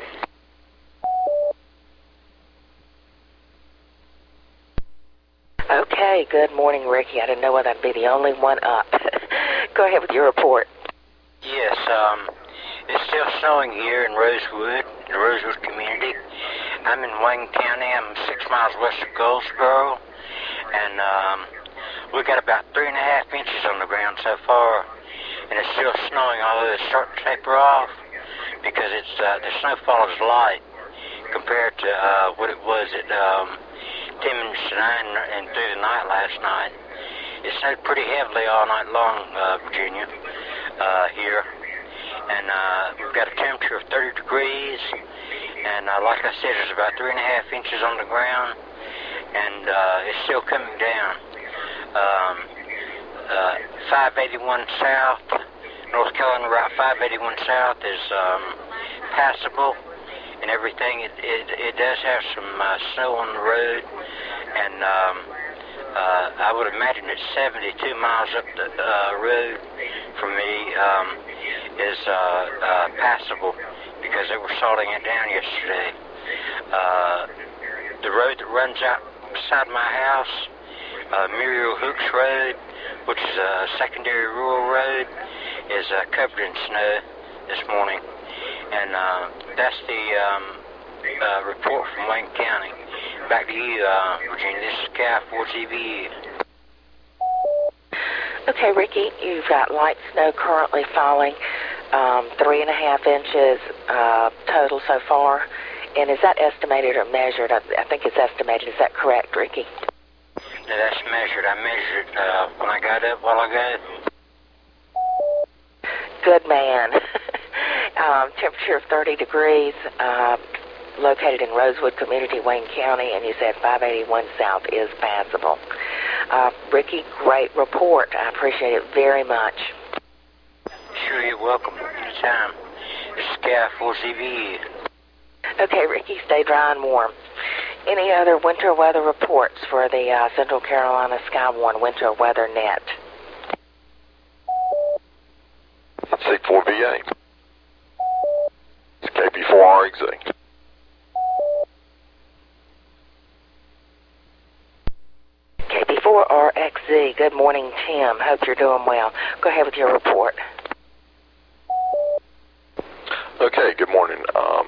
Okay, good morning, Ricky. I didn't know whether I'd be the only one up. Go ahead with your report. Yes, it's still snowing here in Rosewood, the Rosewood community. I'm in Wayne County. I'm 6 miles west of Goldsboro, and we got about 3.5 inches on the ground so far, and it's still snowing, although it's starting to taper off because it's the snowfall is light compared to what it was at Timmins and through the night last night. It snowed pretty heavily all night long, Virginia, here. And we've got a temperature of 30 degrees. And like I said, there's about 3.5 inches on the ground. And it's still coming down. 581 South, North Carolina Route 581 South is passable and everything. It does have some snow on the road. And I would imagine it's 72 miles up the road from me. is passable because they were salting it down yesterday. The road that runs out beside my house, Muriel Hooks Road, which is a secondary rural road, is covered in snow this morning. And that's the report from Wayne County. Back to you, Virginia. This is Cal4CBU. Okay, Ricky, you've got light snow currently falling, 3.5 inches total so far. And is that estimated or measured? I think it's estimated. Is that correct, Ricky? No, that's measured. I measured it when I got up a while ago. Good man. Temperature of 30 degrees, located in Rosewood Community, Wayne County, and you said 581 South is passable. Ricky, great report. I appreciate it very much. Sure, you're welcome. Anytime. This is Cal4CBU. Okay, Ricky, stay dry and warm. Any other winter weather reports for the Central Carolina Skywarn Winter Weather Net? C4VA. It's KP4RXZ. KP4RXZ. Good morning, Tim. Hope you're doing well. Go ahead with your report. Okay, good morning.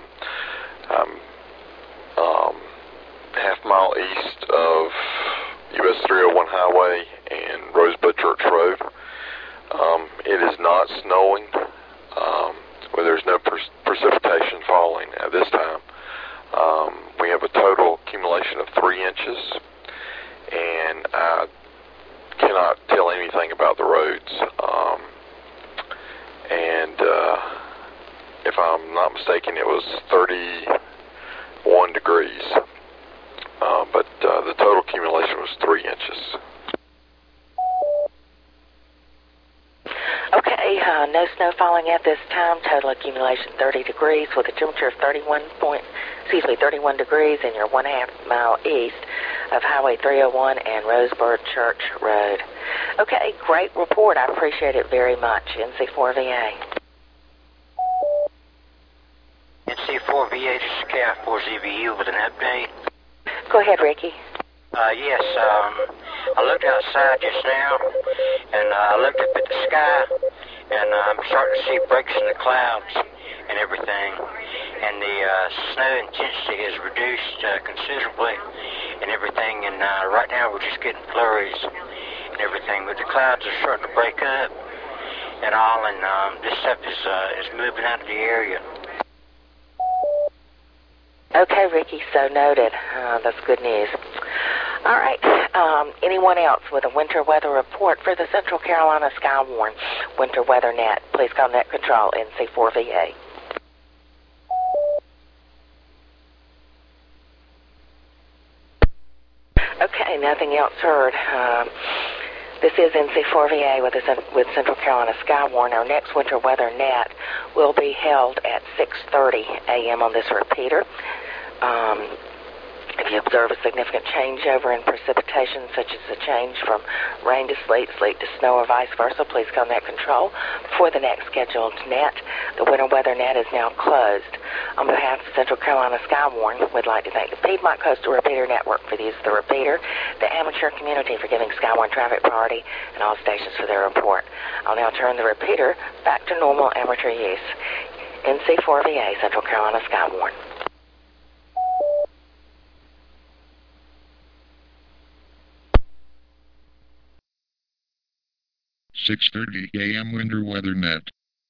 I'm half-mile east of US 301 Highway and Rosebud Church Road. It is not snowing. Well, there's no precipitation falling at this time. We have a total accumulation of 3 inches, and I cannot tell anything about the roads. If I'm not mistaken, it was 31 degrees. But the total accumulation was 3 inches. Okay, no snow falling at this time. Total accumulation 30 degrees with a temperature of 31 degrees, and you're 1/2 mile east of Highway 301 and Rosebud Church Road. Okay, great report. I appreciate it very much. NC4VA. NC4VA, this is Cal4CBU with an update. Go ahead, Ricky. Yes, I looked outside just now, and I looked up at the sky, and I'm starting to see breaks in the clouds and everything, and the snow intensity has reduced considerably and everything, and right now we're just getting flurries and everything, but the clouds are starting to break up and all, and this stuff is moving out of the area. Okay, Ricky, so noted. That's good news. All right. Anyone else with a winter weather report for the Central Carolina Skywarn Winter Weather Net? Please call Net Control NC4VA. Okay, nothing else heard. This is NC4VA with Central Carolina Skywarn. Our next winter weather net will be held at 6:30 a.m. on this repeater. If you observe a significant changeover in precipitation, such as a change from rain to sleet, sleet to snow, or vice versa, please call Net Control for the next scheduled net. The winter weather net is now closed. On behalf of Central Carolina Skywarn, we'd like to thank the Piedmont Coastal Repeater Network for the use of the repeater, the amateur community for giving Skywarn traffic priority, and all stations for their report. I'll now turn the repeater back to normal amateur use. NC4VA, Central Carolina Skywarn. .6:30 a.m. Winter Weather Net.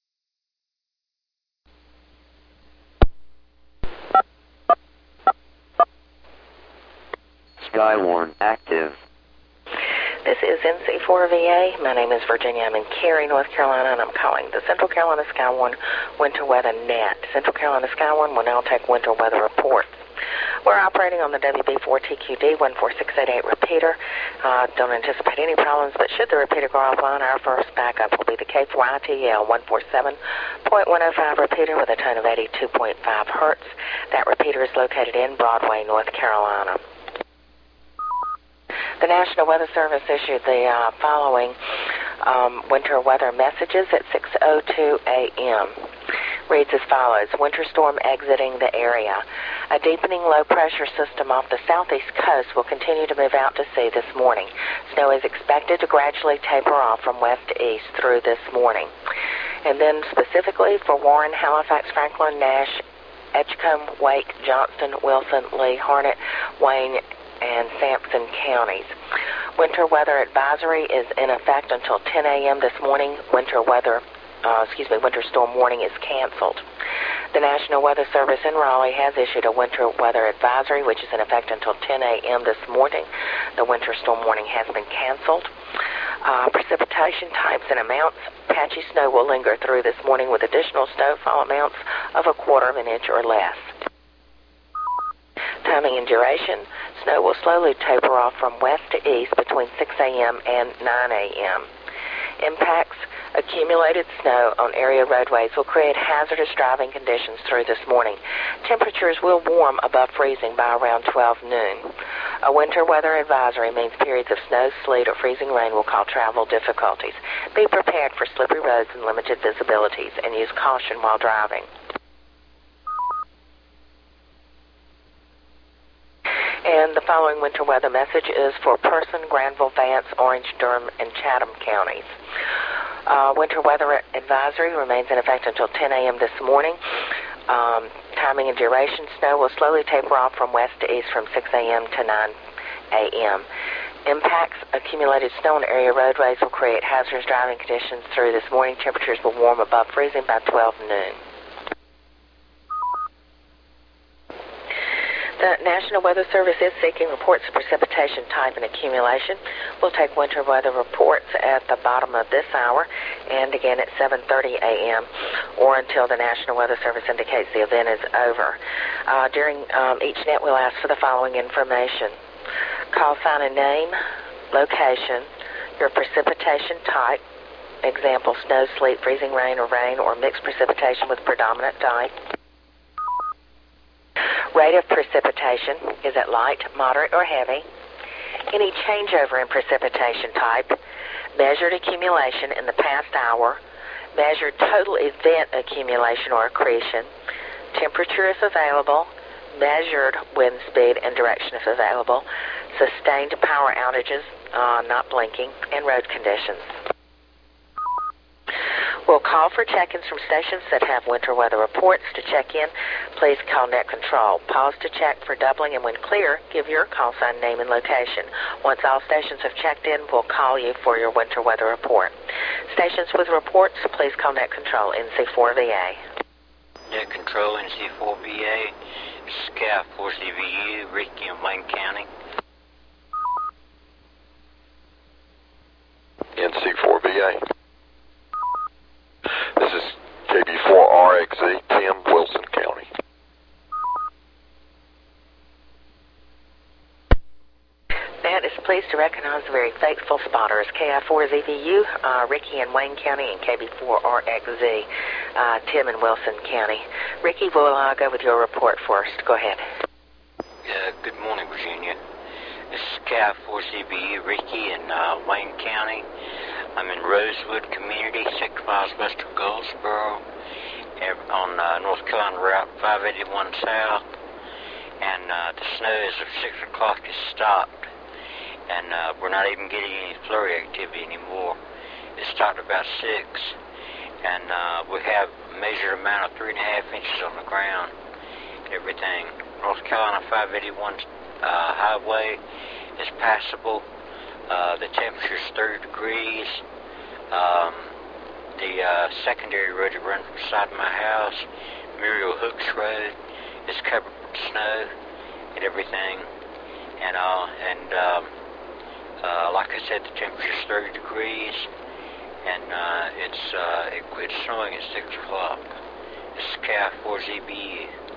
Skywarn active. This is NC4VA. My name is Virginia. I'm in Cary, North Carolina, and I'm calling the Central Carolina Skywarn Winter Weather Net. Central Carolina Skywarn will now take winter weather reports. We're operating on the WB4TQD 14688 repeater. Don't anticipate any problems, but should the repeater go offline, our first backup will be the K4ITL 147.105 repeater with a tone of 82.5 hertz. That repeater is located in Broadway, North Carolina. The National Weather Service issued the following Winter weather messages at 6:02 a.m. reads as follows. Winter storm exiting the area. A deepening low-pressure system off the southeast coast will continue to move out to sea this morning. Snow is expected to gradually taper off from west to east through this morning. And then specifically for Warren, Halifax, Franklin, Nash, Edgecombe, Wake, Johnston, Wilson, Lee, Harnett, Wayne, and Sampson counties. Winter weather advisory is in effect until 10 a.m. this morning. Winter storm warning is canceled. The National Weather Service in Raleigh has issued a winter weather advisory, which is in effect until 10 a.m. this morning. The winter storm warning has been canceled. Precipitation types and amounts. Patchy snow will linger through this morning with additional snowfall amounts of 1/4 of an inch or less. Timing and duration. Snow will slowly taper off from west to east between 6 a.m. and 9 a.m. Impacts. Accumulated snow on area roadways will create hazardous driving conditions through this morning. Temperatures will warm above freezing by around 12 noon. A winter weather advisory means periods of snow, sleet, or freezing rain will cause travel difficulties. Be prepared for slippery roads and limited visibilities, and use caution while driving. And the following winter weather message is for Person, Granville, Vance, Orange, Durham, and Chatham counties. Winter weather advisory remains in effect until 10 a.m. this morning. Timing and duration. Snow will slowly taper off from west to east from 6 a.m. to 9 a.m. Impacts. Accumulated snow on area roadways will create hazardous driving conditions through this morning. Temperatures will warm above freezing by 12 noon. The National Weather Service is seeking reports of precipitation type and accumulation. We'll take winter weather reports at the bottom of this hour and again at 7:30 a.m. or until the National Weather Service indicates the event is over. During each net, we'll ask for the following information. Call sign and name, location, your precipitation type, example, snow, sleet, freezing rain, or mixed precipitation with predominant type. Rate of precipitation, is it light, moderate, or heavy? Any changeover in precipitation type, measured accumulation in the past hour, measured total event accumulation or accretion, temperature if available, measured wind speed and direction if available, sustained power outages, not blinking, and road conditions. We'll call for check-ins from stations that have winter weather reports. To check in, please call Net Control. Pause to check for doubling, and when clear, give your call sign, name, and location. Once all stations have checked in, we'll call you for your winter weather report. Stations with reports, please call Net Control, NC4VA. Net Control, NC4VA, SCAF 4CVU, Ricky in Wayne County. NC4VA. This is KB4RXZ, Tim, Wilson County. Matt is pleased to recognize the very faithful spotters, KI4ZVU, Ricky in Wayne County, and KB4RXZ, Tim in Wilson County. Ricky, we'll go with your report first. Go ahead. Good morning, Virginia. This is KI4ZVU, Ricky in Wayne County. I'm in Rosewood Community, 6 miles west of Goldsboro, on North Carolina Route 581 South. And the snow as of 6 o'clock has stopped. And we're not even getting any flurry activity anymore. It stopped about 6. And we have a measured amount of 3.5 inches on the ground. Everything. North Carolina 581 highway is passable. The temperature is 30 degrees. The secondary road that runs beside my house, Muriel Hooks Road, is covered with snow and everything. And like I said, the temperature is 30 degrees, and it quit snowing at 6 o'clock. This is KI4ZBU.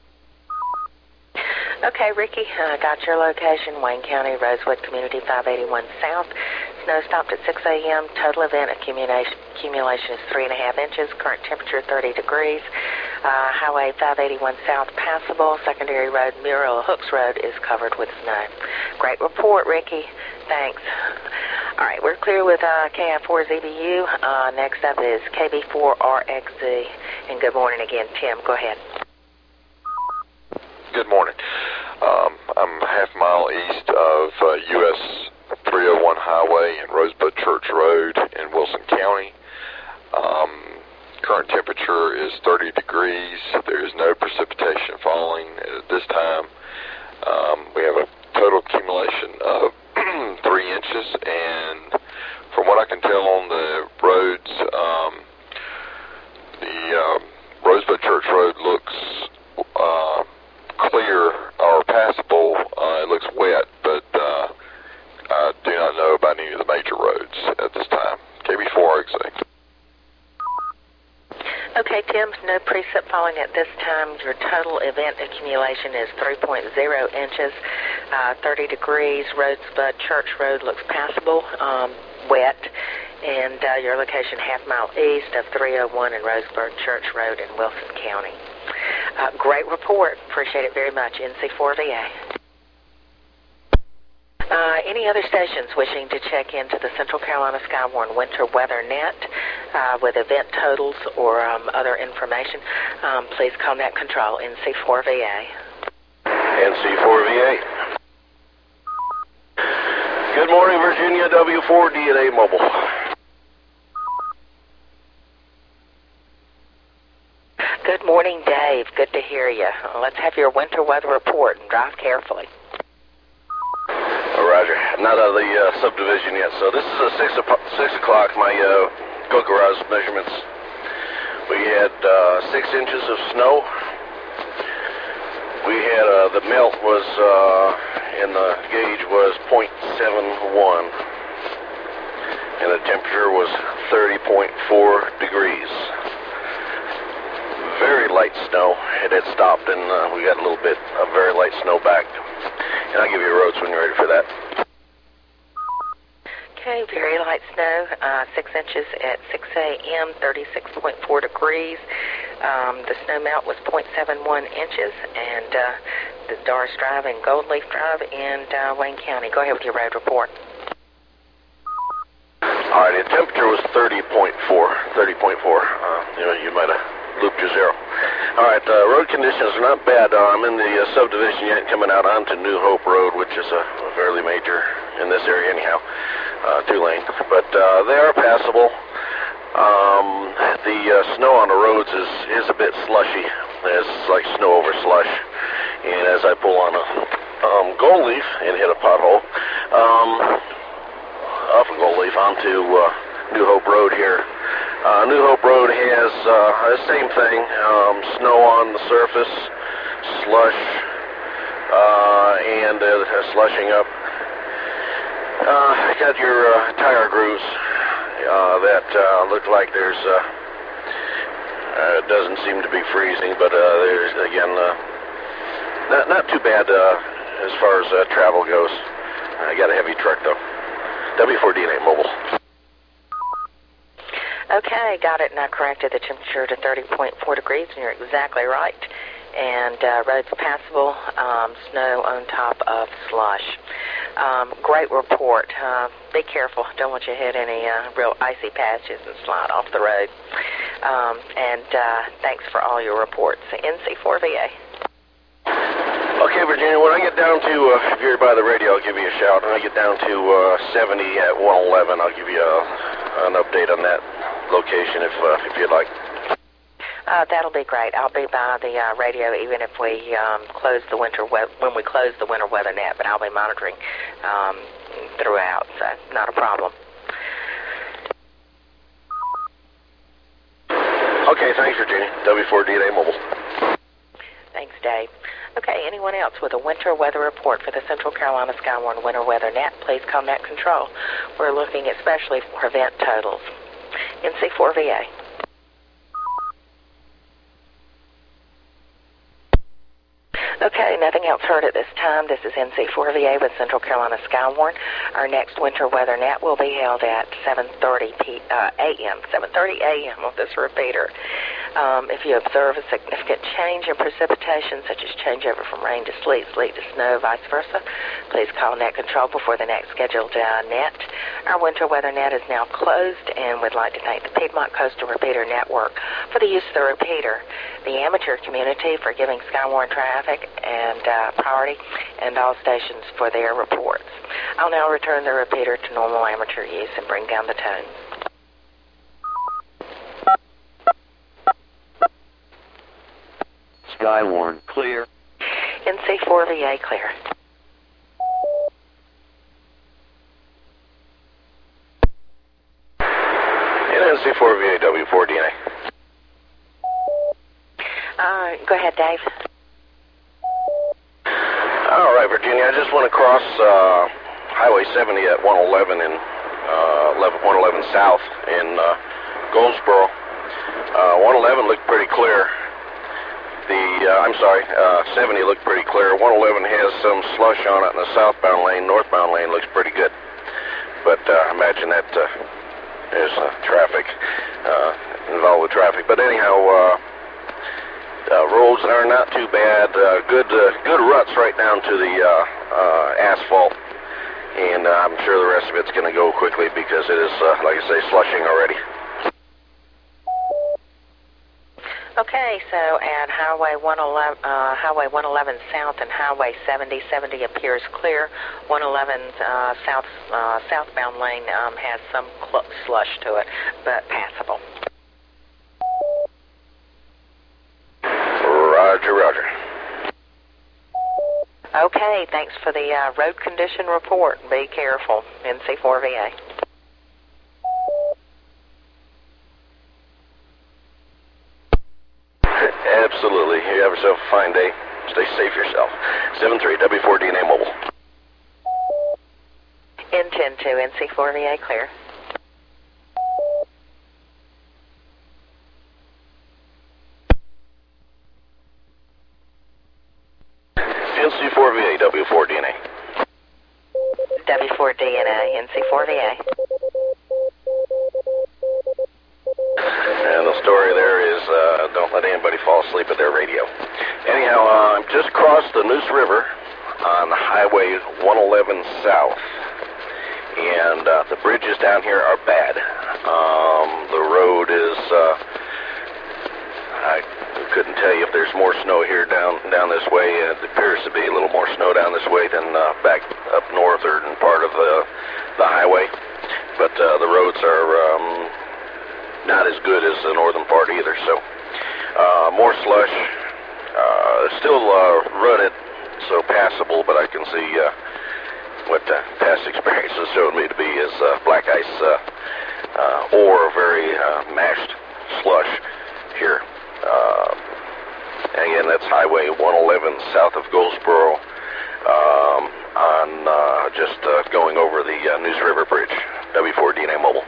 Okay, Ricky, got your location, Wayne County, Rosewood Community, 581 South. Snow stopped at 6 a.m. Total event accumulation is 3.5 inches. Current temperature 30 degrees. Highway 581 South passable. Secondary road, Muriel Hooks Road, is covered with snow. Great report, Ricky. Thanks. All right, we're clear with KI4ZBU. Next up is KB4RXZ. And good morning again, Tim. Go ahead. Good morning. I'm a half mile east of US 301 Highway and Rosebud Church Road in Wilson County. Current temperature is 30 degrees. There is no precipitation falling at this time. We have a total accumulation of 3 inches, and from what I can tell on the roads, the Rosebud Church Road looks clear or passable. It looks wet, but I do not know about any of the major roads at this time. KB4RXZ. Okay, Tim, no precip falling at this time. Your total event accumulation is 3.0 inches, 30 degrees. Rosebud Church Road looks passable, wet, and your location half-mile east of 301 and Rosebud Church Road in Wilson County. Great report. Appreciate it very much. NC4VA. Any other stations wishing to check into the Central Carolina Skywarn Winter Weather Net with event totals or other information, please contact control NC4VA. NC4VA. Good morning, Virginia, W4DNA Mobile. Good morning, Dave. Good to hear you. Let's have your winter weather report and drive carefully. Roger. Not out of the subdivision yet. So this is at 6 o'clock, my go garage measurements. We had 6 inches of snow. We had the melt was in the gauge was 0.71, and the temperature was 30.4 degrees. Very light snow. It had stopped, and we got a little bit of very light snow back. And I'll give you roads when you're ready for that. Okay, very light snow, 6 inches at 6 a.m., 36.4 degrees. The snow melt was 0.71 inches, and the Doris Drive and Gold Leaf Drive in Wayne County. Go ahead with your road report. All right, the temperature was 30.4. You might have looped your zero. All right, road conditions are not bad. I'm in the subdivision yet, coming out onto New Hope Road, which is a fairly major in this area anyhow, 2-lane. But they are passable. The snow on the roads is a bit slushy. It's like snow over slush. And as I pull on a Gold Leaf and hit a pothole, off of Gold Leaf onto New Hope Road here. New Hope Road has the same thing, snow on the surface, slush, and slushing up. Got your tire grooves that look like there's, it doesn't seem to be freezing, but there's, again, not too bad as far as travel goes. I got a heavy truck, though. W4DNA Mobile. Okay, got it, and I corrected the temperature to 30.4 degrees, and you're exactly right. And roads passable, snow on top of slush. Great report. Be careful. Don't want you to hit any real icy patches and slide off the road. And thanks for all your reports. NC4VA. Okay, Virginia, when I get down to, if you're by the radio, I'll give you a shout. When I get down to 70 at 111, I'll give you an update on that location if you'd like. That'll be great. I'll be by the radio even if we close the when we close the winter weather net, but I'll be monitoring throughout, so not a problem. Okay, thanks, Virginia. W4DNA Mobile. Thanks, Dave. Okay, anyone else with a winter weather report for the Central Carolina Skywarn Winter Weather Net, please contact control. We're looking especially for event totals. NC4VA. Okay, nothing else heard at this time. This is NC4VA with Central Carolina Skywarn. Our next winter weather net will be held at 7:30 a.m. 7:30 a.m. on this repeater. If you observe a significant change in precipitation, such as changeover from rain to sleet, sleet to snow, vice versa, please call Net Control before the next scheduled net. Our winter weather net is now closed, and we'd like to thank the Piedmont Coastal Repeater Network for the use of the repeater, the amateur community for giving Skywarn Traffic and priority, and all stations for their reports. I'll now return the repeater to normal amateur use and bring down the tone. Skywarn clear. NC4VA clear. NC4VA W4DNA. Go ahead, Dave. All right, Virginia, I just went across Highway 70 at 111 and 111 South in Goldsboro. 111 looked pretty clear. 70 looked pretty clear. 111 has some slush on it, and the southbound lane, northbound lane looks pretty good. But I imagine that there's traffic involved with traffic. But anyhow, roads are not too bad. Good ruts right down to the asphalt. And I'm sure the rest of it's going to go quickly because it is, like I say, slushing already. Okay, so at Highway 111 South and Highway 70 appears clear. 111's southbound lane has some slush to it, but passable. Roger, roger. Okay, thanks for the road condition report. Be careful, NC4VA. Absolutely. You have yourself a fine day. Stay safe yourself. 73 W4DNA mobile. N102 NC4VA clear. NC4VA W4DNA. W4DNA NC4VA. And the story there is don't let anybody fall asleep at their radio. Anyhow, I'm just crossed the Neuse River on Highway 111 South. And the bridges down here are bad. The road is, I couldn't tell you if there's more snow here down this way. It appears to be a little more snow down this way than back up north or in part of the highway. But the roads are not as good as the northern part either, so more slush, still rutted, so passable, but I can see what past experience has shown me to be is black ice or very mashed slush here. Again, that's Highway 111 south of Goldsboro on just going over the Neuse River Bridge, W4DNA mobile.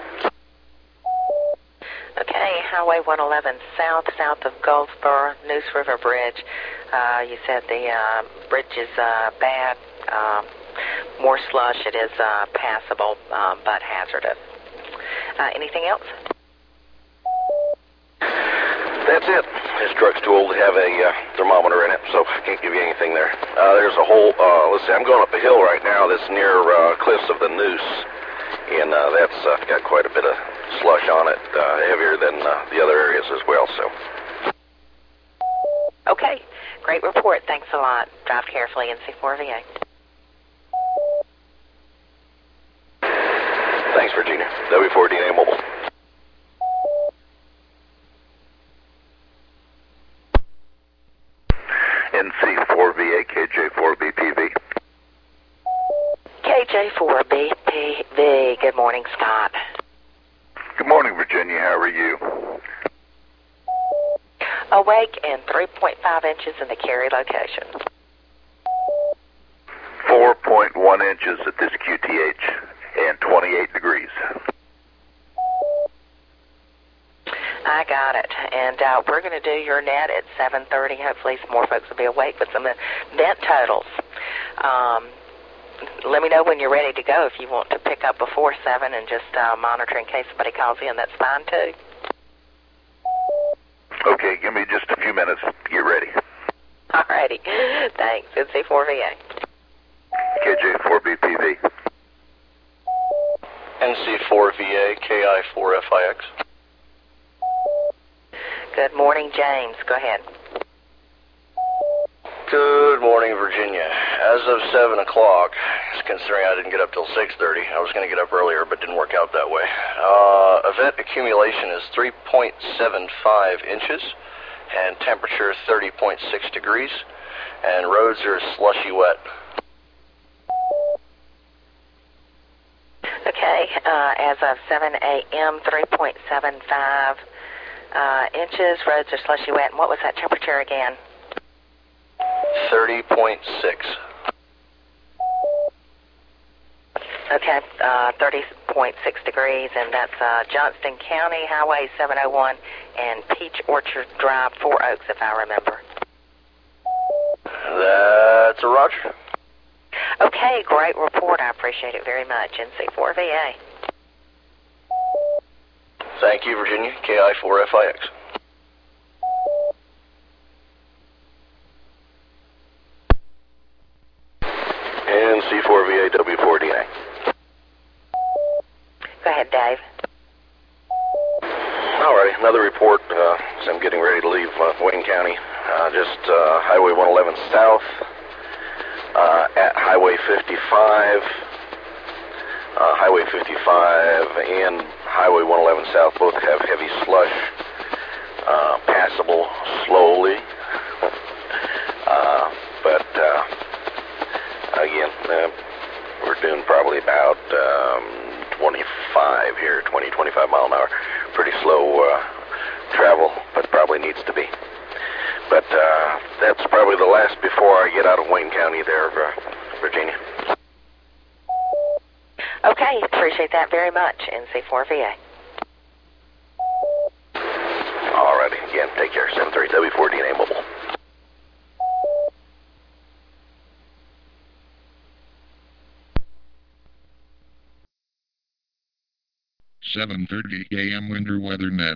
Okay, Highway 111 south of Goldsboro, Neuse River Bridge. You said the bridge is bad, more slush. It is passable, but hazardous. Anything else? That's it. This truck's too old to have a thermometer in it, so I can't give you anything there. There's a whole, let's see, I'm going up a hill right now that's near cliffs of the Neuse, and that's got quite a bit of slush on it, heavier than the other areas as well, so. Okay, great report. Thanks a lot. Drive carefully, NC4VA. Thanks, Virginia. W4DNA mobile. NC4VA, KJ4BPV. KJ4BPV. Good morning, Scott. Good morning, Virginia. How are you? Awake and 3.5 inches in the Cary location. 4.1 inches at this QTH and 28 degrees. I got it. And we're going to do your net at 7:30. Hopefully some more folks will be awake with some net totals. Let me know when you're ready to go. If you want to pick up before 7 and just monitor in case somebody calls in, that's fine too. Okay, give me just a few minutes. Get ready. Alrighty. Thanks. NC4VA. KJ4BPV. NC4VA, KI4FIX. Good morning, James. Go ahead. Good morning, Virginia. As of 7 o'clock, considering I didn't get up till 6:30, I was going to get up earlier, but didn't work out that way. Event accumulation is 3.75 inches, and temperature 30.6 degrees, and roads are slushy wet. Okay, as of 7 a.m., 3.75 inches, roads are slushy wet, and what was that temperature again? 30.6. Okay, 30.6 degrees, and that's Johnston County, Highway 701, and Peach Orchard Drive, 4 Oaks, if I remember. That's a roger. Okay, great report. I appreciate it very much. NC4VA. Thank you, Virginia. KI4FIX. And C4VA W4DNA. Go ahead, Dave. Alrighty, another report as I'm getting ready to leave Wayne County. Just Highway 111 South, at Highway 55. Highway 55 and Highway 111 South both have heavy slush, passable slowly. But again, we're doing probably about 25 here, 25 mile an hour. Pretty slow travel, but probably needs to be. But that's probably the last before I get out of Wayne County there, Virginia. Okay, appreciate that very much, NC4VA. Alrighty, again, take care. 73 W4DNA Mobile. .30 a.m. Winter Weather Net.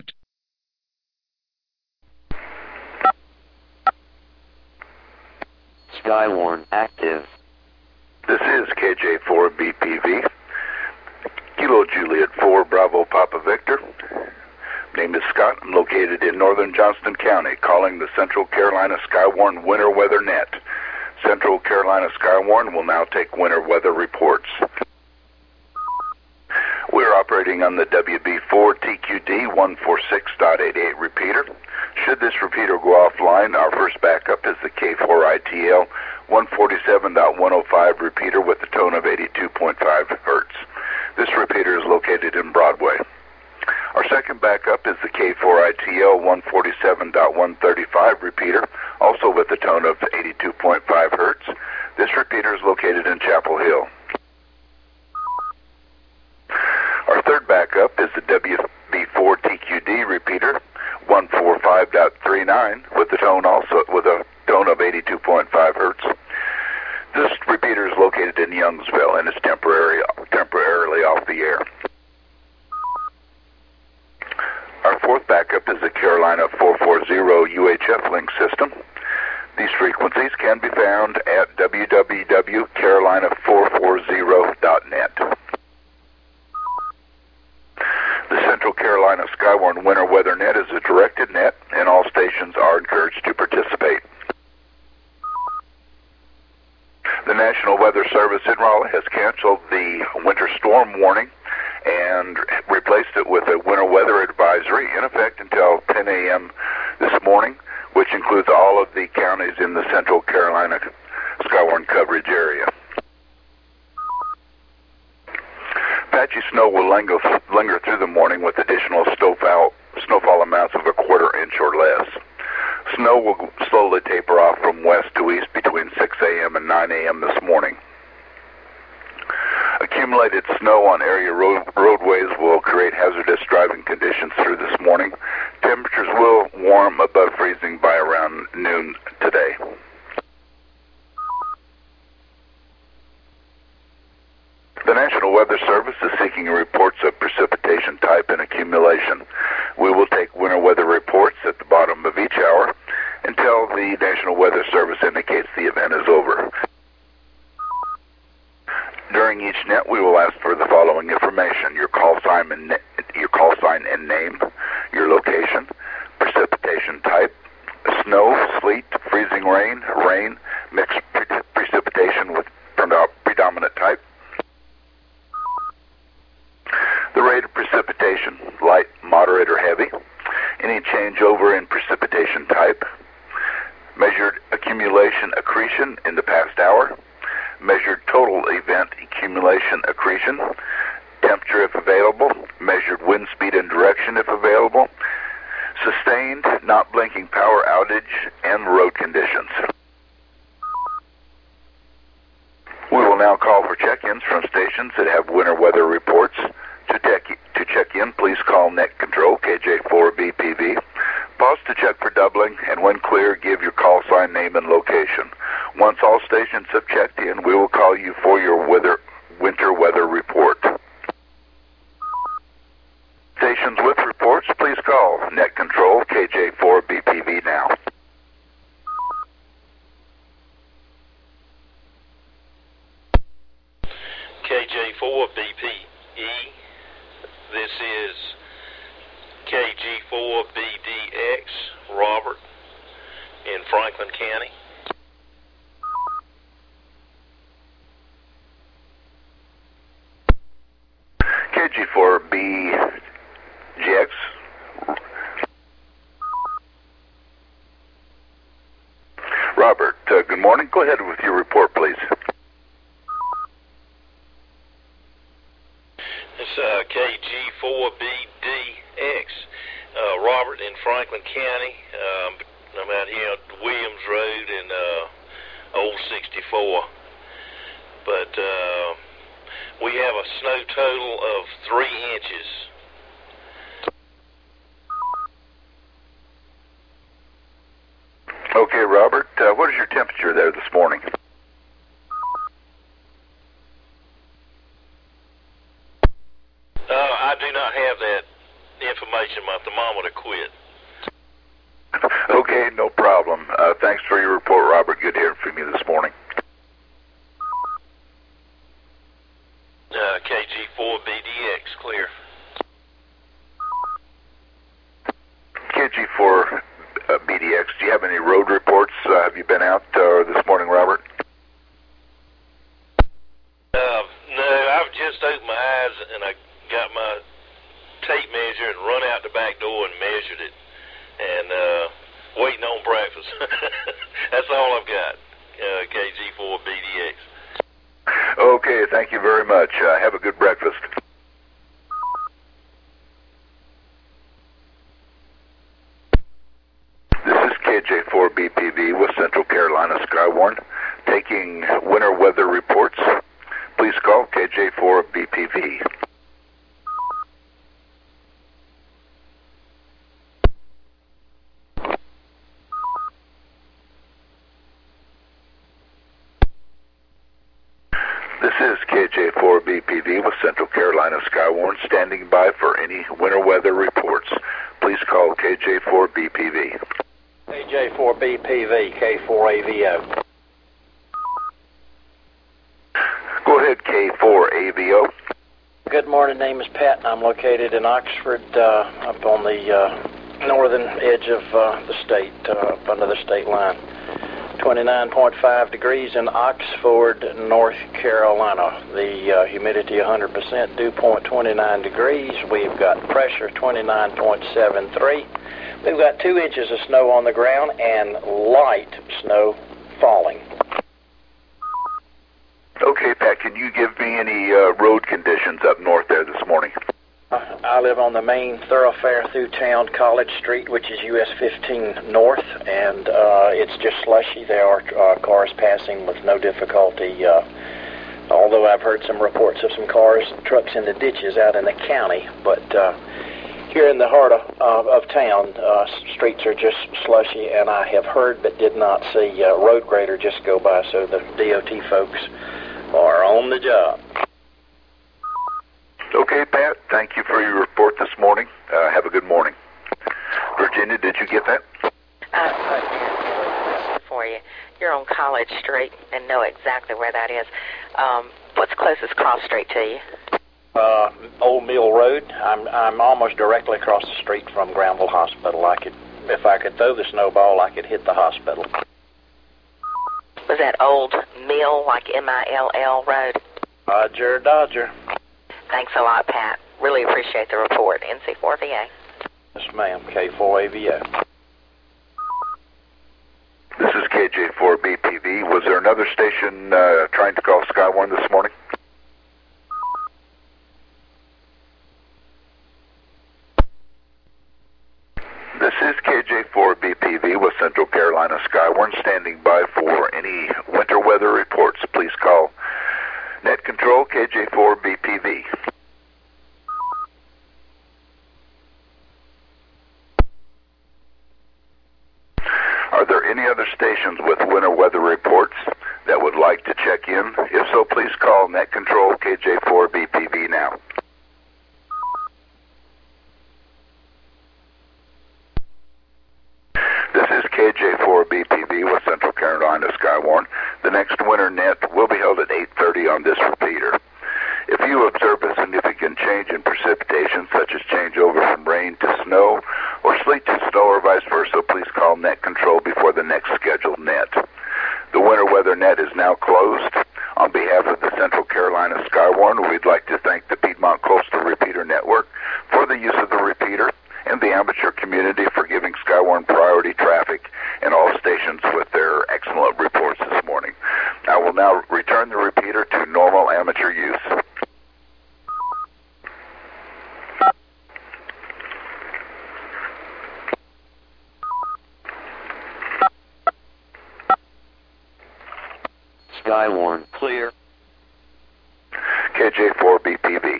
Skywarn active. This is KJ4BPV. Kilo Juliet 4 Bravo Papa Victor. Name is Scott. I'm located in northern Johnston County, calling the Central Carolina Skywarn Winter Weather Net. Central Carolina Skywarn will now take winter weather reports. We're operating on the WB4 TQD 146.88 repeater. Should this repeater go offline, our first backup is the K4ITL 147.105 repeater with a tone of 82.5 hertz. This repeater is located in Broadway. Our second backup is the K4ITL 147.135 repeater, also with a tone of 82.5 hertz. This repeater is located in Chapel Hill. Our third backup is the WB4 TQD repeater 145.39 with a tone of 82.5 hertz. This repeater is located in Youngsville and is temporarily off the air. Our fourth backup is the Carolina 440 UHF link system. These frequencies can be found at www.carolina440.net. The Central Carolina Skywarn Winter Weather Net is a directed net, and all stations are encouraged to participate. The National Weather Service in Raleigh has canceled the winter storm warning and replaced it with a winter weather advisory in effect until 10 a.m. this morning, which includes all of the counties in the Central Carolina Skywarn coverage area. Patchy snow will linger through the morning with additional snowfall amounts of a quarter inch or less. Snow will slowly taper off from west to east between 6 a.m. and 9 a.m. this morning. Accumulated snow on area roadways will create hazardous driving conditions through this morning. Temperatures will warm above freezing by around noon today. The National Weather Service is seeking reports of precipitation type and accumulation. We will take winter weather reports at the bottom of each hour until the National Weather Service indicates the event is over. During each net, we will ask for the following information: your call sign and name, your location, precipitation type, snow, sleet, freezing rain, rain, mixed precipitation with predominant type, the rate of precipitation, light, moderate, or heavy, any changeover in precipitation type, measured accumulation accretion in the past hour, measured total event accumulation accretion, temperature if available, measured wind speed and direction if available, sustained, not blinking power outage, and road conditions. We will now call for check-ins from stations that have winter weather reports. To check in, please call Net Control, KJ4BPV. Pause to check for doubling, and when clear, give your call sign, name, and location. Once all stations have checked in, we will call you for your winter weather report. Stations with reports, please call Net Control, KJ4BPV now. KJ4BPE, this is KG4BDX, Robert, in Franklin County. KG4BGX. Robert, good morning. Go ahead with your report, please. It's KG4BDX, Robert in Franklin County. I'm out here at Williams Road and Old 64. But we have a snow total of 3 inches. Okay, Robert, what is your temperature there this morning? I do not have that information. My thermometer quit. Okay, no problem. Thanks for your report, Robert. Good hearing from you this morning. KG4BDX, clear. KG4BDX, do you have any road reports? Have you been out this morning, Robert? No, I've just opened my eyes and I got my tape measure and run out the back door and measured it, and waiting on breakfast. That's all I've got. KG4BDX. Okay, thank you very much. Have a good breakfast. This is KJ4BPV with Central Carolina Skywarn, taking winter weather reports. Please call KJ4BPV. This is KJ4BPV with Central Carolina Skywarn, standing by for any winter weather reports. Please call KJ4BPV. KJ4BPV, K4AVO. Go ahead, K4AVO. Good morning, name is Pat, and I'm located in Oxford, up on the northern edge of the state, up under the state line. 29.5 degrees in Oxford, North Carolina. The humidity 100%, dew point 29 degrees. We've got pressure 29.73. We've got 2 inches of snow on the ground and light snow falling. Okay, Pat, can you give me any road conditions up north there this morning? I live on the main thoroughfare through town, College Street, which is US 15 north, and it's just slushy. There are cars passing with no difficulty, although I've heard some reports of some cars and trucks in the ditches out in the county. But here in the heart of town, streets are just slushy, and I have heard but did not see a road grader just go by, so the DOT folks are on the job. Okay, Pat, thank you for your report this morning. Have a good morning. Virginia, did you get that? For you. You're on College Street and know exactly where that is. What's closest cross street to you? Old Mill Road. I'm almost directly across the street from Granville Hospital. If I could throw the snowball, I could hit the hospital. Was that Old Mill, like M-I-L-L Road? Roger, Dodger. Thanks a lot, Pat. Really appreciate the report. NC4VA. Yes, ma'am. K4AVO. This is KJ4BPV. Was there another station trying to call Skywarn this morning? This is KJ4BPV with Central Carolina Skywarn, standing by for any winter weather reports. Please call Net Control KJ4BPV. Are there any other stations with winter weather reports that would like to check in? If so, please call Net Control KJ4BPV now. This is KJ4BPV with Central Carolina Skywarn. The next winter net will be held at 8:30 on this repeater. If you observe a significant change in precipitation, such as changeover from rain to snow or sleet to snow or vice versa, please call Net Control before the next scheduled net. The winter weather net is now closed. On behalf of the Central Carolina Skywarn, we'd like to thank the Piedmont Coastal Repeater Network for the use of the repeater and the amateur community for giving Skywarn priority traffic and all stations with their excellent reports this morning. I will now return the repeater to normal amateur use. Skywarn clear. KJ4BPV.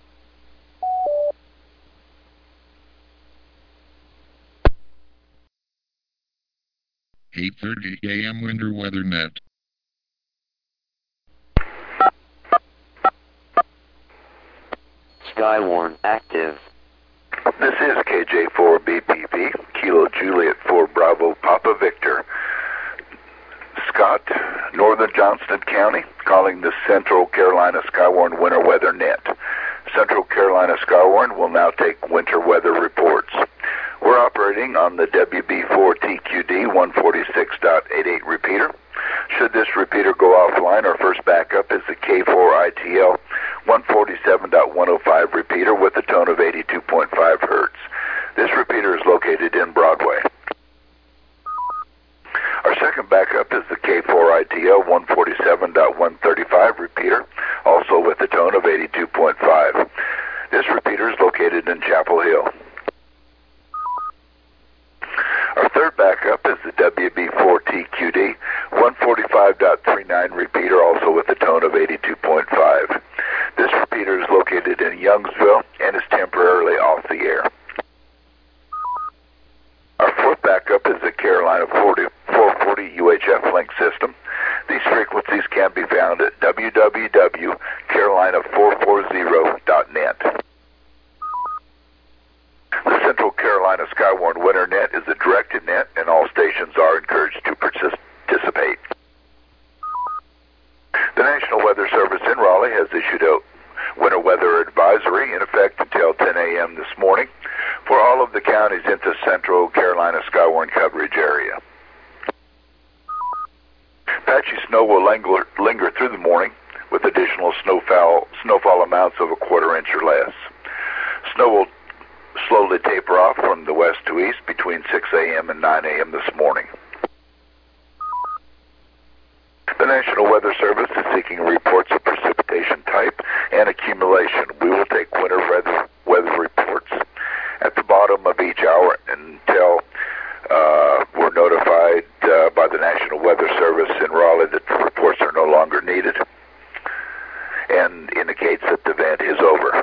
.30 a.m. winter weather net. Skywarn active. This is KJ4BPV, Kilo Juliet 4 Bravo Papa Victor. Scott, Northern Johnston County, calling the Central Carolina Skywarn winter weather net. Central Carolina Skywarn will now take winter weather reports. We're operating on the WB4TQD 146.88 repeater. Should this repeater go offline, our first backup is the K4ITL 147.105 repeater with a tone of 82.5 hertz. This repeater is located in Broadway. Our second backup is the K4ITL 147.135 repeater, also with a tone of 82.5. This repeater is located in Chapel Hill. Our third backup is the WB4TQD 145.39 repeater, also with a tone of 82.5. This repeater is located in Youngsville and is temporarily off the air. Our fourth backup is the Carolina 440 UHF link system. These frequencies can be found at www.carolina440.net. The Central Carolina Skywarn Winter Net is a directed net, and all stations are encouraged to participate. The National Weather Service in Raleigh has issued a winter weather advisory in effect until 10 a.m. this morning for all of the counties in the Central Carolina Skywarn coverage area. Patchy snow will linger through the morning with additional snowfall amounts of a quarter-inch or less. Snow will slowly taper off from the west to east between 6 a.m. and 9 a.m. this morning. The National Weather Service is seeking reports of precipitation type and accumulation. We will take winter weather reports at the bottom of each hour until we're notified by the National Weather Service in Raleigh that the reports are no longer needed and indicates that the event is over.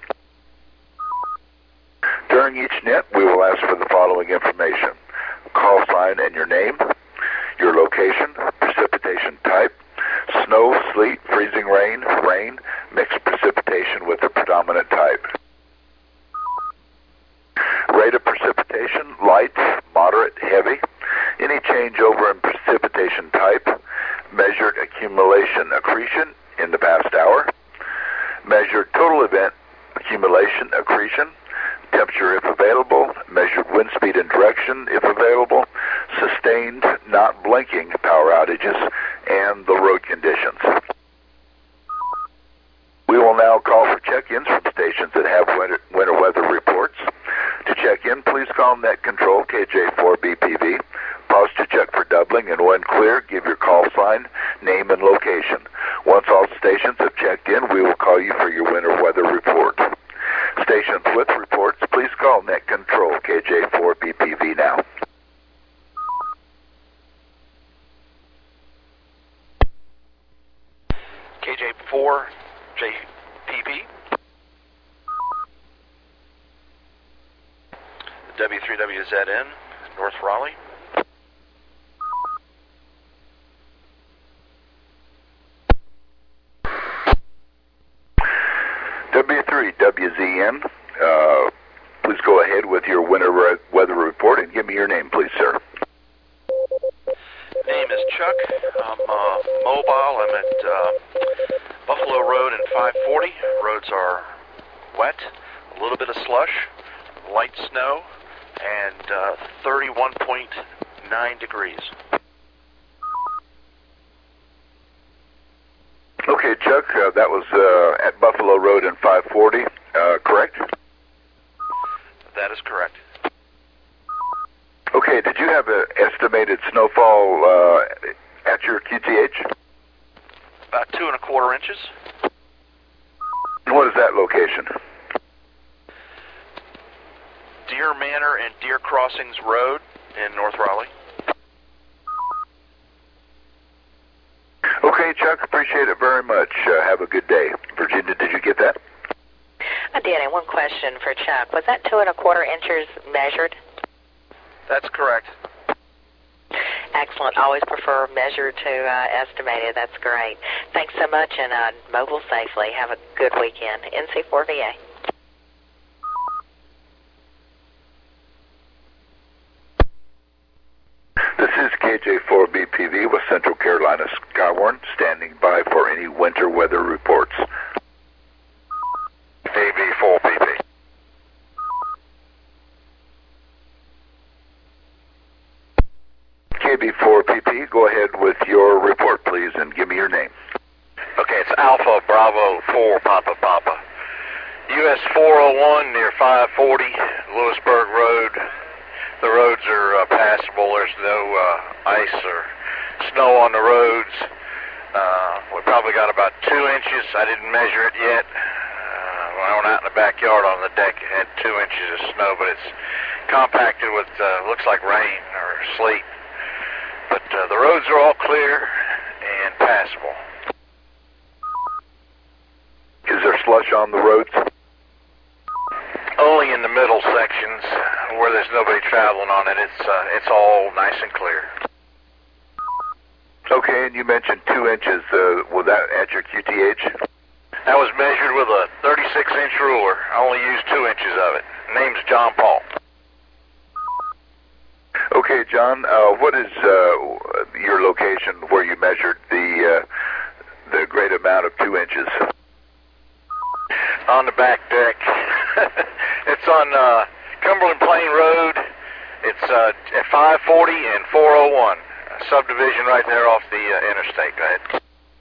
During each net, we will ask for the following information: call sign and your name, your location, precipitation type, snow, sleet, freezing rain, mixed precipitation with the predominant type. Rate of precipitation precipitation, light, moderate, heavy. Any changeover in precipitation type. Measured accumulation accretion in the past hour. Measured total event accumulation accretion. Temperature if available. Measured wind speed and direction if available. Sustained, not blinking power outages, and the road conditions. We will now call for check-ins from stations that have winter weather reports. To check in, please call Net Control KJ4BPV. Pause to check for doubling, and when clear, give your call sign, name, and location. Once all stations have checked in, we will call you for your winter weather report. Stations with reports, please call Net Control KJ4BPV now. KJ4 JPP. W3WZN, North Raleigh. W3WZN, please go ahead with your winter weather report and give me your name, please, sir. Name is Chuck. I'm mobile. I'm at Buffalo Road and 540. Roads are wet, a little bit of slush, light snow, and 31.9 degrees. Okay, Chuck, that was at Buffalo Road and 540, correct? That is correct. Okay, did you have an estimated snowfall at your QTH? About 2 1/4 inches. And what is that location? Deer Manor and Deer Crossings Road in North Raleigh. Okay, Chuck, appreciate it very much. Have a good day. Virginia, did you get that? I did, and one question for Chuck. Was that 2 1/4 inches measured? That's correct. Excellent. Always prefer measured to estimated. That's great. Thanks so much, and mobile safely. Have a good weekend. NC4VA. This is KJ4BPV with Central Carolina Skywarn, standing by for any winter weather reports. KB4PP. KB4PP, go ahead with your report, please, and give me your name. Okay, it's Alpha Bravo 4 Papa Papa. US 401 near 540, Lewisburg Road. The roads are passable. There's no ice or snow on the roads. We probably got about 2 inches. I didn't measure it yet. When I went out in the backyard on the deck, it had 2 inches of snow, but it's compacted with, looks like rain or sleet. But the roads are all clear and passable. Is there slush on the roads? Only in the middle sections where there's nobody traveling on it. It's all nice and clear. Okay, and you mentioned 2 inches. Was that at your QTH? That was measured with a 36-inch ruler. I only used 2 inches of it. Name's John Paul. Okay, John. What is your location where you measured the great amount of 2 inches? On the back deck. It's on Cumberland Plain Road. It's at 540 and 401. A subdivision right there off the interstate. Go ahead.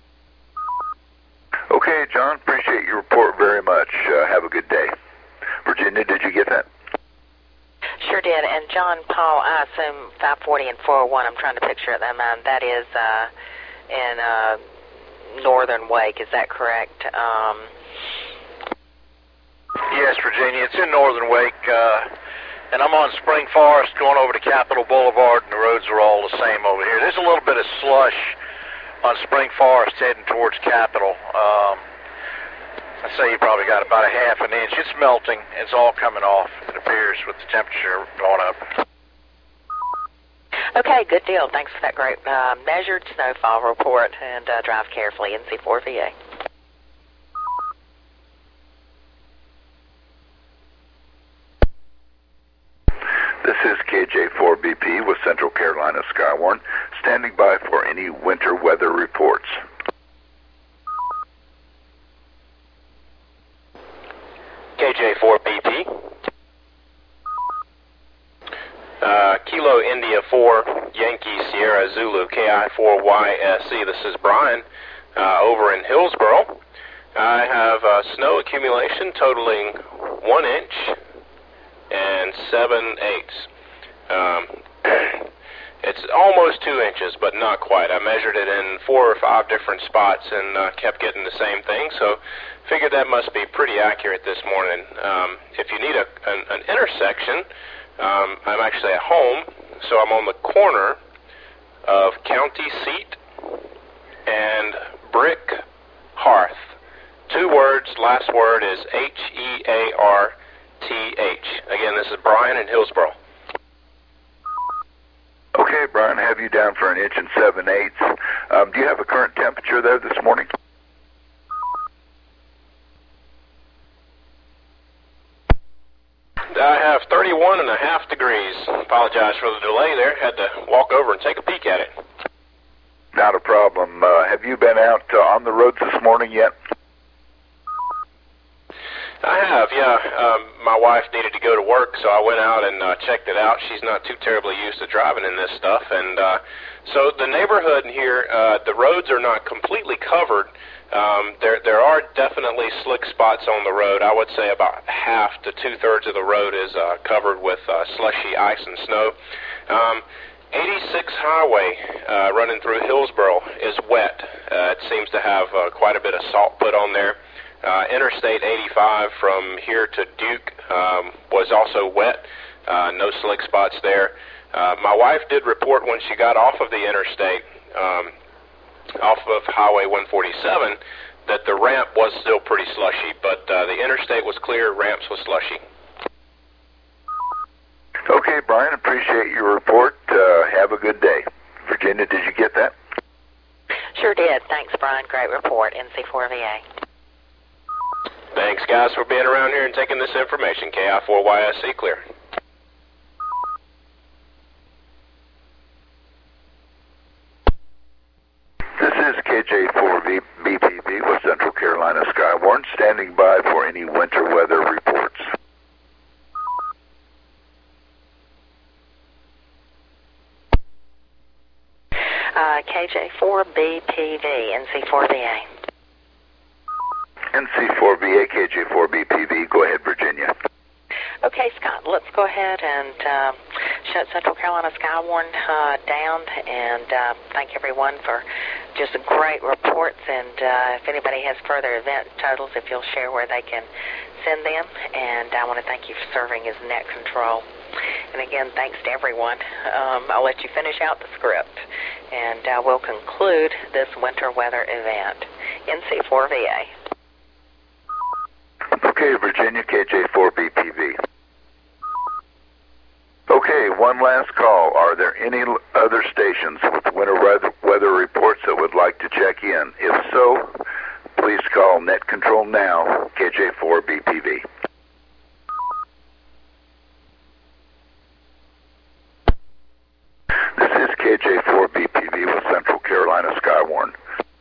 Okay, John. Appreciate your report very much. Have a good day. Virginia, did you get that? Sure did. And John Paul, I assume 540 and 401. I'm trying to picture them. That is in Northern Wake. Is that correct? Yes, Virginia. It's in Northern Wake, and I'm on Spring Forest going over to Capitol Boulevard, and the roads are all the same over here. There's a little bit of slush on Spring Forest heading towards Capitol. I'd say you probably got about a half an inch. It's melting. It's all coming off, it appears, with the temperature going up. Okay, good deal. Thanks for that great measured snowfall report, and drive carefully. NC4VA. KJ4BP with Central Carolina Skywarn, standing by for any winter weather reports. KJ4BP. Kilo India 4, Yankee Sierra Zulu, KI4YSE. This is Brian over in Hillsboro. I have snow accumulation totaling 1 inch and 7/8. It's almost 2 inches, but not quite. I measured it in 4 or 5 different spots and kept getting the same thing, so figured that must be pretty accurate this morning. If you need an intersection, I'm actually at home, so I'm on the corner of County Seat and Brick Hearth. 2 words, last word is Hearth. Again, this is Brian in Hillsboro. Okay, Brian, I have you down for 1 inch and 7/8. Do you have a current temperature there this morning? I have 31.5 degrees. Apologize for the delay there. Had to walk over and take a peek at it. Not a problem. Have you been out on the roads this morning yet? I have, yeah. My wife needed to go to work, so I went out and checked it out. She's not too terribly used to driving in this stuff. And so the neighborhood here, the roads are not completely covered. There are definitely slick spots on the road. I would say about half to 2/3 of the road is covered with slushy ice and snow. 86 highway running through Hillsboro is wet. It seems to have quite a bit of salt put on there. Interstate 85 from here to Duke was also wet. No slick spots there. My wife did report when she got off of the interstate, off of Highway 147, that the ramp was still pretty slushy, but the interstate was clear, ramps was slushy. Okay, Brian, appreciate your report. Have a good day. Virginia, did you get that? Sure did. Thanks, Brian. Great report. NC4VA. Thanks, guys, for being around here and taking this information. KI4YSE clear. This is KJ4BPV with Central Carolina Skywarn, standing by for any winter weather reports. KJ4BPV, NC4VA. NC4VA, KJ4BPV. Go ahead, Virginia. Okay, Scott, let's go ahead and shut Central Carolina Skywarn down, and thank everyone for just great reports. And if anybody has further event totals, if you'll share where they can send them. And I want to thank you for serving as net control. And again, thanks to everyone. I'll let you finish out the script, and we'll conclude this winter weather event. NC4VA. Okay, Virginia, KJ4BPV. Okay, one last call. Are there any other stations with winter weather reports that would like to check in? If so, please call Net Control now, KJ4BPV. This is KJ4BPV with Central Carolina Skywarn.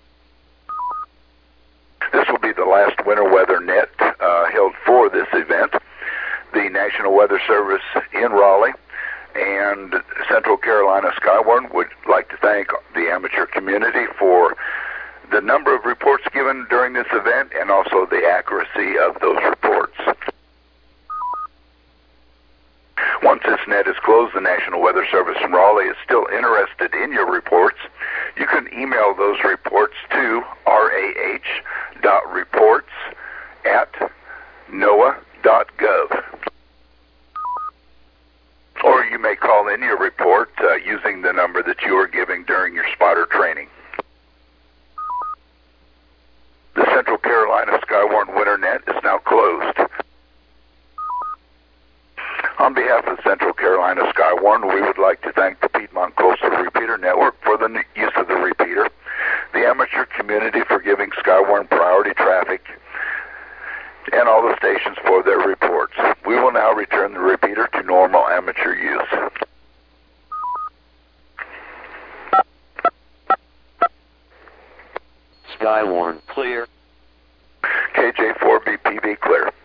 This will be the last winter weather net held for this event. The National Weather Service in Raleigh and Central Carolina Skywarn would like to thank the amateur community for the number of reports given during this event and also the accuracy of those reports. Once this net is closed, the National Weather Service in Raleigh is still interested in your reports. You can email those reports to rah.reports@noaa.gov. Or you may call in your report using the number that you are giving during your spotter training. The Central Carolina Skywarn Winter Net is now closed. On behalf of Central Carolina Skywarn, we would like to thank the Piedmont Coastal Repeater Network for the use of the repeater, the amateur community for giving Skywarn priority traffic, and all the stations for their reports. We will now return the repeater to normal amateur use. Skywarn clear. KJ4BPB clear.